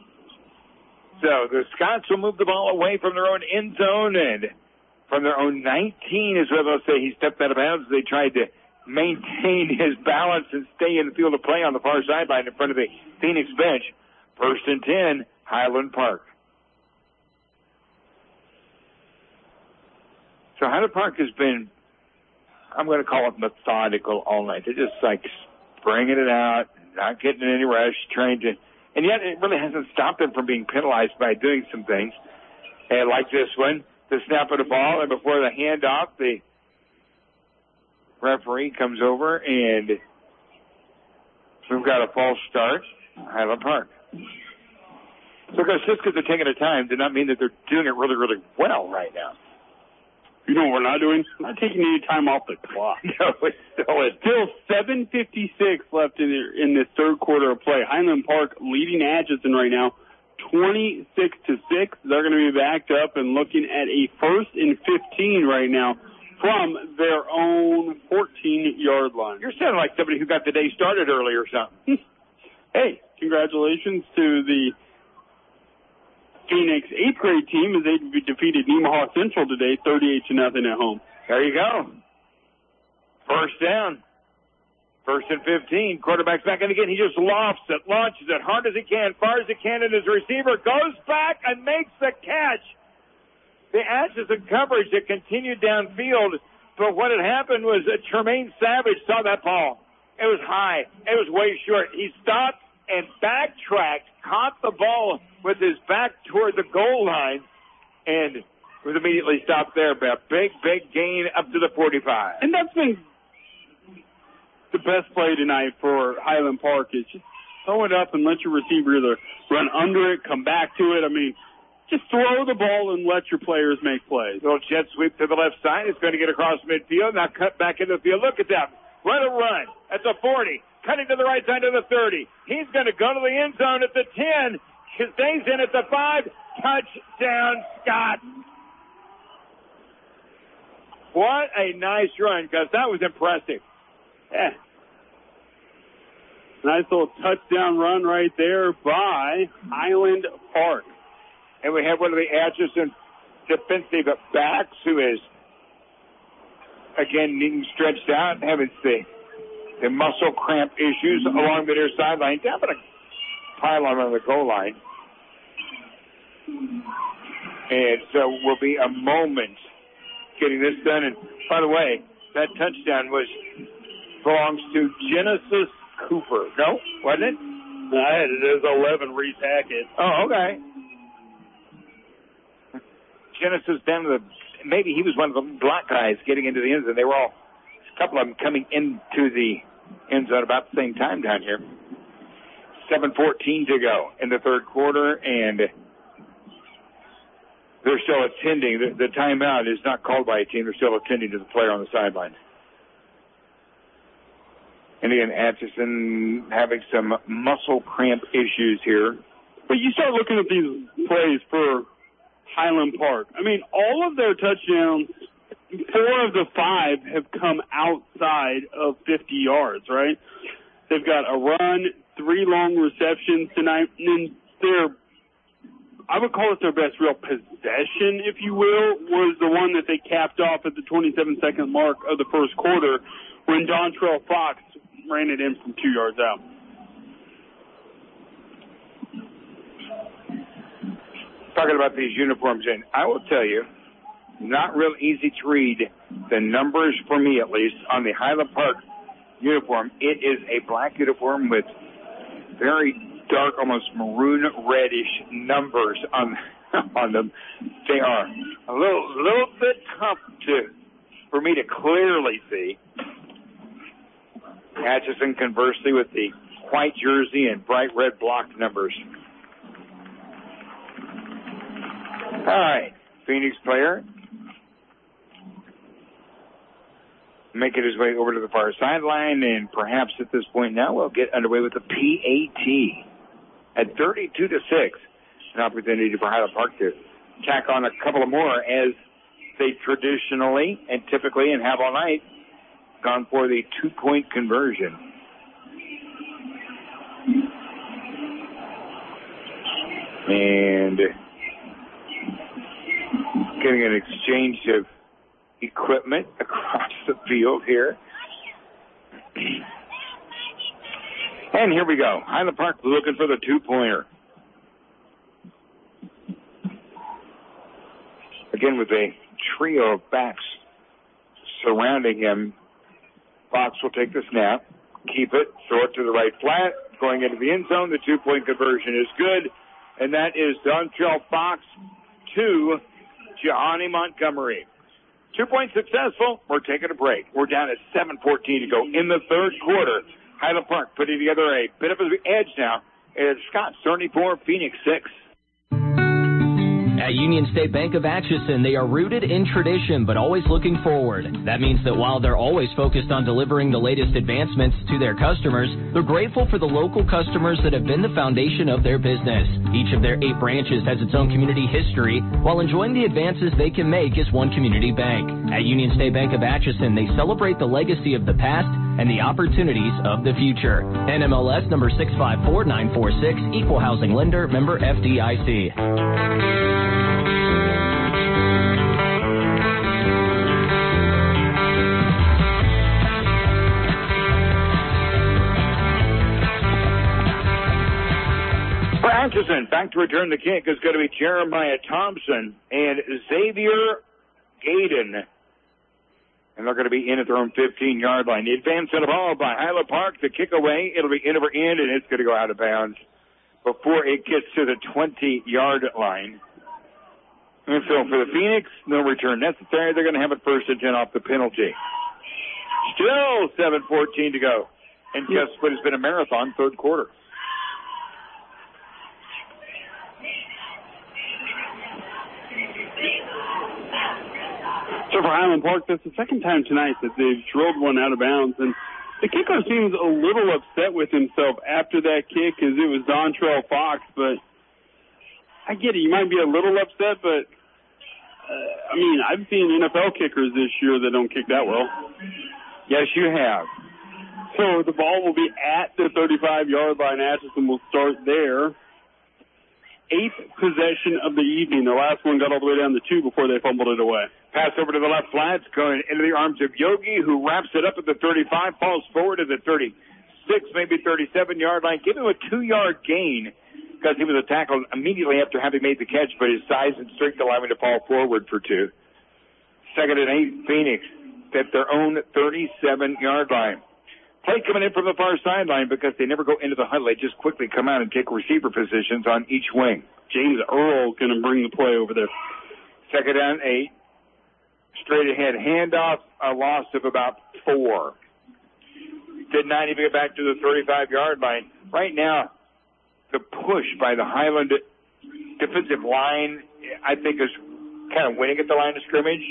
So the Scots will move the ball away from their own end zone and from their own nineteen is what they'll say. He stepped out of bounds. They tried to maintain his balance and stay in the field of play on the far sideline in front of the Phoenix bench. First and ten, Highland Park. So Highland Park has been, I'm going to call it methodical all night. They're just like bringing it out, not getting in any rush, trying to, and yet it really hasn't stopped them from being penalized by doing some things. And like this one, the snap of the ball, and before the handoff, the referee comes over, and we've got a false start, Highland Park. So because just because they're taking their time did not mean that they're doing it really, really well right now. You know what we're not doing? Not taking any time off the clock. No, it's still is. Still seven fifty-six left in, the, in this third quarter of play. Highland Park leading Atchison right now, twenty-six to six. They're going to be backed up and looking at a first and fifteen right now from their own fourteen-yard line. You're sounding like somebody who got the day started early or something. Hey, congratulations to the Phoenix eighth grade team as they defeated Nemaha Central today, thirty-eight to nothing at home. There you go. First down. First and fifteen. Quarterback's back in again. He just lofts it, launches it hard as he can, far as he can, and his receiver goes back and makes the catch. The Atchison coverage that continued downfield, but what had happened was that Tremaine Savage saw that ball. It was high. It was way short. He stopped and backtracked, caught the ball with his back toward the goal line, and was immediately stopped there by a big, big gain up to the forty-five. And that's been the best play tonight for Highland Park, is just throw it up and let your receiver either run under it, come back to it. I mean, just throw the ball and let your players make plays. Little jet sweep to the left side. It's going to get across midfield. Now cut back into the field. Look at that. Let it run. At the forty, cutting to the right side of the thirty. He's going to go to the end zone at the ten. He stays in at the five. Touchdown, Scott. What a nice run, Gus. That was impressive. Yeah. Nice little touchdown run right there by Highland Park. And we have one of the Atchison defensive backs who is, again, needing stretched out, having the, the muscle cramp issues along the near sideline. Down but a pylon on the goal line. And so will be a moment getting this done. And by the way, that touchdown was belongs to Genesis Cooper. No, wasn't it? No, I had it as eleven, Reese Hackett. Oh, okay. Genesis down to the, maybe he was one of the black guys getting into the end zone. They were all, a couple of them coming into the end zone about the same time down here. seven fourteen to go in the third quarter, and they're still attending. The, the timeout is not called by a team. They're still attending to the player on the sideline. And again, Atchison having some muscle cramp issues here. But you start looking at these plays for Highland Park. I mean, all of their touchdowns, four of the five have come outside of fifty yards, right? They've got a run, three long receptions tonight, and then their, I would call it their best real possession, if you will, was the one that they capped off at the twenty-seven second mark of the first quarter when Dontrell Fox ran it in from two yards out. Talking about these uniforms, and I will tell you, not real easy to read the numbers, for me at least, on the Highland Park uniform. It is a black uniform with very dark, almost maroon reddish numbers on on them. They are a little little bit tough to for me to clearly see. Atchison, conversely, with the white jersey and bright red blocked numbers. All right, Phoenix player making his way over to the far sideline, and perhaps at this point now we'll get underway with the P A T at thirty-two to six. An opportunity for Highland Park to tack on a couple of more, as they traditionally and typically and have all night gone for the two-point conversion. And getting an exchange of equipment across the field here. And here we go. Highland Park looking for the two-pointer. Again, with a trio of backs surrounding him. Fox will take the snap, keep it, throw it to the right flat, going into the end zone. The two-point conversion is good, and that is Dontrell Fox to Johnny Montgomery. Two-point successful. We're taking a break. We're down at seven fourteen to go in the third quarter. Highland Park putting together a bit of an edge now. It's Scott thirty-four, Phoenix six. At Union State Bank of Atchison, they are rooted in tradition, but always looking forward. That means that while they're always focused on delivering the latest advancements to their customers, they're grateful for the local customers that have been the foundation of their business. Each of their eight branches has its own community history, while enjoying the advances they can make as one community bank. At Union State Bank of Atchison, they celebrate the legacy of the past and the opportunities of the future. N M L S number six five four nine four six, Equal Housing Lender, member F D I C. For Atchison, back to return the kick is going to be Jeremiah Thompson and Xavier Gaden. And they're going to be in at their own fifteen-yard line. The advance of the ball by Highland Park. The kick away. It'll be in over end, and it's going to go out of bounds before it gets to the twenty-yard line. And so for the Phoenix, no return necessary. They're going to have it first and ten off the penalty. Still seven fourteen to go. And guess what has been a marathon third quarter. So for Highland Park, that's the second time tonight that they've drilled one out of bounds. And The kicker seems a little upset with himself after that kick because it was Dontrell Fox, but I get it. You might be a little upset, but, uh, I mean, I've seen N F L kickers this year that don't kick that well. Yes, you have. So the ball will be at the thirty-five-yard line. Atchison will start there. Eighth possession of the evening. The last one got all the way down to two before they fumbled it away. Pass over to the left flat, going into the arms of Yogi, who wraps it up at the thirty-five, falls forward to the thirty-six, maybe thirty-seven-yard line. Give him a two-yard gain because he was tackled immediately after having made the catch, but his size and strength allowed him to fall forward for two. Second and eight, Phoenix at their own thirty-seven-yard line. Play coming in from the far sideline because they never go into the huddle. They just quickly come out and take receiver positions on each wing. James Earl going to bring the play over there. Second down, eight. Straight ahead handoff, a loss of about four. Did not even get back to the thirty-five-yard line. Right now, the push by the Highland defensive line, I think, is kind of winning at the line of scrimmage.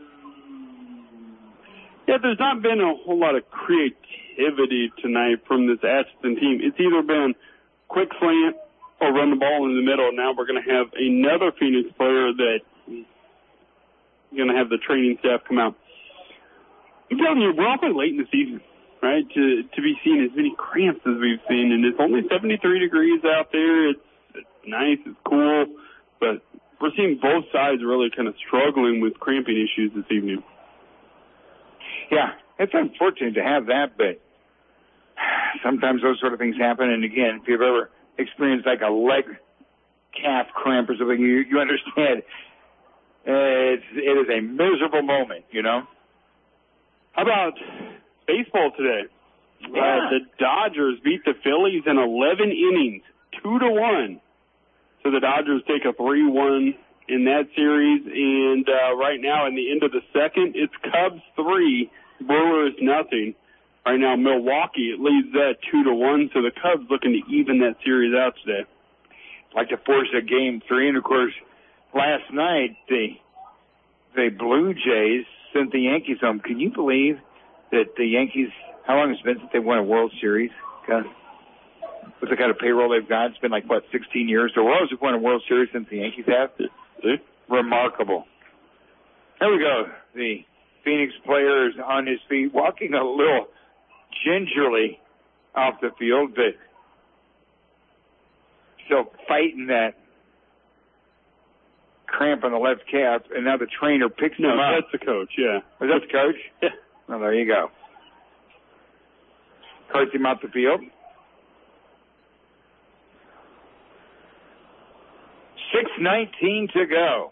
Yeah, there's not been a whole lot of creativity tonight from this Atchison team. It's either been quick slant or run the ball in the middle. Now we're going to have another Phoenix player that is going to have the training staff come out. I'm telling you, we're awfully late in the season, right, to to be seeing as many cramps as we've seen. And it's only seventy-three degrees out there. It's, it's nice. It's cool. But we're seeing both sides really kind of struggling with cramping issues this evening. Yeah, it's unfortunate to have that, but sometimes those sort of things happen. And again, if you've ever experienced like a leg calf cramp or something, you, you understand it's, it is a miserable moment, you know. How about baseball today? Yeah. Uh, the Dodgers beat the Phillies in eleven innings, two to one. So the Dodgers take a three one in that series, and uh, right now in the end of the second, it's Cubs three, Brewers nothing. Right now, Milwaukee leads that two to one, so the Cubs looking to even that series out today. Like to force a game three, and of course, last night the the Blue Jays sent the Yankees home. Can you believe that the Yankees? How long has it been since they won a World Series? God. With the kind of payroll they've got, it's been like what, sixteen years. The Royals have won a World Series since the Yankees have. Remarkable. There we go. The Phoenix player is on his feet, walking a little gingerly off the field, but still fighting that cramp on the left calf, and now the trainer picks no, him up. That's the coach, yeah. Was that the coach? Yeah. Well, there you go. Carts him out the field. six nineteen to go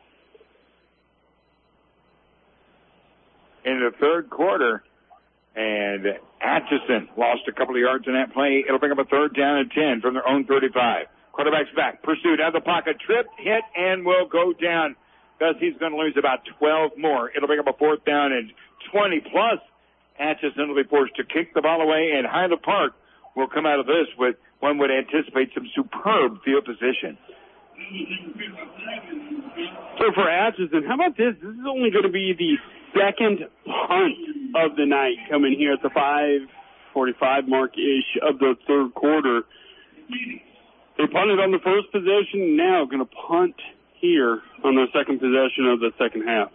in the third quarter, and Atchison lost a couple of yards in that play. It'll bring up a third down and ten from their own thirty-five. Quarterback's back, pursued out of the pocket, tripped, hit, and will go down. Thus, he's going to lose about twelve more. It'll bring up a fourth down and twenty plus. Atchison will be forced to kick the ball away, and Highland Park will come out of this with, one would anticipate, some superb field position. So for Atchison, how about this? This is only going to be the second punt of the night coming here at the five forty-five mark-ish of the third quarter. They punted on the first possession, now going to punt here on the second possession of the second half.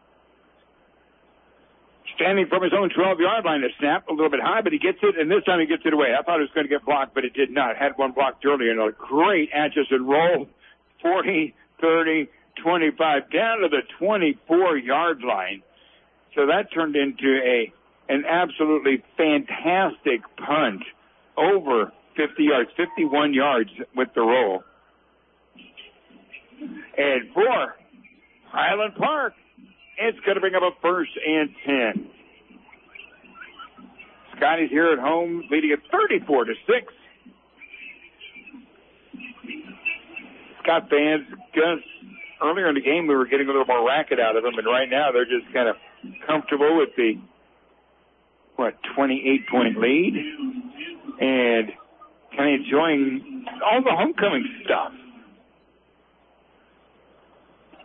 Standing from his own twelve-yard line, a snap a little bit high, but he gets it, and this time he gets it away. I thought it was going to get blocked, but it did not. Had one blocked earlier, and a great Atchison roll. forty, thirty, twenty-five, down to the twenty-four-yard line. So that turned into a an absolutely fantastic punt over fifty yards, fifty-one yards with the roll. And for Highland Park, it's going to bring up a first and ten. Scotty's here at home, leading at thirty-four to six. Scott fans, Gus, earlier in the game we were getting a little more racket out of them, and right now they're just kind of comfortable with the, what, twenty-eight point lead, and kind of enjoying all the homecoming stuff.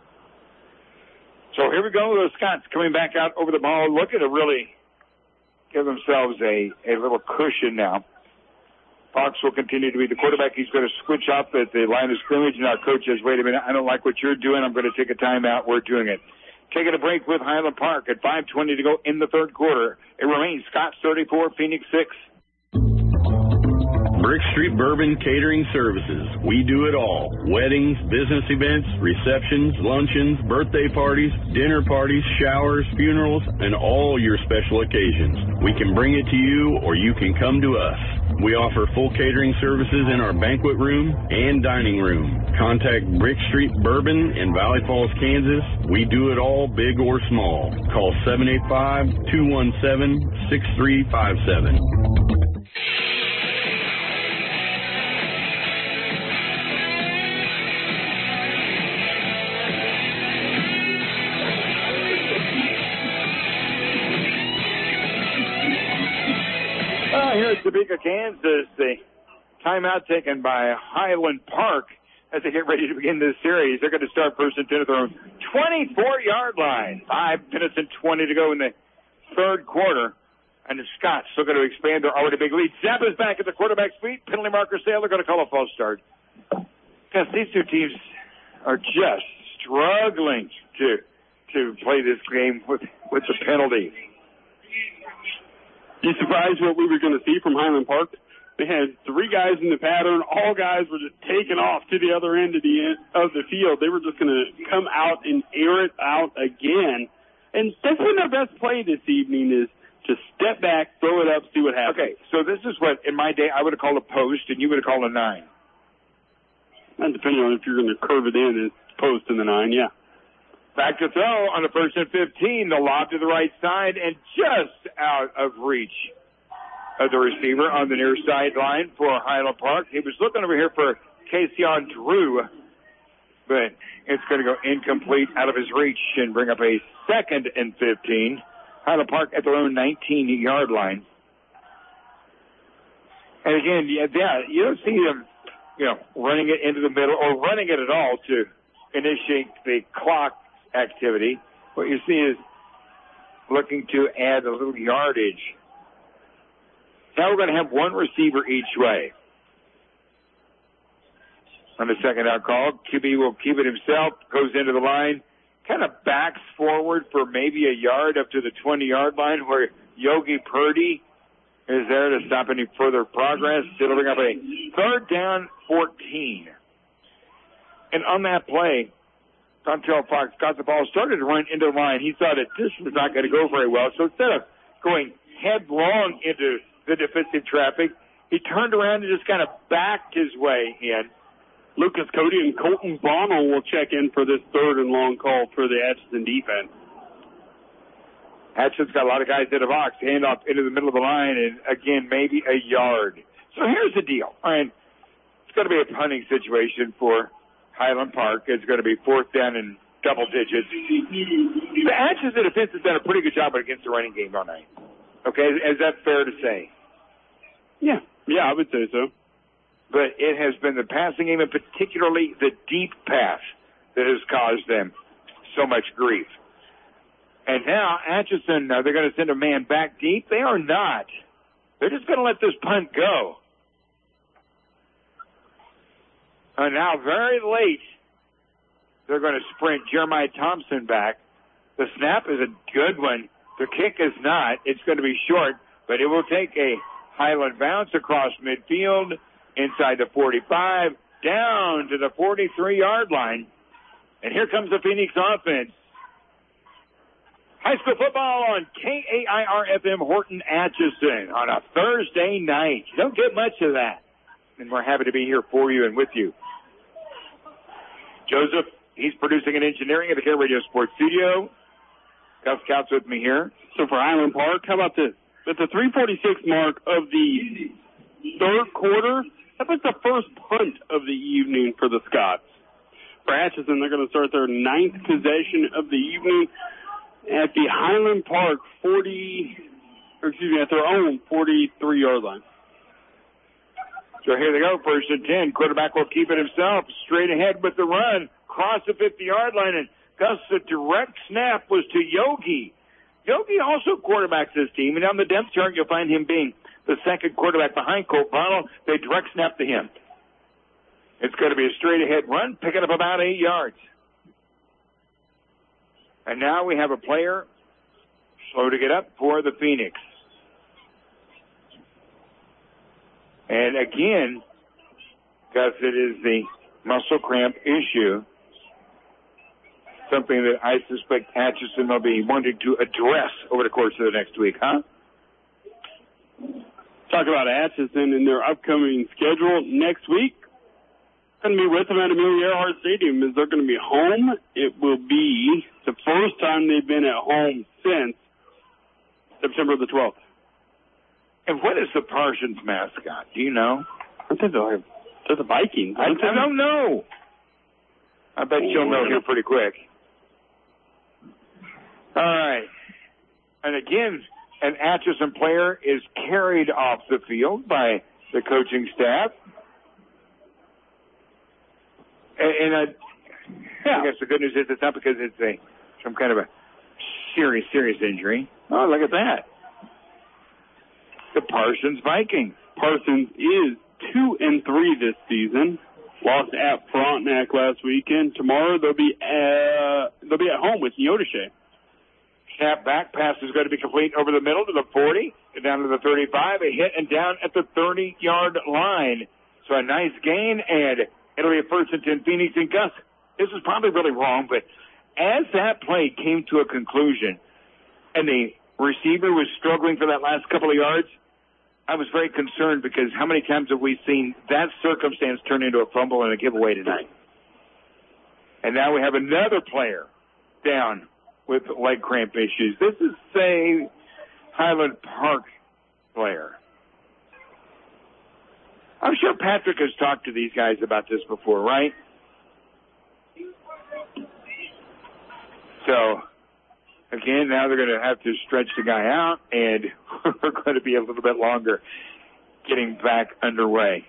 So here we go, the Scots coming back out over the ball, looking to really give themselves a, a little cushion now. Fox will continue to be the quarterback. He's going to switch up at the line of scrimmage. Now, coach says, wait a minute, I don't like what you're doing. I'm going to take a timeout. We're doing it. Taking a break with Highland Park at five twenty to go in the third quarter. It remains Scott's thirty-four, Phoenix six. Brick Street Bourbon Catering Services. We do it all. Weddings, business events, receptions, luncheons, birthday parties, dinner parties, showers, funerals, and all your special occasions. We can bring it to you or you can come to us. We offer full catering services in our banquet room and dining room. Contact Brick Street Bourbon in Valley Falls, Kansas. We do it all, big or small. Call seven eight five, two one seven, six three five seven. Here at Topeka, Kansas, the timeout taken by Highland Park as they get ready to begin this series. They're going to start first and ten at their own twenty-four-yard line. Five minutes and twenty to go in the third quarter. And the Scots still going to expand their already big lead. Zappa's back at the quarterback's feet. Penalty marker sale. They're going to call a false start. Because these two teams are just struggling to to play this game with, with the penalty. You surprised what we were going to see from Highland Park? They had three guys in the pattern. All guys were just taking off to the other end of the end of the field. They were just going to come out and air it out again. And that's been their best play this evening is to step back, throw it up, see what happens. Okay, so this is what, in my day, I would have called a post, and you would have called a nine. And depending on if you're going to curve it in, it's post in the nine, yeah. Back to throw on the first and fifteen. The lob to the right side and just out of reach of the receiver on the near sideline for Highland Park. He was looking over here for Kaysion Drew, but it's going to go incomplete out of his reach and bring up a second and fifteen. Highland Park at their own nineteen-yard line. And again, yeah, yeah, you don't see them, you know, running it into the middle or running it at all to initiate the clock activity. What you see is looking to add a little yardage. Now we're going to have one receiver each way. On the second out call, Q B will keep it himself, goes into the line, kind of backs forward for maybe a yard up to the twenty-yard line where Yogi Purdy is there to stop any further progress. It'll bring up a third down fourteen. And on that play, Dontel Fox got the ball, started to run into the line. He thought that this was not going to go very well. So instead of going headlong into the defensive traffic, he turned around and just kind of backed his way in. Lucas Cody and Colton Bonnell will check in for this third and long call for the Atchison defense. Atchison's got a lot of guys in the box. Hand off into the middle of the line, and again, maybe a yard. So here's the deal. All right, it's going to be a punting situation for Highland Park. It's going to be fourth down in double digits. The Atchison defense has done a pretty good job against the running game all night. Okay, is that fair to say? Yeah, yeah, I would say so. But it has been the passing game, and particularly the deep pass, that has caused them so much grief. And now Atchison, uh, they're going to send a man back deep. They are not. They're just going to let this punt go. And now, very late, they're going to sprint Jeremiah Thompson back. The snap is a good one. The kick is not. It's going to be short, but it will take a Highland bounce across midfield, inside the forty-five, down to the forty-three-yard line. And here comes the Phoenix offense. High school football on K A I R F M Horton Atchison on a Thursday night. You don't get much of that. And we're happy to be here for you and with you. Joseph, he's producing and engineering at the Care Radio Sports Studio. Gus Couts with me here. So for Highland Park, how about this? At the three forty-six mark of the third quarter, that was the first punt of the evening for the Scots. For Atchison, they're going to start their ninth possession of the evening at the Highland Park forty, or excuse me, at their own forty-three-yard line. So here they go, first and ten. Quarterback will keep it himself, straight ahead with the run, cross the fifty-yard line, and Gus, the direct snap was to Yogi. Yogi also quarterbacks this team, and on the depth chart, you'll find him being the second quarterback behind Colt Bottle. They direct snap to him. It's going to be a straight-ahead run, picking up about eight yards. And now we have a player slow to get up for the Phoenix. And again, Gus, it is the muscle cramp issue, something that I suspect Atchison will be wanting to address over the course of the next week, huh? Talk about Atchison and their upcoming schedule next week. Going to be with them at Amelia Earhart Stadium. Is they're going to be home. It will be the first time they've been at home since September the twelfth. And what is the Parsons mascot? Do you know? I think they're, they're the Vikings. I, I don't know. I bet you'll know here pretty quick. All right. And again, an Atchison player is carried off the field by the coaching staff. And, and I, yeah. I guess the good news is it's not because it's a some kind of a serious, serious injury. Oh, look at that. The Parsons Vikings. Parsons is two and three this season. Lost at Frontenac last weekend. Tomorrow they'll be uh, they'll be at home with Neodesha. Snap back pass is going to be complete over the middle to the forty, down to the thirty-five, a hit and down at the thirty-yard line. So a nice gain, and it'll be a first and ten Phoenix. And Gus, this is probably really wrong, but as that play came to a conclusion and the receiver was struggling for that last couple of yards, I was very concerned because how many times have we seen that circumstance turn into a fumble and a giveaway tonight? And now we have another player down with leg cramp issues. This is, say, Highland Park player. I'm sure Patrick has talked to these guys about this before, right? So, again, now they're going to have to stretch the guy out, and we're going to be a little bit longer getting back underway.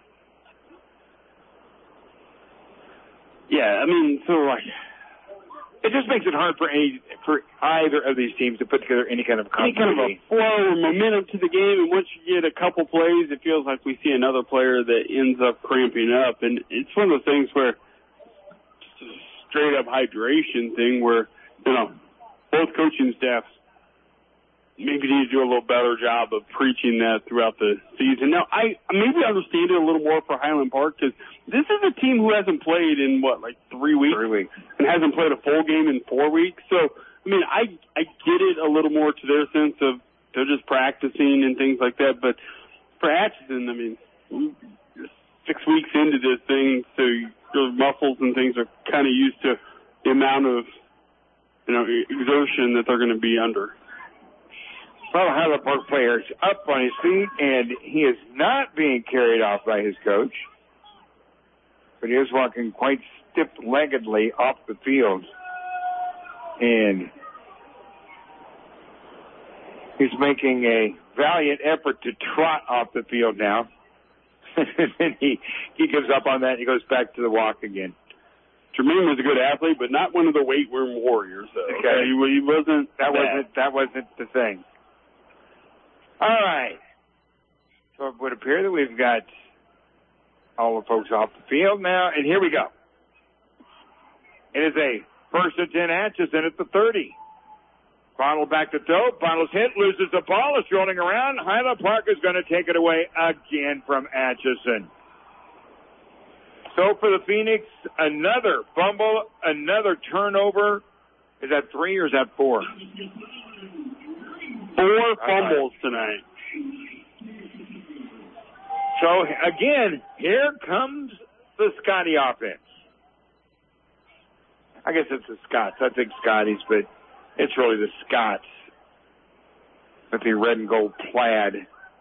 Yeah, I mean, so like, it just makes it hard for any for either of these teams to put together any kind of any kind of a flow or momentum to the game. And once you get a couple plays, it feels like we see another player that ends up cramping up. And it's one of those things where it's a straight up hydration thing where, you know, both coaching staffs maybe need to do a little better job of preaching that throughout the season. Now, I maybe understand it a little more for Highland Park because this is a team who hasn't played in, what, like three weeks? Three weeks. And hasn't played a full game in four weeks. So, I mean, I, I get it a little more to their sense of they're just practicing and things like that. But for Atchison, I mean, six weeks into this thing, so your muscles and things are kind of used to the amount of, you know, exertion that they're going to be under. Well, the Highland Park player is up on his feet, and he is not being carried off by his coach, but he is walking quite stiff-leggedly off the field, and he's making a valiant effort to trot off the field now. And then he, he gives up on that, and he goes back to the walk again. Jermaine was a good athlete, but not one of the weight room warriors, though. Okay. Okay? He, he wasn't that, that. wasn't that wasn't the thing. All right. So it would appear that we've got all the folks off the field now, and here we go. It is a first and ten Atchison at the thirty. Bottle back to throw. Bottle's hit, loses the ball. It's rolling around. Highland Park is going to take it away again from Atchison. So for the Phoenix, another fumble, another turnover. Is that three or is that four? Four fumbles tonight. So, again, here comes the Scotty offense. I guess it's the Scots. I think Scotty's, but it's really the Scots with the red and gold plaid.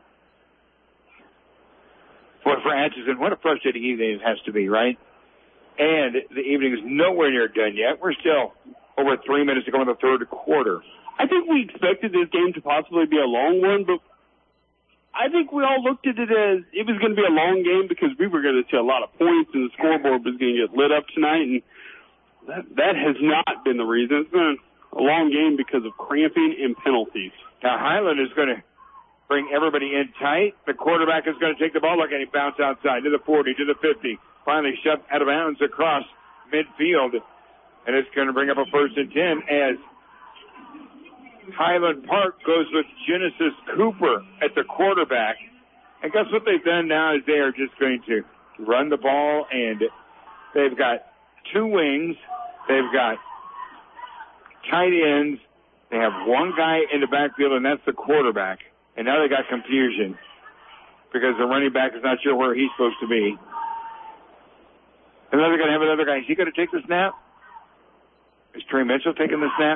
Boy, for Atchison, what a frustrating evening it has to be, right? And the evening is nowhere near done yet. We're still over three minutes to go in the third quarter. I think we expected this game to possibly be a long one, but I think we all looked at it as it was going to be a long game because we were going to see a lot of points and the scoreboard was going to get lit up tonight, and that that has not been the reason. It's been a long game because of cramping and penalties. Now Highland is going to bring everybody in tight. The quarterback is going to take the ball. Look at him bounce outside to the forty, to the fifty. Finally shoved out of bounds across midfield. And it's going to bring up a first and ten as Highland Park goes with Genesis Cooper at the quarterback. And guess what they've done now is they are just going to run the ball, and they've got two wings. They've got tight ends. They have one guy in the backfield, and that's the quarterback. And now they got confusion because the running back is not sure where he's supposed to be. And then they're going to have another guy. Is he going to take the snap? Is Trey Mitchell taking the snap?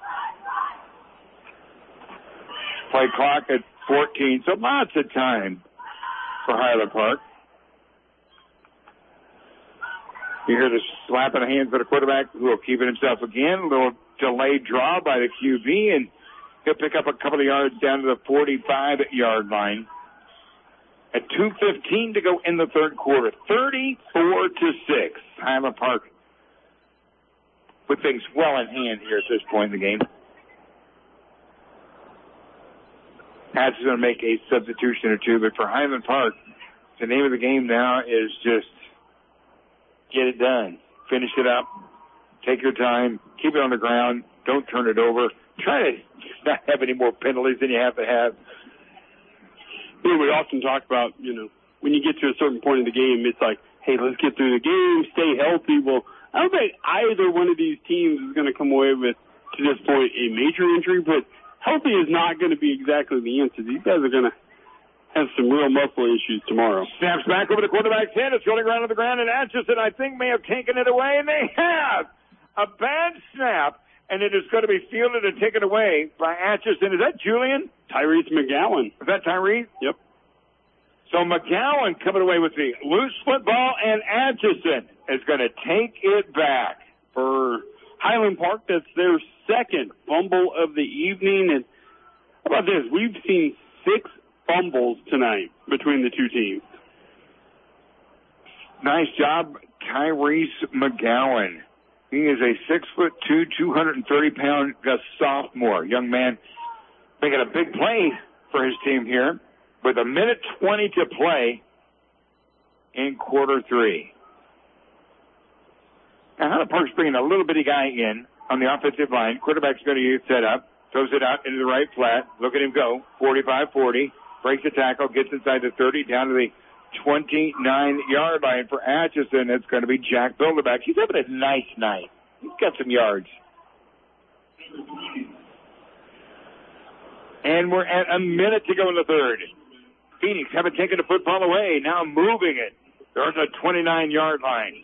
Play clock at fourteen, so lots of time for Highland Park. You hear the slap of the hands for the quarterback, who will keep it himself again. A little delayed draw by the Q B, and he'll pick up a couple of yards down to the forty-five-yard line. At two fifteen to go in the third quarter, thirty-four to six. Highland Park with things well in hand here at this point in the game. Pat's going to make a substitution or two, but for Highland Park, the name of the game now is just get it done. Finish it up. Take your time. Keep it on the ground. Don't turn it over. Try to not have any more penalties than you have to have. You know, we often talk about, you know, when you get to a certain point in the game, it's like, hey, let's get through the game, stay healthy. Well, I don't think either one of these teams is going to come away with, to this point, a major injury, but healthy is not going to be exactly the answer. These guys are going to have some real muscle issues tomorrow. Snaps back over the quarterback's head. It's rolling around on the ground, and Atchison, I think, may have taken it away, and they have. A bad snap, and it is going to be fielded and taken away by Atchison. Is that Julian? Tyrese McGowan. Is that Tyrese? Yep. So McGowan coming away with the loose football, and Atchison is going to take it back. For Highland Park, that's their second fumble of the evening. And how about this? We've seen six fumbles tonight between the two teams. Nice job, Tyrese McGowan. He is a six foot two, two hundred thirty pound sophomore, young man, making a big play for his team here with a minute twenty to play in quarter three. Now, Highland Park's bringing a little bitty guy in on the offensive line. Quarterback's going to set up, throws it out into the right flat. Look at him go, forty-five forty, breaks the tackle, gets inside the thirty, down to the twenty-nine-yard line for Atchison. It's going to be Jack Bilderback. He's having a nice night. He's got some yards. And we're at a minute to go in the third. Phoenix haven't taken the football away. Now moving it. They're on the twenty-nine-yard line.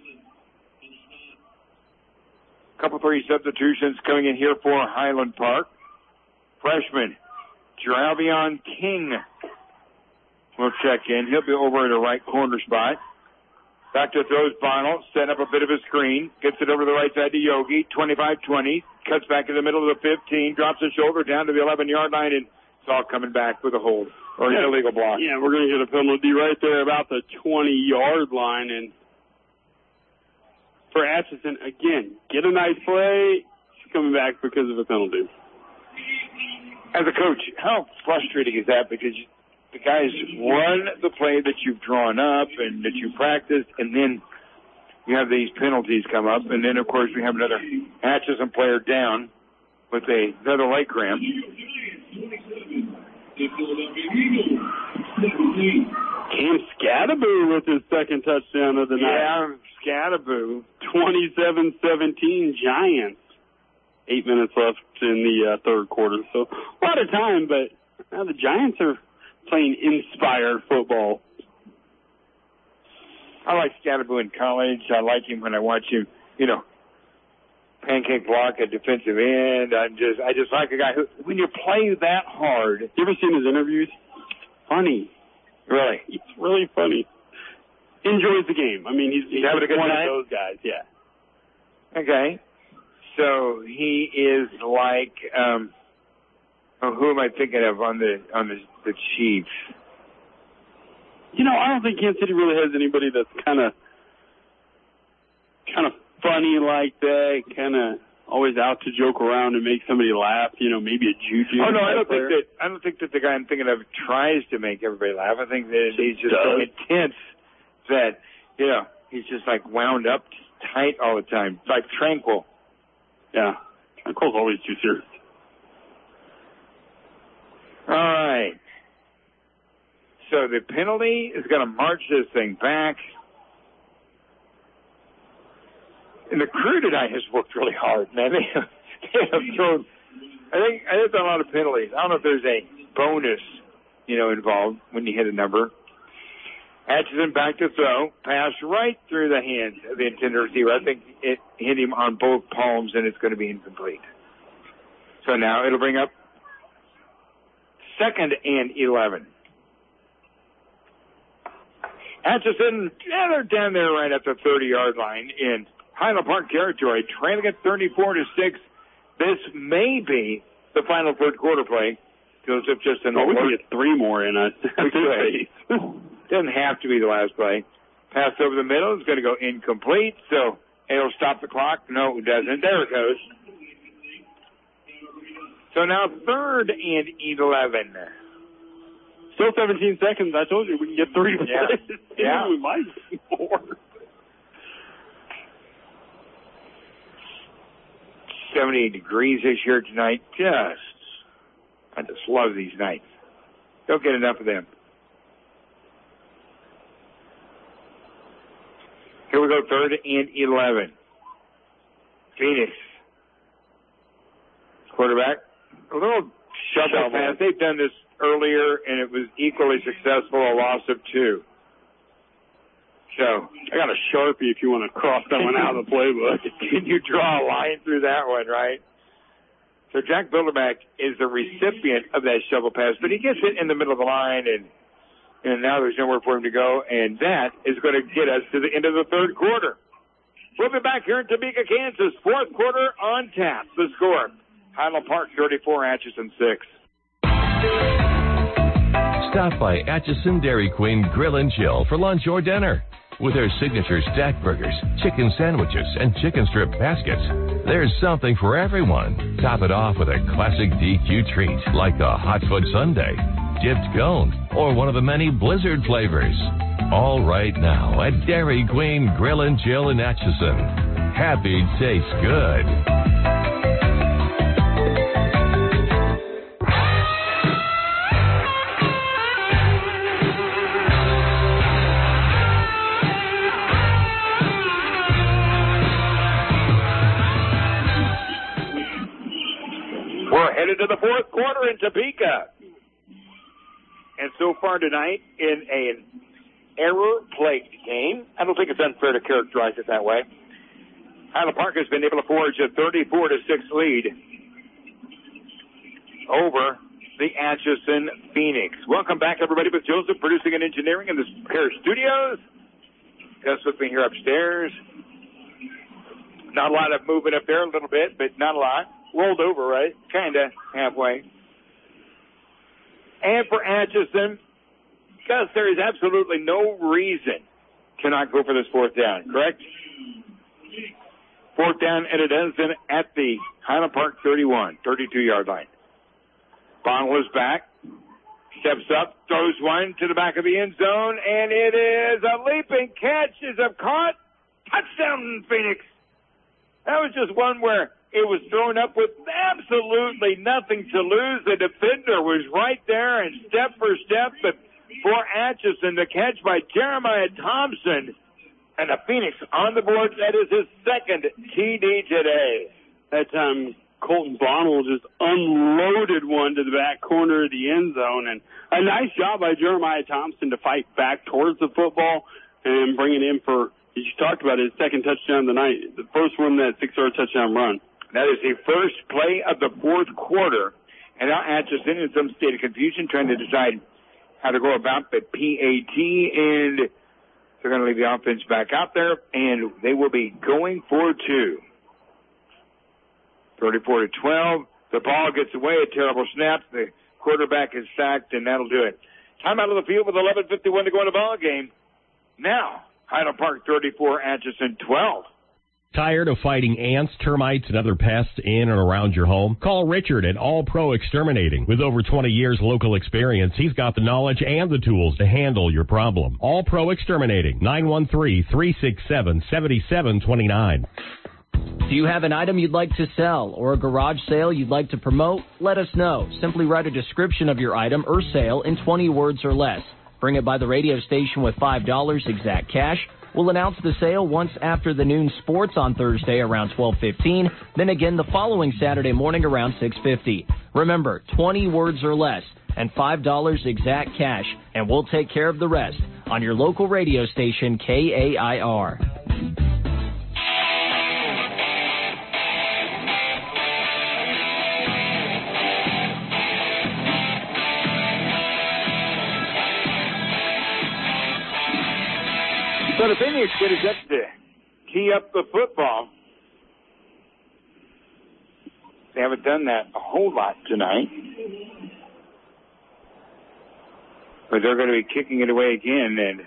Couple three substitutions coming in here for Highland Park. Freshman Jaravion King will check in. He'll be over in the right corner spot. Back to throws Bonnell, set up a bit of a screen, gets it over the right side to Yogi, twenty-five twenty, cuts back in the middle of the fifteen, drops his shoulder down to the eleven-yard line, and it's all coming back with a hold or yeah, an illegal block. Yeah, we're going to get a penalty right there about the twenty-yard line, and for Atchison, again, get a nice play. She's coming back because of a penalty. As a coach, how frustrating is that? Because you, the guys run the play that you've drawn up and that you practiced, and then you have these penalties come up, and then, of course, we have another Atchison player down with a, another leg cramp. Cam Scadaboo with his second touchdown of the night. Yeah, Scadaboo. twenty-seven seventeen Giants. Eight minutes left in the uh, third quarter. So a lot of time, but now the Giants are playing inspired football. I like Scadaboo in college. I like him when I watch him, you know, pancake block at defensive end. I just, I just like a guy who, when you play that hard. You ever seen his interviews? Funny. Really? It's really funny. Enjoys the game. I mean, he's, he's having a good one time? of those guys, yeah. Okay. So he is like, um, oh, who am I thinking of on the on the, the Chiefs? You know, I don't think Kansas City really has anybody that's kind of kind of funny like that, kind of always out to joke around and make somebody laugh. You know, maybe a juju. Oh no, I don't player. think that. I don't think that the guy I'm thinking of tries to make everybody laugh. I think that he's just so intense that you know he's just like wound up tight all the time, like Tranquil. Yeah, Tranquil's always too serious. All right. So the penalty is going to march this thing back. And the crew tonight has worked really hard, man. They have, they have thrown, I think, I think, a lot of penalties. I don't know if there's a bonus, you know, involved when you hit a number. Atchison back to throw. Pass right through the hands of the intended receiver. I think it hit him on both palms, and it's going to be incomplete. So now it'll bring up second and eleven. Atchison, yeah, they're down there right at the thirty-yard line in Highland Park territory, trailing at thirty-four to six. This may be the final third quarter play. Joseph just an well, alert. We can get three more in us. Doesn't have to be the last play. Pass over the middle is going to go incomplete, so it'll stop the clock. No, it doesn't. There it goes. So now third and eleven. Still seventeen seconds. I told you we can get three. Yeah, yeah. We might get more. seventy degrees this year tonight. Just, I just love these nights. Don't get enough of them. Here we go, third and eleven. Phoenix. Quarterback. A little shovel pass. They've done this earlier, and it was equally successful, a loss of two. So, I got a Sharpie if you want to cross that one out of the playbook. Can you draw a line through that one, right? So Jack Bilderback is the recipient of that shovel pass, but he gets it in the middle of the line, and and now there's nowhere for him to go, and that is going to get us to the end of the third quarter. We'll be back here in Topeka, Kansas. Fourth quarter on tap. The score, Highland Park thirty-four, Atchison six. Stop by Atchison Dairy Queen Grill and Chill for lunch or dinner. With their signature stack burgers, chicken sandwiches, and chicken strip baskets, there's something for everyone. Top it off with a classic D Q treat like the Hot Foot Sundae, dipped cone, or one of the many Blizzard flavors. All right now at Dairy Queen Grill and Chill in Atchison. Happy tastes good. We're headed to the fourth quarter in Topeka. And so far tonight, in an error-plagued game, I don't think it's unfair to characterize it that way. Highland Park has been able to forge a thirty-four to six lead over the Atchison Phoenix. Welcome back, everybody, with Joseph Producing and Engineering in the Pair Studios. Gus with me here upstairs. Not a lot of movement up there, a little bit, but not a lot. Rolled over, right? Kind of halfway. And for Atchison, Gus, there is absolutely no reason to not go for this fourth down, correct? Fourth down, and it ends in at the Highland Park thirty-one, thirty-two-yard line. Bonnell is back, steps up, throws one to the back of the end zone, and it is a leaping catch. Is a caught. Touchdown, Phoenix. That was just one where it was thrown up with absolutely nothing to lose. The defender was right there and step for step, but for Atchison, the catch by Jeremiah Thompson, and the Phoenix on the board. That is his second T D today. That time, Colton Bonnell just unloaded one to the back corner of the end zone, and a nice job by Jeremiah Thompson to fight back towards the football and bring it in for, as you talked about, his second touchdown of the night, the first one, that six-yard touchdown run. That is the first play of the fourth quarter. And now Atchison in some state of confusion trying to decide how to go about the P A T. And they're going to leave the offense back out there. And they will be going for two. thirty-four to twelve. The ball gets away. A terrible snap. The quarterback is sacked, and that'll do it. Time out of the field with eleven fifty-one to go in the ball game. Now, Highland Park thirty-four, Atchison twelve. Tired of fighting ants, termites, and other pests in and around your home? Call Richard at All Pro Exterminating. With over twenty years local experience, he's got the knowledge and the tools to handle your problem. All Pro Exterminating, nine one three, three six seven, seven seven two nine. Do you have an item you'd like to sell or a garage sale you'd like to promote? Let us know. Simply write a description of your item or sale in twenty words or less. Bring it by the radio station with five dollars exact cash. We'll announce the sale once after the noon sports on Thursday around twelve fifteen, then again the following Saturday morning around six fifty. Remember, twenty words or less and five dollars exact cash, and we'll take care of the rest on your local radio station, K A I R. So the Phoenix get a chance to key up the football. They haven't done that a whole lot tonight. But they're going to be kicking it away again. And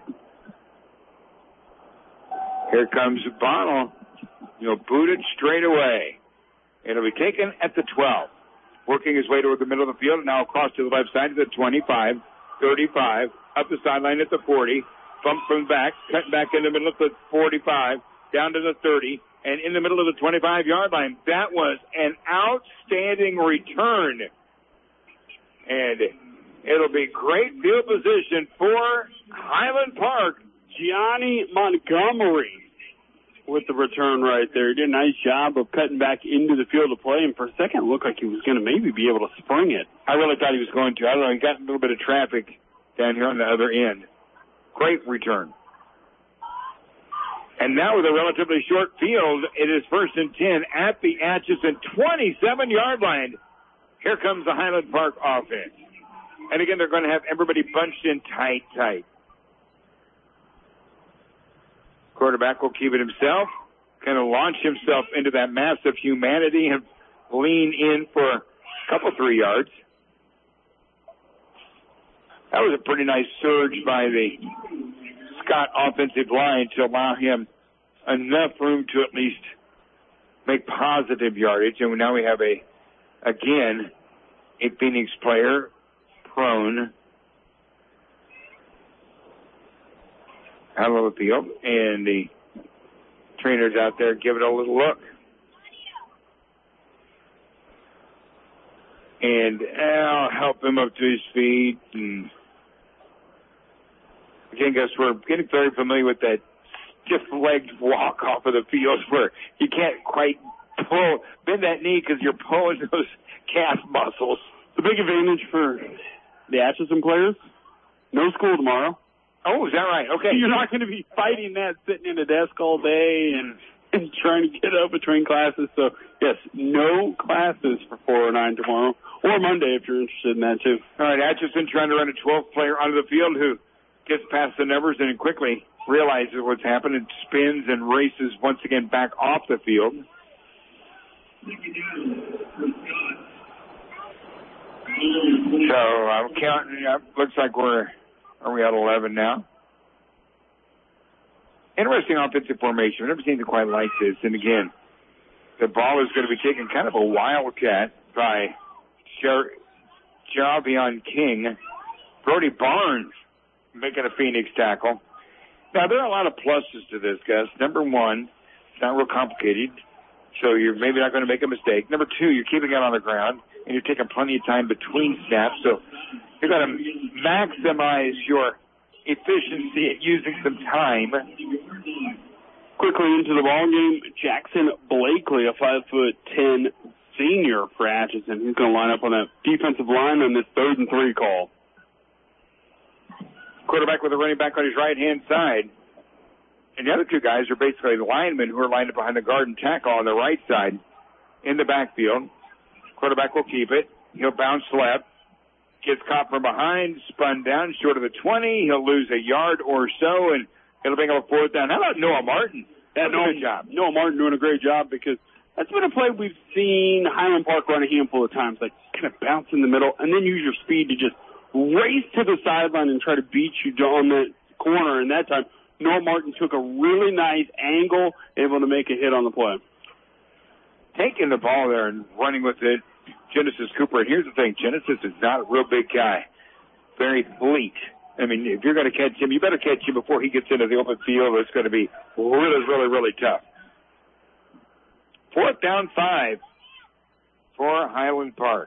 here comes Bonnell. He'll boot it straight away. It'll be taken at the twelve. Working his way toward the middle of the field. Now across to the left side to the twenty-five, thirty-five, up the sideline at the forty. Bump from back, cut back in the middle of the forty-five, down to the thirty, and in the middle of the twenty-five-yard line. That was an outstanding return. And it'll be great field position for Highland Park. Gianni Montgomery with the return right there. He did a nice job of cutting back into the field of play, and for a second it looked like he was going to maybe be able to spring it. I really thought he was going to. I don't know, he got a little bit of traffic down here on the other end. Great return. And now with a relatively short field, it is first and ten at the Atchison twenty-seven-yard line. Here comes the Highland Park offense. And again, they're going to have everybody bunched in tight, tight. Quarterback will keep it himself, kind of launch himself into that mass of humanity and lean in for a couple, three yards. That was a pretty nice surge by the Scott offensive line to allow him enough room to at least make positive yardage. And now we have a, again, a Phoenix player prone out of the field. And the trainers out there give it a little look. And I'll help him up to his feet. And again, guys, we're getting very familiar with that stiff-legged walk off of the field where you can't quite pull, bend that knee because you're pulling those calf muscles. The big advantage for the Atchison players, no school tomorrow. Oh, is that right? Okay. You're not going to be fighting that sitting in a desk all day and, and trying to get up between classes. So, yes, no classes for four oh nine tomorrow, or Monday if you're interested in that, too. All right, Atchison trying to run a twelve-player onto the field who gets past the numbers and quickly realizes what's happened and spins and races once again back off the field. So I'm counting. Uh, looks like we're are we at eleven now? Interesting offensive formation. I've never seen it quite like this. And again, the ball is going to be taken kind of a wildcat by Jer- Javion King. Brody Barnes making a Phoenix tackle. Now, there are a lot of pluses to this, guys. Number one, it's not real complicated, so you're maybe not going to make a mistake. Number two, you're keeping it on the ground, and you're taking plenty of time between snaps, so you're going to maximize your efficiency at using some time. Quickly into the ball game, Jackson Blakely, a five foot ten senior for Atchison. He's going to line up on that defensive line on this third and three call. Quarterback with a running back on his right-hand side. And the other two guys are basically the linemen who are lined up behind the guard and tackle on the right side in the backfield. Quarterback will keep it. He'll bounce left. Gets caught from behind, spun down short of the twenty. He'll lose a yard or so, and it'll bring up a fourth down. How about Noah Martin? That's a good job. Noah Martin doing a great job because that's been a play we've seen Highland Park run a handful of times, like kind of bounce in the middle and then use your speed to just race to the sideline and try to beat you on that corner. And that time, Noah Martin took a really nice angle, able to make a hit on the play. Taking the ball there and running with it, Genesis Cooper. And here's the thing, Genesis is not a real big guy. Very fleet. I mean, if you're going to catch him, you better catch him before he gets into the open field. It's going to be really, really, really tough. Fourth down, five for Highland Park.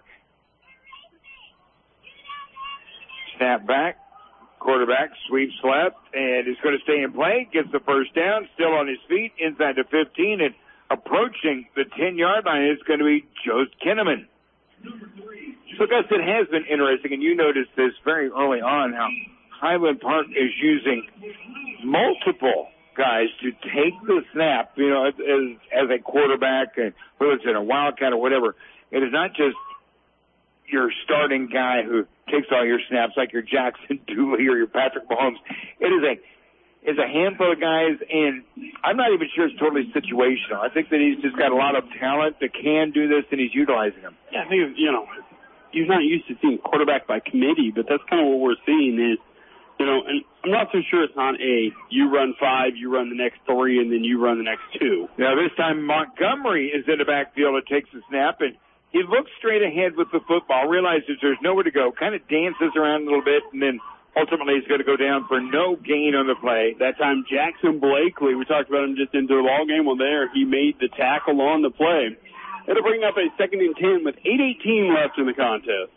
Snap back. Quarterback sweeps left and is going to stay in play. Gets the first down. Still on his feet. Inside the fifteen and approaching the ten-yard line is going to be Joe Kinnaman. So, Gus, it has been interesting, and you noticed this very early on, how Highland Park is using multiple guys to take the snap, you know, as, as a quarterback, and whether it's in a wildcat or whatever. It is not just your starting guy who takes all your snaps like your Jackson Dooley or your Patrick Mahomes. It is a is a handful of guys, and I'm not even sure it's totally situational. I think that he's just got a lot of talent that can do this, and he's utilizing them. Yeah, I think, you know, he's not used to seeing quarterback by committee, but that's kind of what we're seeing is, you know, and I'm not so sure it's not a you run five, you run the next three, and then you run the next two. Now, this time Montgomery is in the backfield and takes the snap, and he looks straight ahead with the football, realizes there's nowhere to go, kind of dances around a little bit, and then ultimately he's going to go down for no gain on the play. That time Jackson Blakely, we talked about him just into the ball game. Well, there he made the tackle on the play. It'll bring up a second and ten with eight eighteen left in the contest.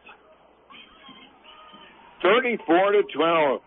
thirty-four to twelve.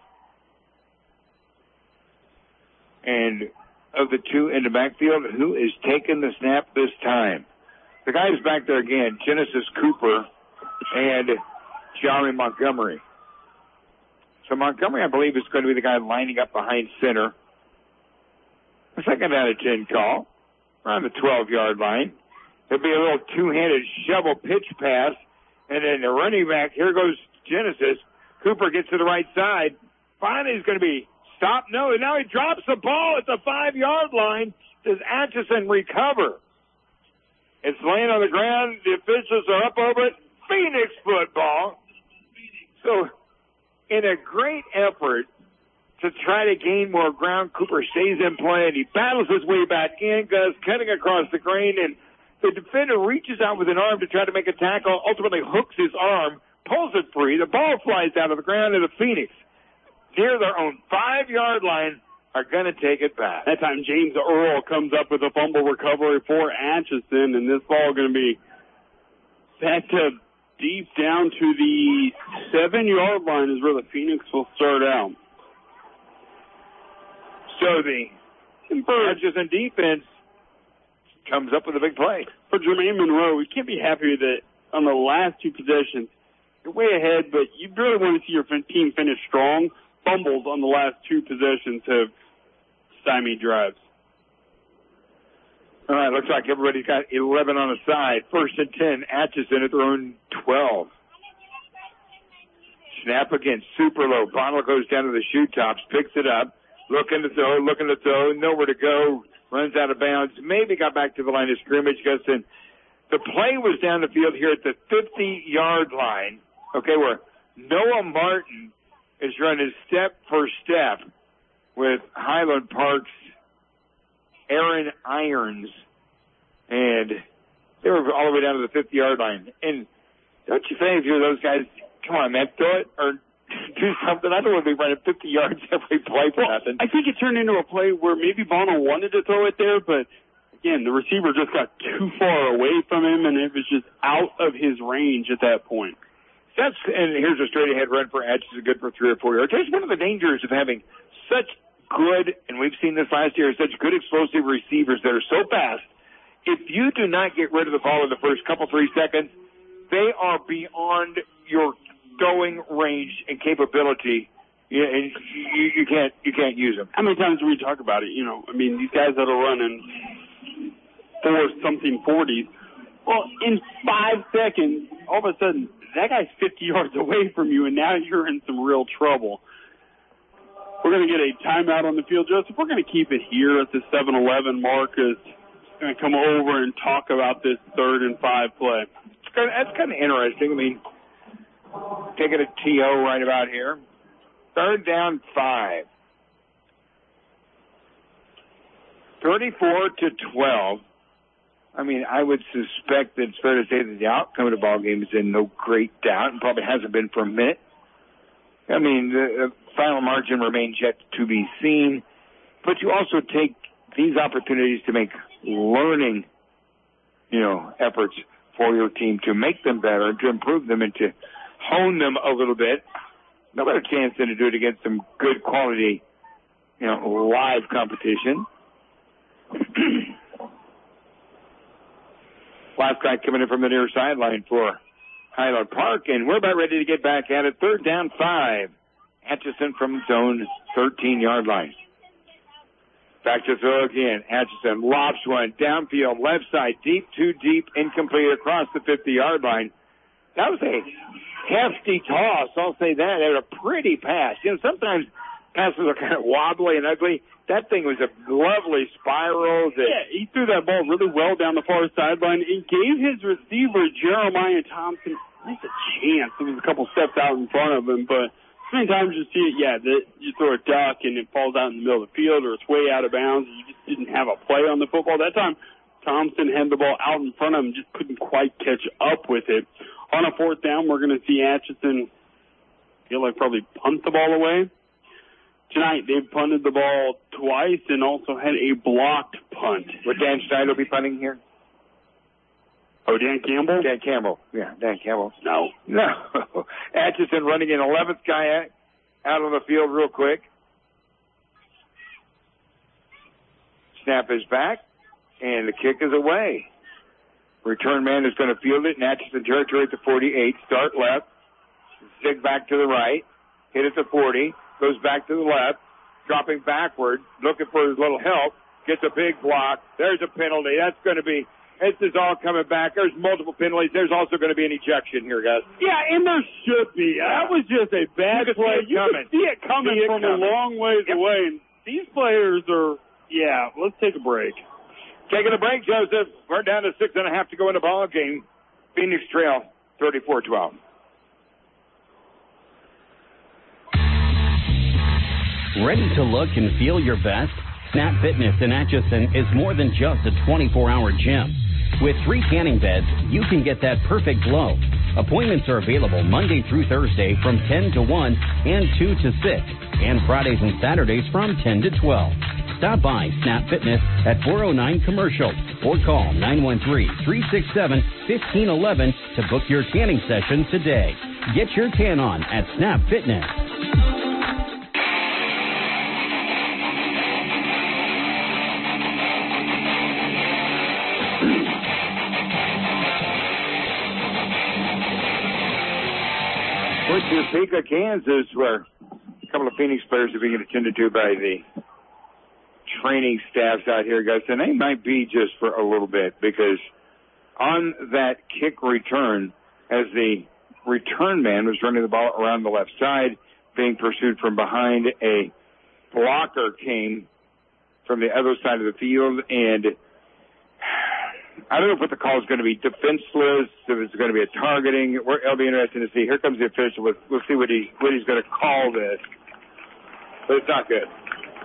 And of the two in the backfield, who is taking the snap this time? The guys back there again, Genesis Cooper and Jeremy Montgomery. So Montgomery, I believe, is going to be the guy lining up behind center. A second out of ten call, around the twelve-yard line. There'll be a little two-handed shovel pitch pass, and then the running back, here goes Genesis. Cooper gets to the right side. Finally, he's going to be stopped. No, now he drops the ball at the five-yard line. Does Atchison recover? It's laying on the ground. The officials are up over it. Phoenix football. So, in a great effort to try to gain more ground, Cooper stays in play, and he battles his way back in, goes cutting across the grain, and the defender reaches out with an arm to try to make a tackle, ultimately hooks his arm, pulls it free. The ball flies out of the ground, and the Phoenix, near their own five-yard line, are going to take it back. That time, James Earl comes up with a fumble recovery for Atchison, and this ball going to be backed up deep down to the seven-yard line is where the Phoenix will start out. So the Atchison defense comes up with a big play. For Jermaine Monroe, we can't be happy that on the last two possessions, you're way ahead, but you really want to see your team finish strong. Fumbles on the last two possessions have stymied drives. All right, looks like everybody's got eleven on the side. First and ten, Atchison at their own twelve. Snap again, super low. Bonnell goes down to the shoe tops, picks it up, looking to throw, looking to throw, nowhere to go, runs out of bounds. Maybe got back to the line of scrimmage, Gustin. The play was down the field here at the fifty-yard line, okay, where Noah Martin is running step for step with Highland Park's Aaron Irons, and they were all the way down to the fifty-yard line. And don't you think if you're those guys, come on, man, throw it or do something? I don't want to be running fifty yards every play for well, nothing. I think it turned into a play where maybe Bono wanted to throw it there, but, again, the receiver just got too far away from him, and it was just out of his range at that point. That's, and here's a straight-ahead run for Atchison, good for three or four yards. Here's one of the dangers of having such good, and we've seen this last year, such good explosive receivers that are so fast. If you do not get rid of the ball in the first couple, three seconds, they are beyond your going range and capability. Yeah, and you, you can't you can't use them. How many times do we talk about it? You know, I mean, these guys that are running four something forties. Well, in five seconds, all of a sudden, that guy's fifty yards away from you, and now you're in some real trouble. We're going to get a timeout on the field, Joseph. We're going to keep it here at the seven eleven mark. Is going to come over and talk about this third and five play. It's kind of, that's kind of interesting. I mean, taking a T O right about here. Third down five. thirty-four to twelve. I mean, I would suspect that it's fair to say that the outcome of the ball game is in no great doubt and probably hasn't been for a minute. I mean, the, the final margin remains yet to be seen. But you also take these opportunities to make learning, you know, efforts for your team to make them better, to improve them, and to hone them a little bit. No better chance than to do it against some good quality, you know, live competition. Last guy coming in from the near sideline for Highland Park, and we're about ready to get back at it. Third down, five. Atchison from zone thirteen-yard line. Back to throw again. Atchison lobs one downfield, left side, deep, too deep, incomplete across the fifty-yard line. That was a hefty toss. I'll say that. It was a pretty pass. You know, sometimes passes are kind of wobbly and ugly. That thing was a lovely spiral. That yeah, he threw that ball really well down the far sideline. He gave his receiver, Jeremiah Thompson, I think a chance. It was a couple steps out in front of him, but many times you see it, yeah, that you throw a duck and it falls out in the middle of the field or it's way out of bounds and you just didn't have a play on the football. That time, Thompson had the ball out in front of him, just couldn't quite catch up with it. On a fourth down, we're going to see Atchison feel like probably punt the ball away. Tonight, they've punted the ball twice and also had a blocked punt. Would Dan Schneider be punting here? Oh, Dan Campbell? Dan Campbell. Yeah, Dan Campbell. No. No. Atchison running an eleventh guy out on the field real quick. Snap is back, and the kick is away. Return man is going to field it in Atchison territory at the forty-eight. Start left. Zig back to the right. Hit at the forty. Goes back to the left. Dropping backward. Looking for his little help. Gets a big block. There's a penalty. That's going to be... This is all coming back. There's multiple penalties. There's also going to be an ejection here, guys. Yeah, and there should be. That was just a bad you play. You can see it coming see it from coming. a long ways yep. away. And these players are, yeah, let's take a break. Taking a break, Joseph. We're down to six and a half to go in the ball game. Phoenix Trail, thirty-four twelve. Ready to look and feel your best? Snap Fitness in Atchison is more than just a twenty-four hour gym. With three tanning beds, you can get that perfect glow. Appointments are available Monday through Thursday from ten to one and two to six, and Fridays and Saturdays from ten to twelve. Stop by Snap Fitness at four oh nine Commercial or call nine one three, three six seven, one five one one to book your tanning session today. Get your tan on at Snap Fitness. Topeka, Kansas, where a couple of Phoenix players are being attended to by the training staffs out here, guys. And they might be just for a little bit, because on that kick return, as the return man was running the ball around the left side, being pursued from behind, a blocker came from the other side of the field, and I don't know what the call is going to be. Defenseless, if it's going to be a targeting. It'll be interesting to see. Here comes the official. We'll, we'll see what he what he's going to call this. But it's not good.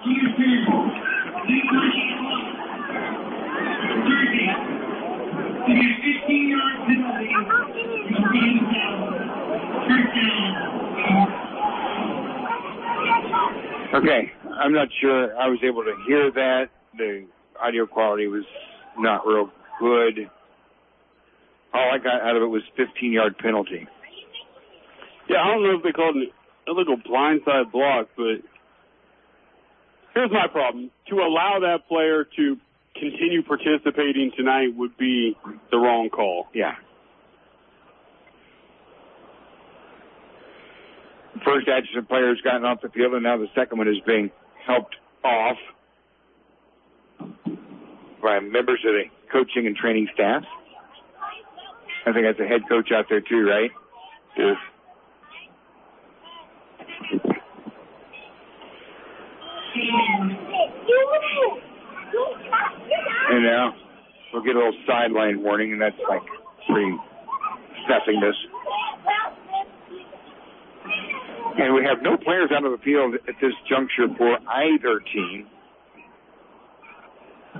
Okay, I'm not sure I was able to hear that. The audio quality was not real good. All I got out of it was fifteen-yard penalty. Yeah, I don't know if they called it an illegal blindside block, but here's my problem. To allow that player to continue participating tonight would be the wrong call. Yeah. First Atchison player has gotten off the field, and now the second one is being helped off by members of the coaching and training staff. I think that's a head coach out there too, right? Yeah. And now we'll get a little sideline warning, and that's like pretty nothingness. And we have no players out of the field at this juncture for either team.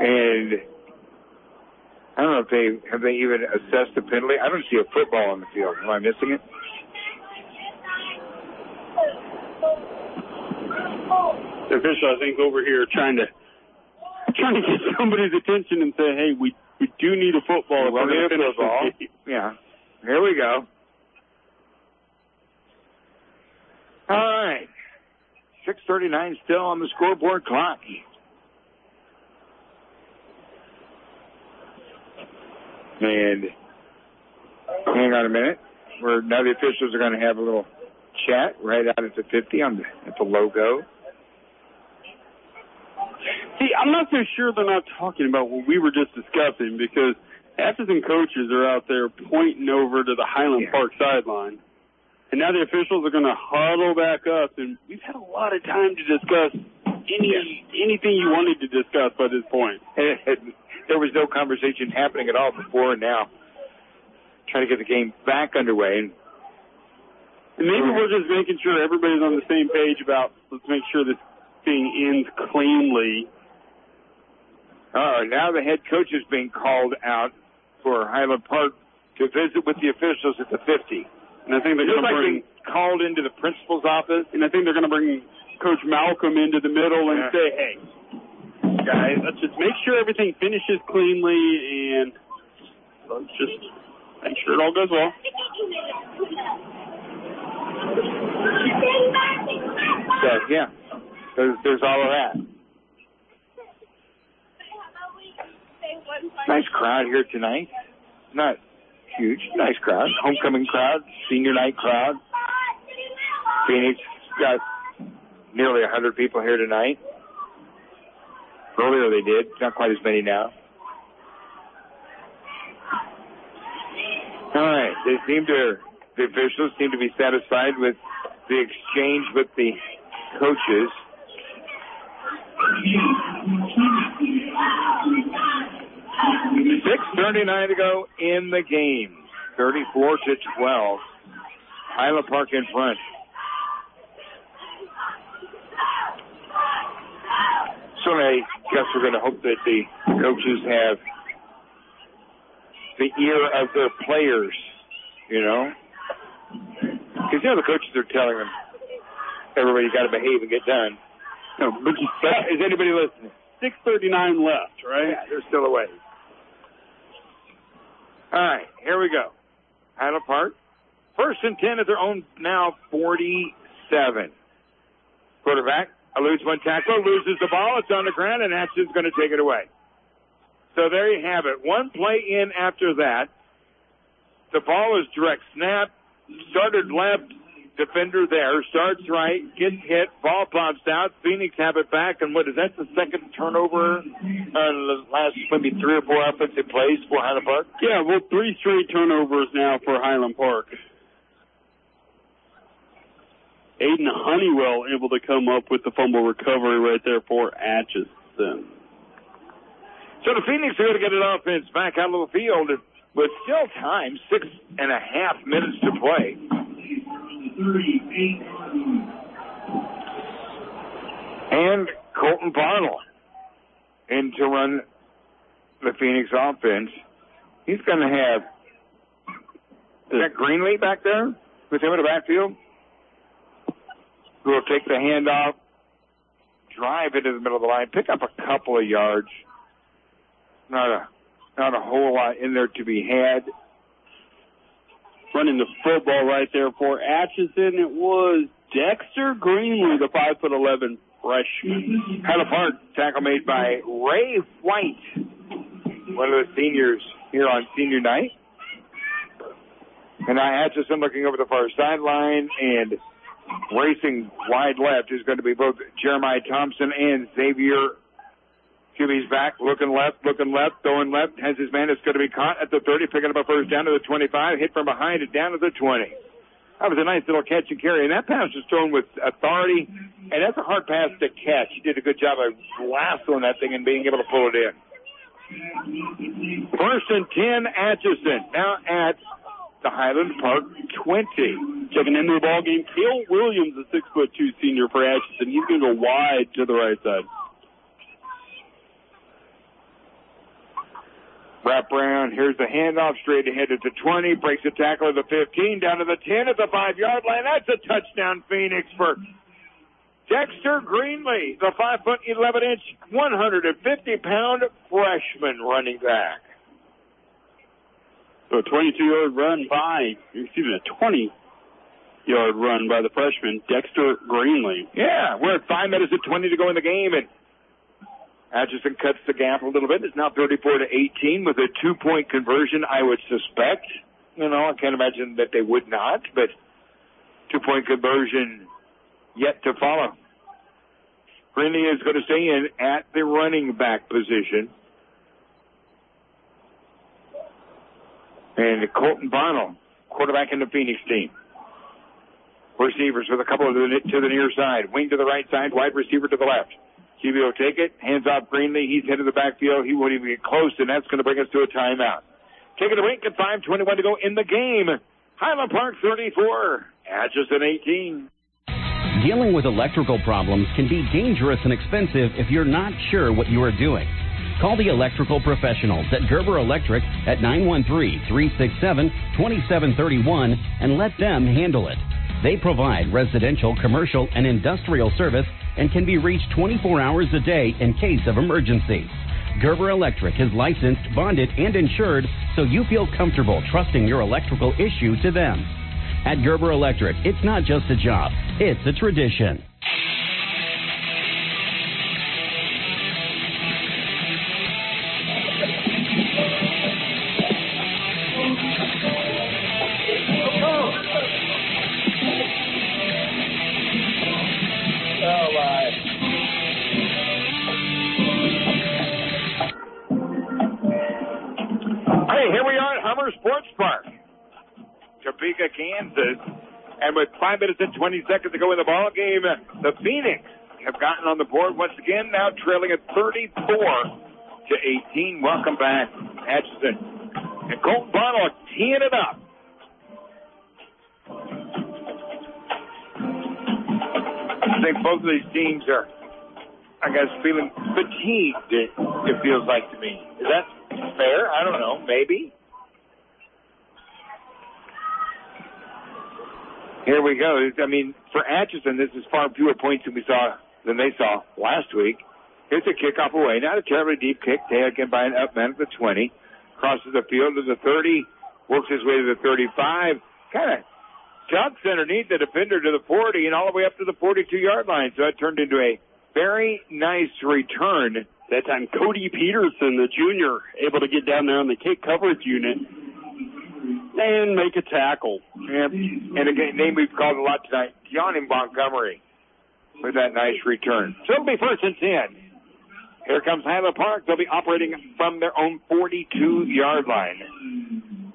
And I don't know if they have they even assessed the penalty. I don't see a football on the field. Am I missing it? The official, I think, over here trying to trying to get somebody's attention and say, hey, we, we do need a football. Well, we need a football. Yeah. Here we go. All right. six thirty-nine still on the scoreboard clock. And hang on a minute. We're, now the officials are going to have a little chat right out at the fifty on the, at the logo. See, I'm not so sure they're not talking about what we were just discussing, because Atchison coaches are out there pointing over to the Highland yeah. Park sideline. And now the officials are going to huddle back up, and we've had a lot of time to discuss any yeah. anything you wanted to discuss by this point. And, and there was no conversation happening at all before, and now trying to get the game back underway. And, and maybe we're just making sure everybody's on the same page about, let's make sure this thing ends cleanly. Oh, now the head coach is being called out for Highland Park to visit with the officials at the fifty. And I think they're going to like bring called into the principal's office. And I think they're going to bring Coach Malcolm into the middle and yeah. say, hey, guys, let's just make sure everything finishes cleanly and let's just make sure it all goes well. So, yeah, there's, there's all of that. Nice crowd here tonight. Not huge, nice crowd. Homecoming crowd, senior night crowd. Phoenix got nearly one hundred people here tonight. Earlier they did, not quite as many now. All right, they seem to, the officials seem to be satisfied with the exchange with the coaches. six thirty-nine to go in the game. thirty-four to twelve. Highland Park in front. So I guess we're going to hope that the coaches have the ear of their players, you know. Because, you know, the coaches are telling them, everybody got to behave and get done. No, but is anybody listening? six thirty-nine left, right? Yeah, they're still away. All right, here we go. Highland Park, first and ten at their own now forty-seven. Quarterback eludes one tackle, loses the ball. It's on the ground, and Atchison's going to take it away. So there you have it. One play in after that. The ball is direct snap. Started left, defender there. Starts right, gets hit, ball pops out. Phoenix have it back, and what is that, the second turnover on the last maybe three or four offensive plays for Highland Park? Yeah, well, three straight turnovers now for Highland Park. Aiden Honeywell able to come up with the fumble recovery right there for Atchison. So the Phoenix are going to get an offense back out of the field with still time, six and a half minutes to play. And Colton Bartle in to run the Phoenix offense. He's going to have is that Greenlee back there with him in the backfield, who will take the handoff, drive into the middle of the line, pick up a couple of yards. Not a not a whole lot in there to be had. Running the football right there for Atchison, it was Dexter Greenlee, the five foot eleven freshman. Highland Park tackle made by Ray White, one of the seniors here on senior night. And now Atchison looking over the far sideline, and racing wide left is going to be both Jeremiah Thompson and Xavier. Q B's back, looking left, looking left, throwing left, has his man. It's going to be caught at the thirty, picking up a first down to the twenty-five, hit from behind and down to the twenty. That was a nice little catch and carry, and that pass was thrown with authority, and that's a hard pass to catch. He did a good job of lassoing that thing and being able to pull it in. First and ten, Atchison, now at the Highland Park twenty. Checking into the ball game, Cale Williams, a six foot two senior for Atchison. He's going to go wide to the right side. Wrap around. Here's the handoff straight ahead at the twenty. Breaks the tackle at the fifteen. Down to the ten at the five-yard line. That's a touchdown, Phoenix, for Dexter Greenlee, the five foot eleven inch, one hundred fifty pound freshman running back. So a twenty-two yard run by, excuse me, a twenty yard run by the freshman, Dexter Greenlee. Yeah, we're at five minutes and twenty to go in the game, and Atchison cuts the gap a little bit. It's now thirty-four to eighteen with a two-point conversion, I would suspect. You know, I can't imagine that they would not, but two-point conversion yet to follow. Greenlee is going to stay in at the running back position. And Colton Bonnell, quarterback in the Phoenix team. Receivers with a couple of the, to the near side. Wing to the right side, wide receiver to the left. Q B will take it, hands off Greenlee. He's headed to the backfield. He won't even get close, and that's going to bring us to a timeout. Taking a break at five twenty-one to go in the game. Highland Park thirty-four, Atchison eighteen. Dealing with electrical problems can be dangerous and expensive if you're not sure what you are doing. Call the electrical professionals at Gerber Electric at nine one three, three six seven, two seven three one and let them handle it. They provide residential, commercial, and industrial service and can be reached twenty-four hours a day in case of emergency. Gerber Electric is licensed, bonded, and insured, so you feel comfortable trusting your electrical issue to them. At Gerber Electric, it's not just a job, it's a tradition. Sports Park, Topeka, Kansas, and with five minutes and twenty seconds to go in the ball game, the Phoenix have gotten on the board once again, now trailing at thirty-four to eighteen. Welcome back, Atchison. And Colton Bonnell teeing it up. I think both of these teams are, I guess, feeling fatigued, it, it feels like to me. Is that fair? I don't know. Maybe. Here we go. I mean, for Atchison, this is far fewer points than we saw than they saw last week. Here's a kickoff away. Not a terribly deep kick. Taken by an up man at the twenty. Crosses the field to the thirty. Works his way to the thirty-five. Kind of ducks underneath the defender to the forty and all the way up to the forty-two yard line. So it turned into a very nice return. That time, Cody Peterson, the junior, able to get down there on the kick coverage unit and make a tackle. Yeah. And a name we've called a lot tonight, Johnny Montgomery, with that nice return. So it'll be first and ten. Here comes Highland Park. They'll be operating from their own forty-two yard line.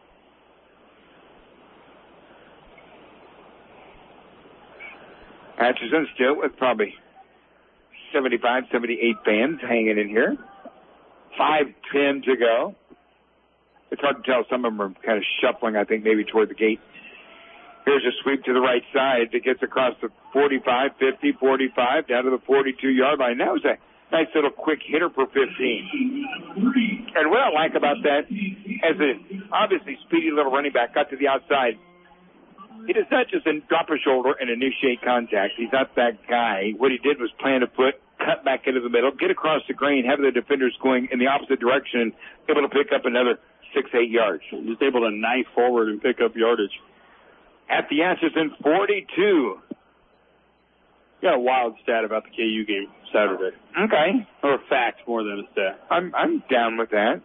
Atchison still with probably seventy-five, seventy-eight fans hanging in here. five ten to go. It's hard to tell. Some of them are kind of shuffling, I think, maybe toward the gate. Here's a sweep to the right side that gets across the forty-five, fifty, forty-five, down to the forty-two yard line. That was a nice little quick hitter for fifteen. And what I like about that, as a obviously speedy little running back, got to the outside, he does not just drop a shoulder and initiate contact. He's not that guy. What he did was plant a foot, cut back into the middle, get across the grain, have the defenders going in the opposite direction, able to pick up another six, eight yards. Just able to knife forward and pick up yardage. At the Atchison forty-two. Got a wild stat about the K U game Saturday. Okay. Or a fact more than a stat. I'm I'm down with that.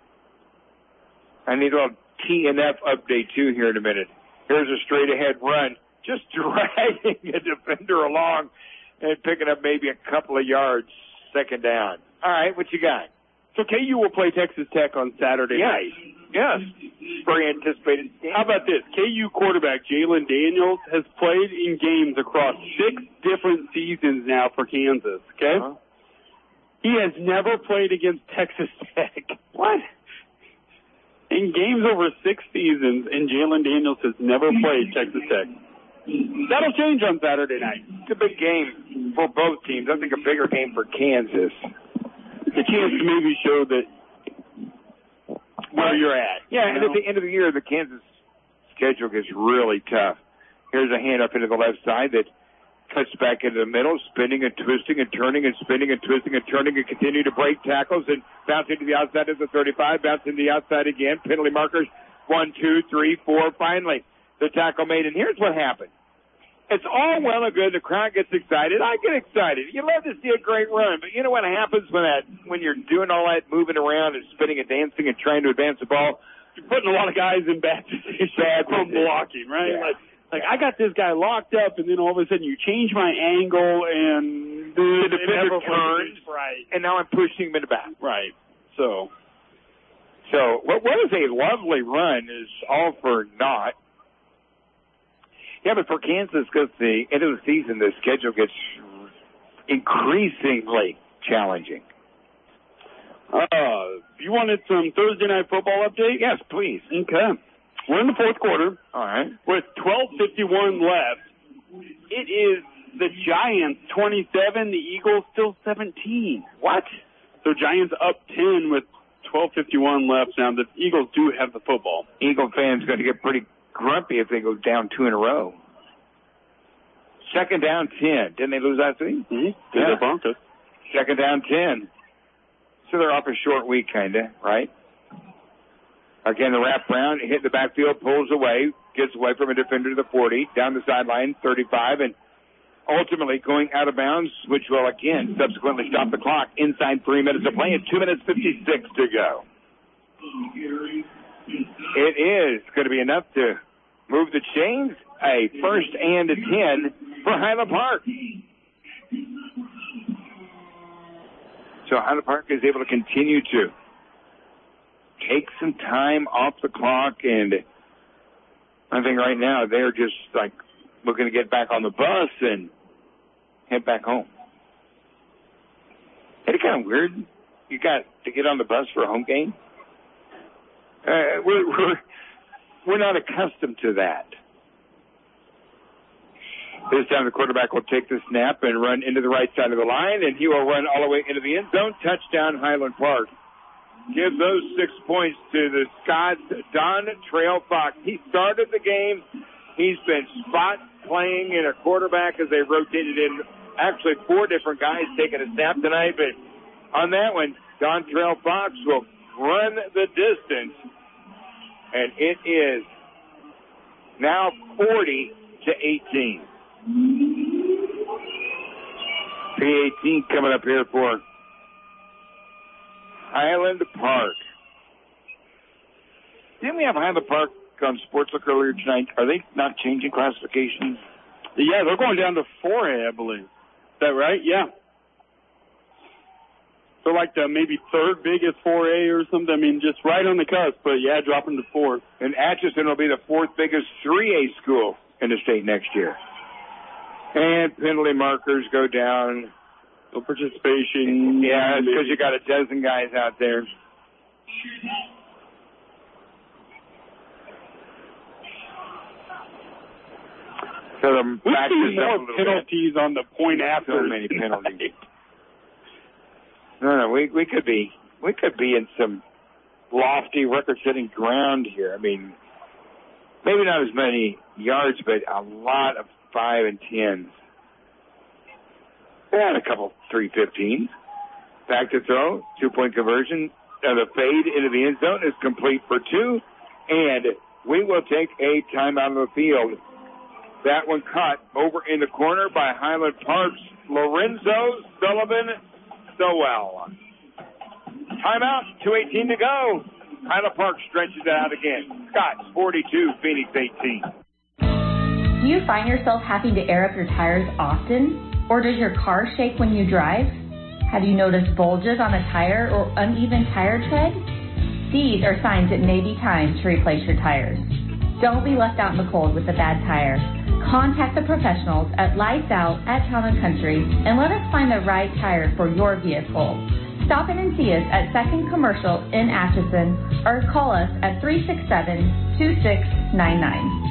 I need a little T N F update too here in a minute. Here's a straight ahead run, just dragging a defender along and picking up maybe a couple of yards, second down. All right, what you got? So K U will play Texas Tech on Saturday yes. night. Yes. Very anticipated. How about this? K U quarterback Jalen Daniels has played in games across six different seasons now for Kansas, okay? Uh-huh. He has never played against Texas Tech. What? In games over six seasons, and Jalen Daniels has never played Texas Tech. That'll change on Saturday night. It's a big game for both teams. I think a bigger game for Kansas. It's a chance to maybe show that where you're at. Yeah, you and know? at the end of the year, the Kansas schedule gets really tough. Here's a hand up into the left side that cuts back into the middle, spinning and twisting and turning and spinning and twisting and turning and continue to break tackles and bouncing to the outside of the thirty-five, bouncing to the outside again. Penalty markers, one, two, three, four. Finally, the tackle made. And here's what happened. It's all well and good. The crowd gets excited. I get excited. You love to see a great run, but you know what happens when that when you're doing all that moving around and spinning and dancing and trying to advance the ball? You're putting a lot of guys in bad positions from blocking, right? Yeah. Like, like I got this guy locked up, and then all of a sudden you change my angle, and the defender turns, right? And now I'm pushing him in the back, right? So, so what was a lovely run is all for naught. Yeah, but for Kansas, because the end of the season, the schedule gets increasingly challenging. Uh, you wanted some Thursday night football update? Yes, please. Okay. We're in the fourth quarter. All right. With twelve fifty-one left. It is the Giants twenty-seven, the Eagles still seventeen. What? So Giants up ten with twelve fifty-one left. Now the Eagles do have the football. Eagle fans going to get pretty grumpy if they go down two in a row. Second down ten. Didn't they lose last week? Mm-hmm. Yeah. The Broncos. Second down ten. So they're off a short week, kind of, right? Again, the wrap round, hit the backfield, pulls away, gets away from a defender to the forty, down the sideline, thirty-five, and ultimately going out of bounds, which will, again, subsequently stop the clock inside three minutes of play and two minutes fifty-six to go. It is going to be enough to move the chains. A first and a ten for Highland Park. So Highland Park is able to continue to take some time off the clock, and I think right now they're just like looking to get back on the bus and head back home. Isn't it kind of weird? You got to get on the bus for a home game? Uh, we're, we're, we're not accustomed to that. This time the quarterback will take the snap and run into the right side of the line, and he will run all the way into the end zone. Touchdown, Highland Park. Give those six points to the Scots, Don Trail Fox. He started the game. He's been spot playing in a quarterback as they rotated in. Actually, four different guys taking a snap tonight, but on that one, Don Trail Fox will run the distance, and it is now forty to eighteen. P eighteen coming up here for Highland Park. Didn't we have Highland Park on Sportsbook earlier tonight? Are they not changing classifications? Yeah, they're going down to four A, I believe. Is that right? Yeah. So like the maybe third biggest four A or something. I mean, just right on the cusp, but yeah, dropping to four. And Atchison will be the fourth biggest three A school in the state next year. And penalty markers go down. No participation. Yeah, it's because you got a dozen guys out there. So the we back see is more up a little penalties bit. on the point after. So many penalties. No, no, we we could be we could be in some lofty record-setting ground here. I mean, maybe not as many yards, but a lot of five and tens. And a couple three fifteens. Back to throw, two-point conversion. And the fade into the end zone is complete for two, and we will take a timeout of the field. That one caught over in the corner by Highland Park's Lorenzo Sullivan Sowell. Timeout, two eighteen to go. Highland Park stretches it out again. Scott, forty-two, Phoenix eighteen. Do you find yourself having to air up your tires often? Or does your car shake when you drive? Have you noticed bulges on a tire or uneven tire tread? These are signs it may be time to replace your tires. Don't be left out in the cold with a bad tire. Contact the professionals at Lights Out at Town and Country and let us find the right tire for your vehicle. Stop in and see us at Second Commercial in Atchison or call us at three six seven, two six nine nine.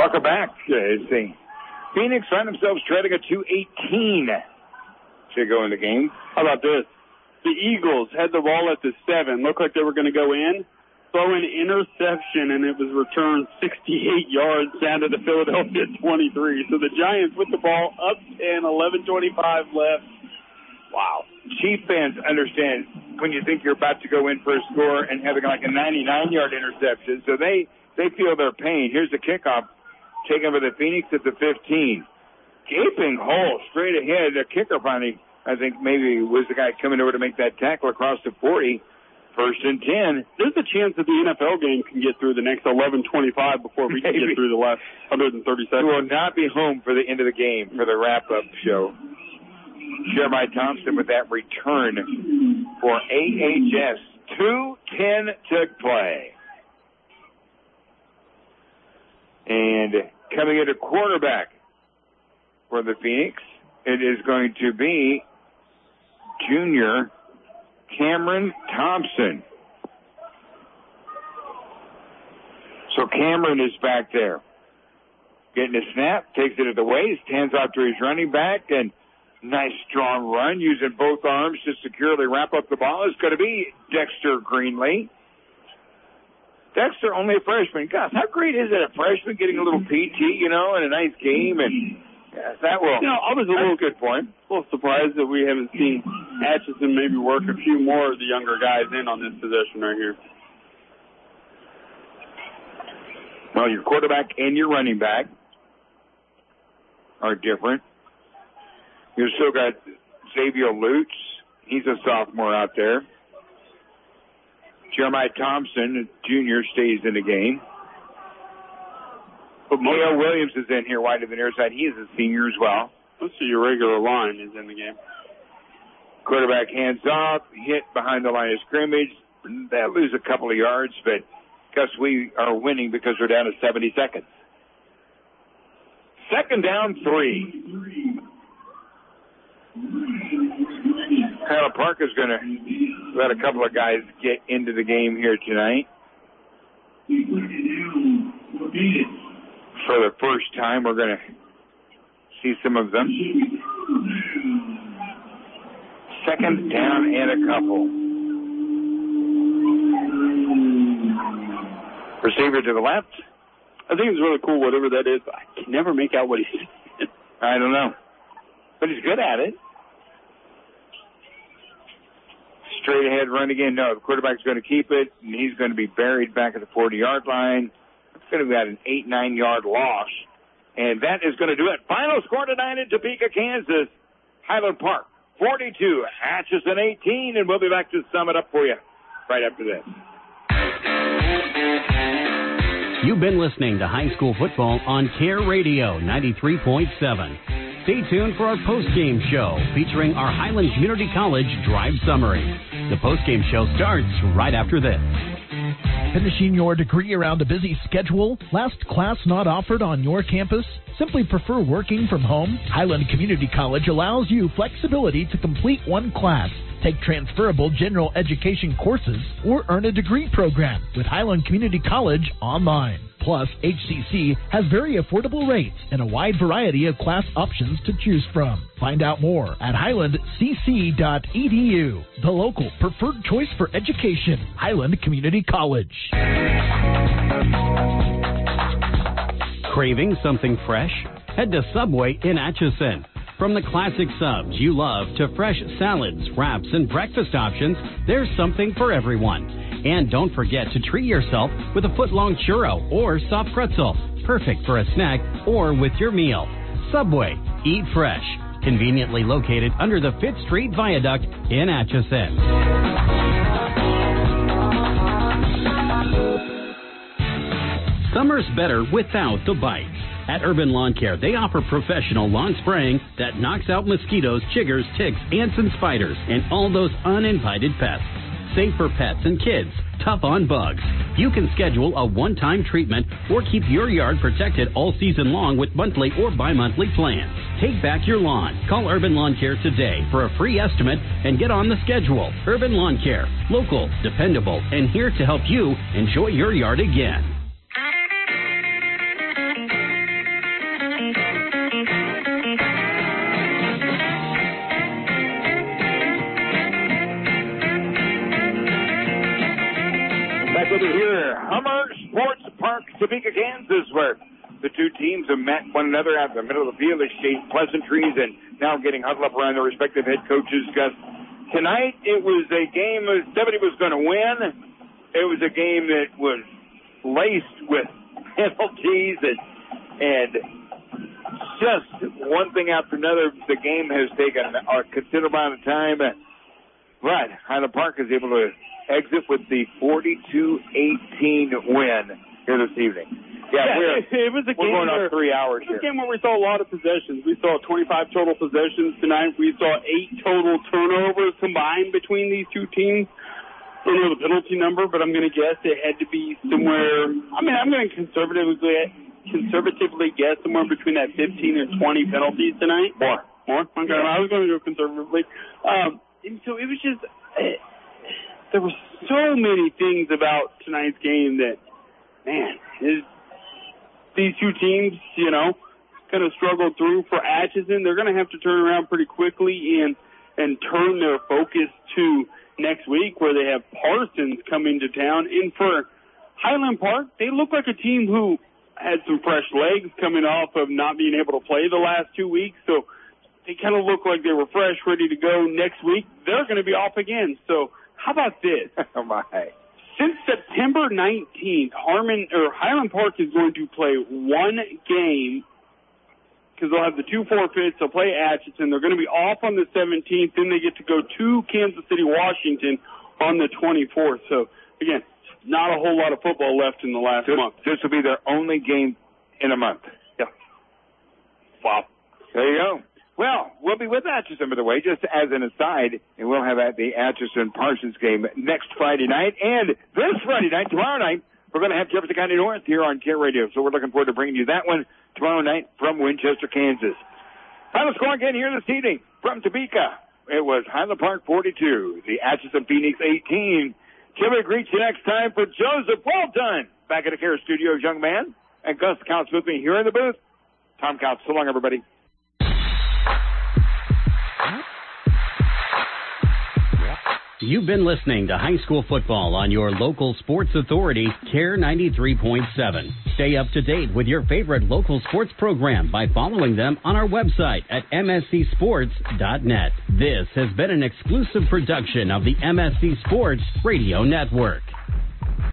Welcome back. Uh, the Phoenix find themselves trailing a two eighteen to go in the game. How about this? The Eagles had the ball at the seven. Looked like they were going to go in. Throw an interception, and it was returned sixty-eight yards down to the Philadelphia twenty-three. So the Giants with the ball up ten, eleven twenty-five left. Wow. Chief fans understand when you think you're about to go in for a score and having like a ninety-nine-yard interception. So they, they feel their pain. Here's the kickoff taken by the Phoenix at the fifteen. Gaping hole straight ahead. The kicker finally, I think maybe was the guy coming over to make that tackle across the forty. First and ten. There's a chance that the N F L game can get through the next eleven twenty-five before we can get through the last one hundred thirty seconds. We will not be home for the end of the game for the wrap-up show. Jeremiah Thompson with that return for A H S. two ten to play. And coming into quarterback for the Phoenix, it is going to be junior Cameron Thompson. So Cameron is back there. Getting a snap, takes it at the waist, hands off to his running back, and nice strong run using both arms to securely wrap up the ball. It's going to be Dexter Greenlee. Dexter, only a freshman. Gosh, how great is it, a freshman getting a little P T, you know, in a nice game? And yes, that will. You know, I was a little good point. A little surprised that we haven't seen Atchison maybe work a few more of the younger guys in on this possession right here. Well, your quarterback and your running back are different. You've still got Xavier Lutz. He's a sophomore out there. Jeremiah Thompson, junior, stays in the game. But Mayo Williams is in here wide to the near side. He is a senior as well. Let's see, your regular line is in the game. Quarterback hands off, hit behind the line of scrimmage. They'll lose a couple of yards, but Gus, we are winning because we're down to seventy seconds. Second down, three. Kyle Park is going to let a couple of guys get into the game here tonight. For the first time, we're going to see some of them. Second down and a couple. Receiver to the left. I think it's really cool, whatever that is. I can never make out what he's saying. I don't know. But he's good at it. Straight ahead run again. No, the quarterback's going to keep it, and he's going to be buried back at the forty-yard line. It's going to be about an eight, nine-yard loss. And that is going to do it. Final score tonight in Topeka, Kansas. Highland Park, forty-two. Atchison, eighteen. And we'll be back to sum it up for you right after this. You've been listening to high school football on Care Radio ninety-three point seven. Stay tuned for our post-game show featuring our Highland Community College Drive Summary. The post-game show starts right after this. Finishing your degree around a busy schedule? Last class not offered on your campus? Simply prefer working from home? Highland Community College allows you flexibility to complete one class, take transferable general education courses, or earn a degree program with Highland Community College online. Plus, H C C has very affordable rates and a wide variety of class options to choose from. Find out more at highland c c dot e d u. The local preferred choice for education, Highland Community College. Craving something fresh? Head to Subway in Atchison. From the classic subs you love to fresh salads, wraps, and breakfast options, there's something for everyone. And don't forget to treat yourself with a foot-long churro or soft pretzel, perfect for a snack or with your meal. Subway, eat fresh. Conveniently located under the Fifth Street Viaduct in Atchison. Summer's better without the bites. At Urban Lawn Care, they offer professional lawn spraying that knocks out mosquitoes, chiggers, ticks, ants, and spiders, and all those uninvited pests. Safe for pets and kids, tough on bugs. You can schedule a one-time treatment or keep your yard protected all season long with monthly or bi-monthly plans. Take back your lawn. Call Urban Lawn Care today for a free estimate and get on the schedule. Urban Lawn Care, local, dependable, and here to help you enjoy your yard again. over here, Hummer Sports Park, Topeka, Kansas, where the two teams have met one another out in the middle of the field, exchanged pleasantries, and now getting huddled up around their respective head coaches. Gus, tonight it was a game that somebody was going to win. It was a game that was laced with penalties and and just one thing after another. The game has taken a considerable amount of time, but Highland Park is able to exit with the forty-two eighteen win here this evening. Yeah, yeah we're, it, it was a we're game going where, on three hours it was here. a game where we saw a lot of possessions. We saw twenty-five total possessions tonight. We saw eight total turnovers combined between these two teams. I don't know the penalty number, but I'm going to guess it had to be somewhere. I mean, I'm going to conservatively conservatively guess somewhere between that fifteen and twenty penalties tonight. More, more. Okay, yeah. I was going to go conservatively. Um, and so it was just uh, there were so many things about tonight's game that, man, is. These two teams, you know, kind of struggled through. For Atchison, they're going to have to turn around pretty quickly and and turn their focus to next week where they have Parsons coming to town. And for Highland Park, they look like a team who had some fresh legs coming off of not being able to play the last two weeks. So they kind of look like they were fresh, ready to go. Next week, they're going to be off again. So how about this? Oh, my. Since September nineteenth, Harmon or Highland Park is going to play one game because they'll have the two forfeits. They'll play Atchison. They're going to be off on the seventeenth. Then they get to go to Kansas City, Washington on the twenty-fourth. So, again, not a whole lot of football left in the last this, month. This will be their only game in a month. Yeah. Wow. There you go. Well, we'll be with Atchison, by the way, just as an aside, and we'll have at the Atchison-Parsons game next Friday night. And this Friday night, tomorrow night, we're going to have Jefferson County North here on Care Radio. So we're looking forward to bringing you that one tomorrow night from Winchester, Kansas. Final score again here this evening from Topeka. It was Highland Park forty-two, the Atchison Phoenix eighteen. Till we greet you next time for Joseph. Well done. Back at the Care Studios, young man. And Gus Counts with me here in the booth. Tom Counts. So long, everybody. You've been listening to high school football on your local sports authority, Care ninety-three point seven. Stay up to date with your favorite local sports program by following them on our website at m s c sports dot net. This has been an exclusive production of the M S C Sports Radio Network.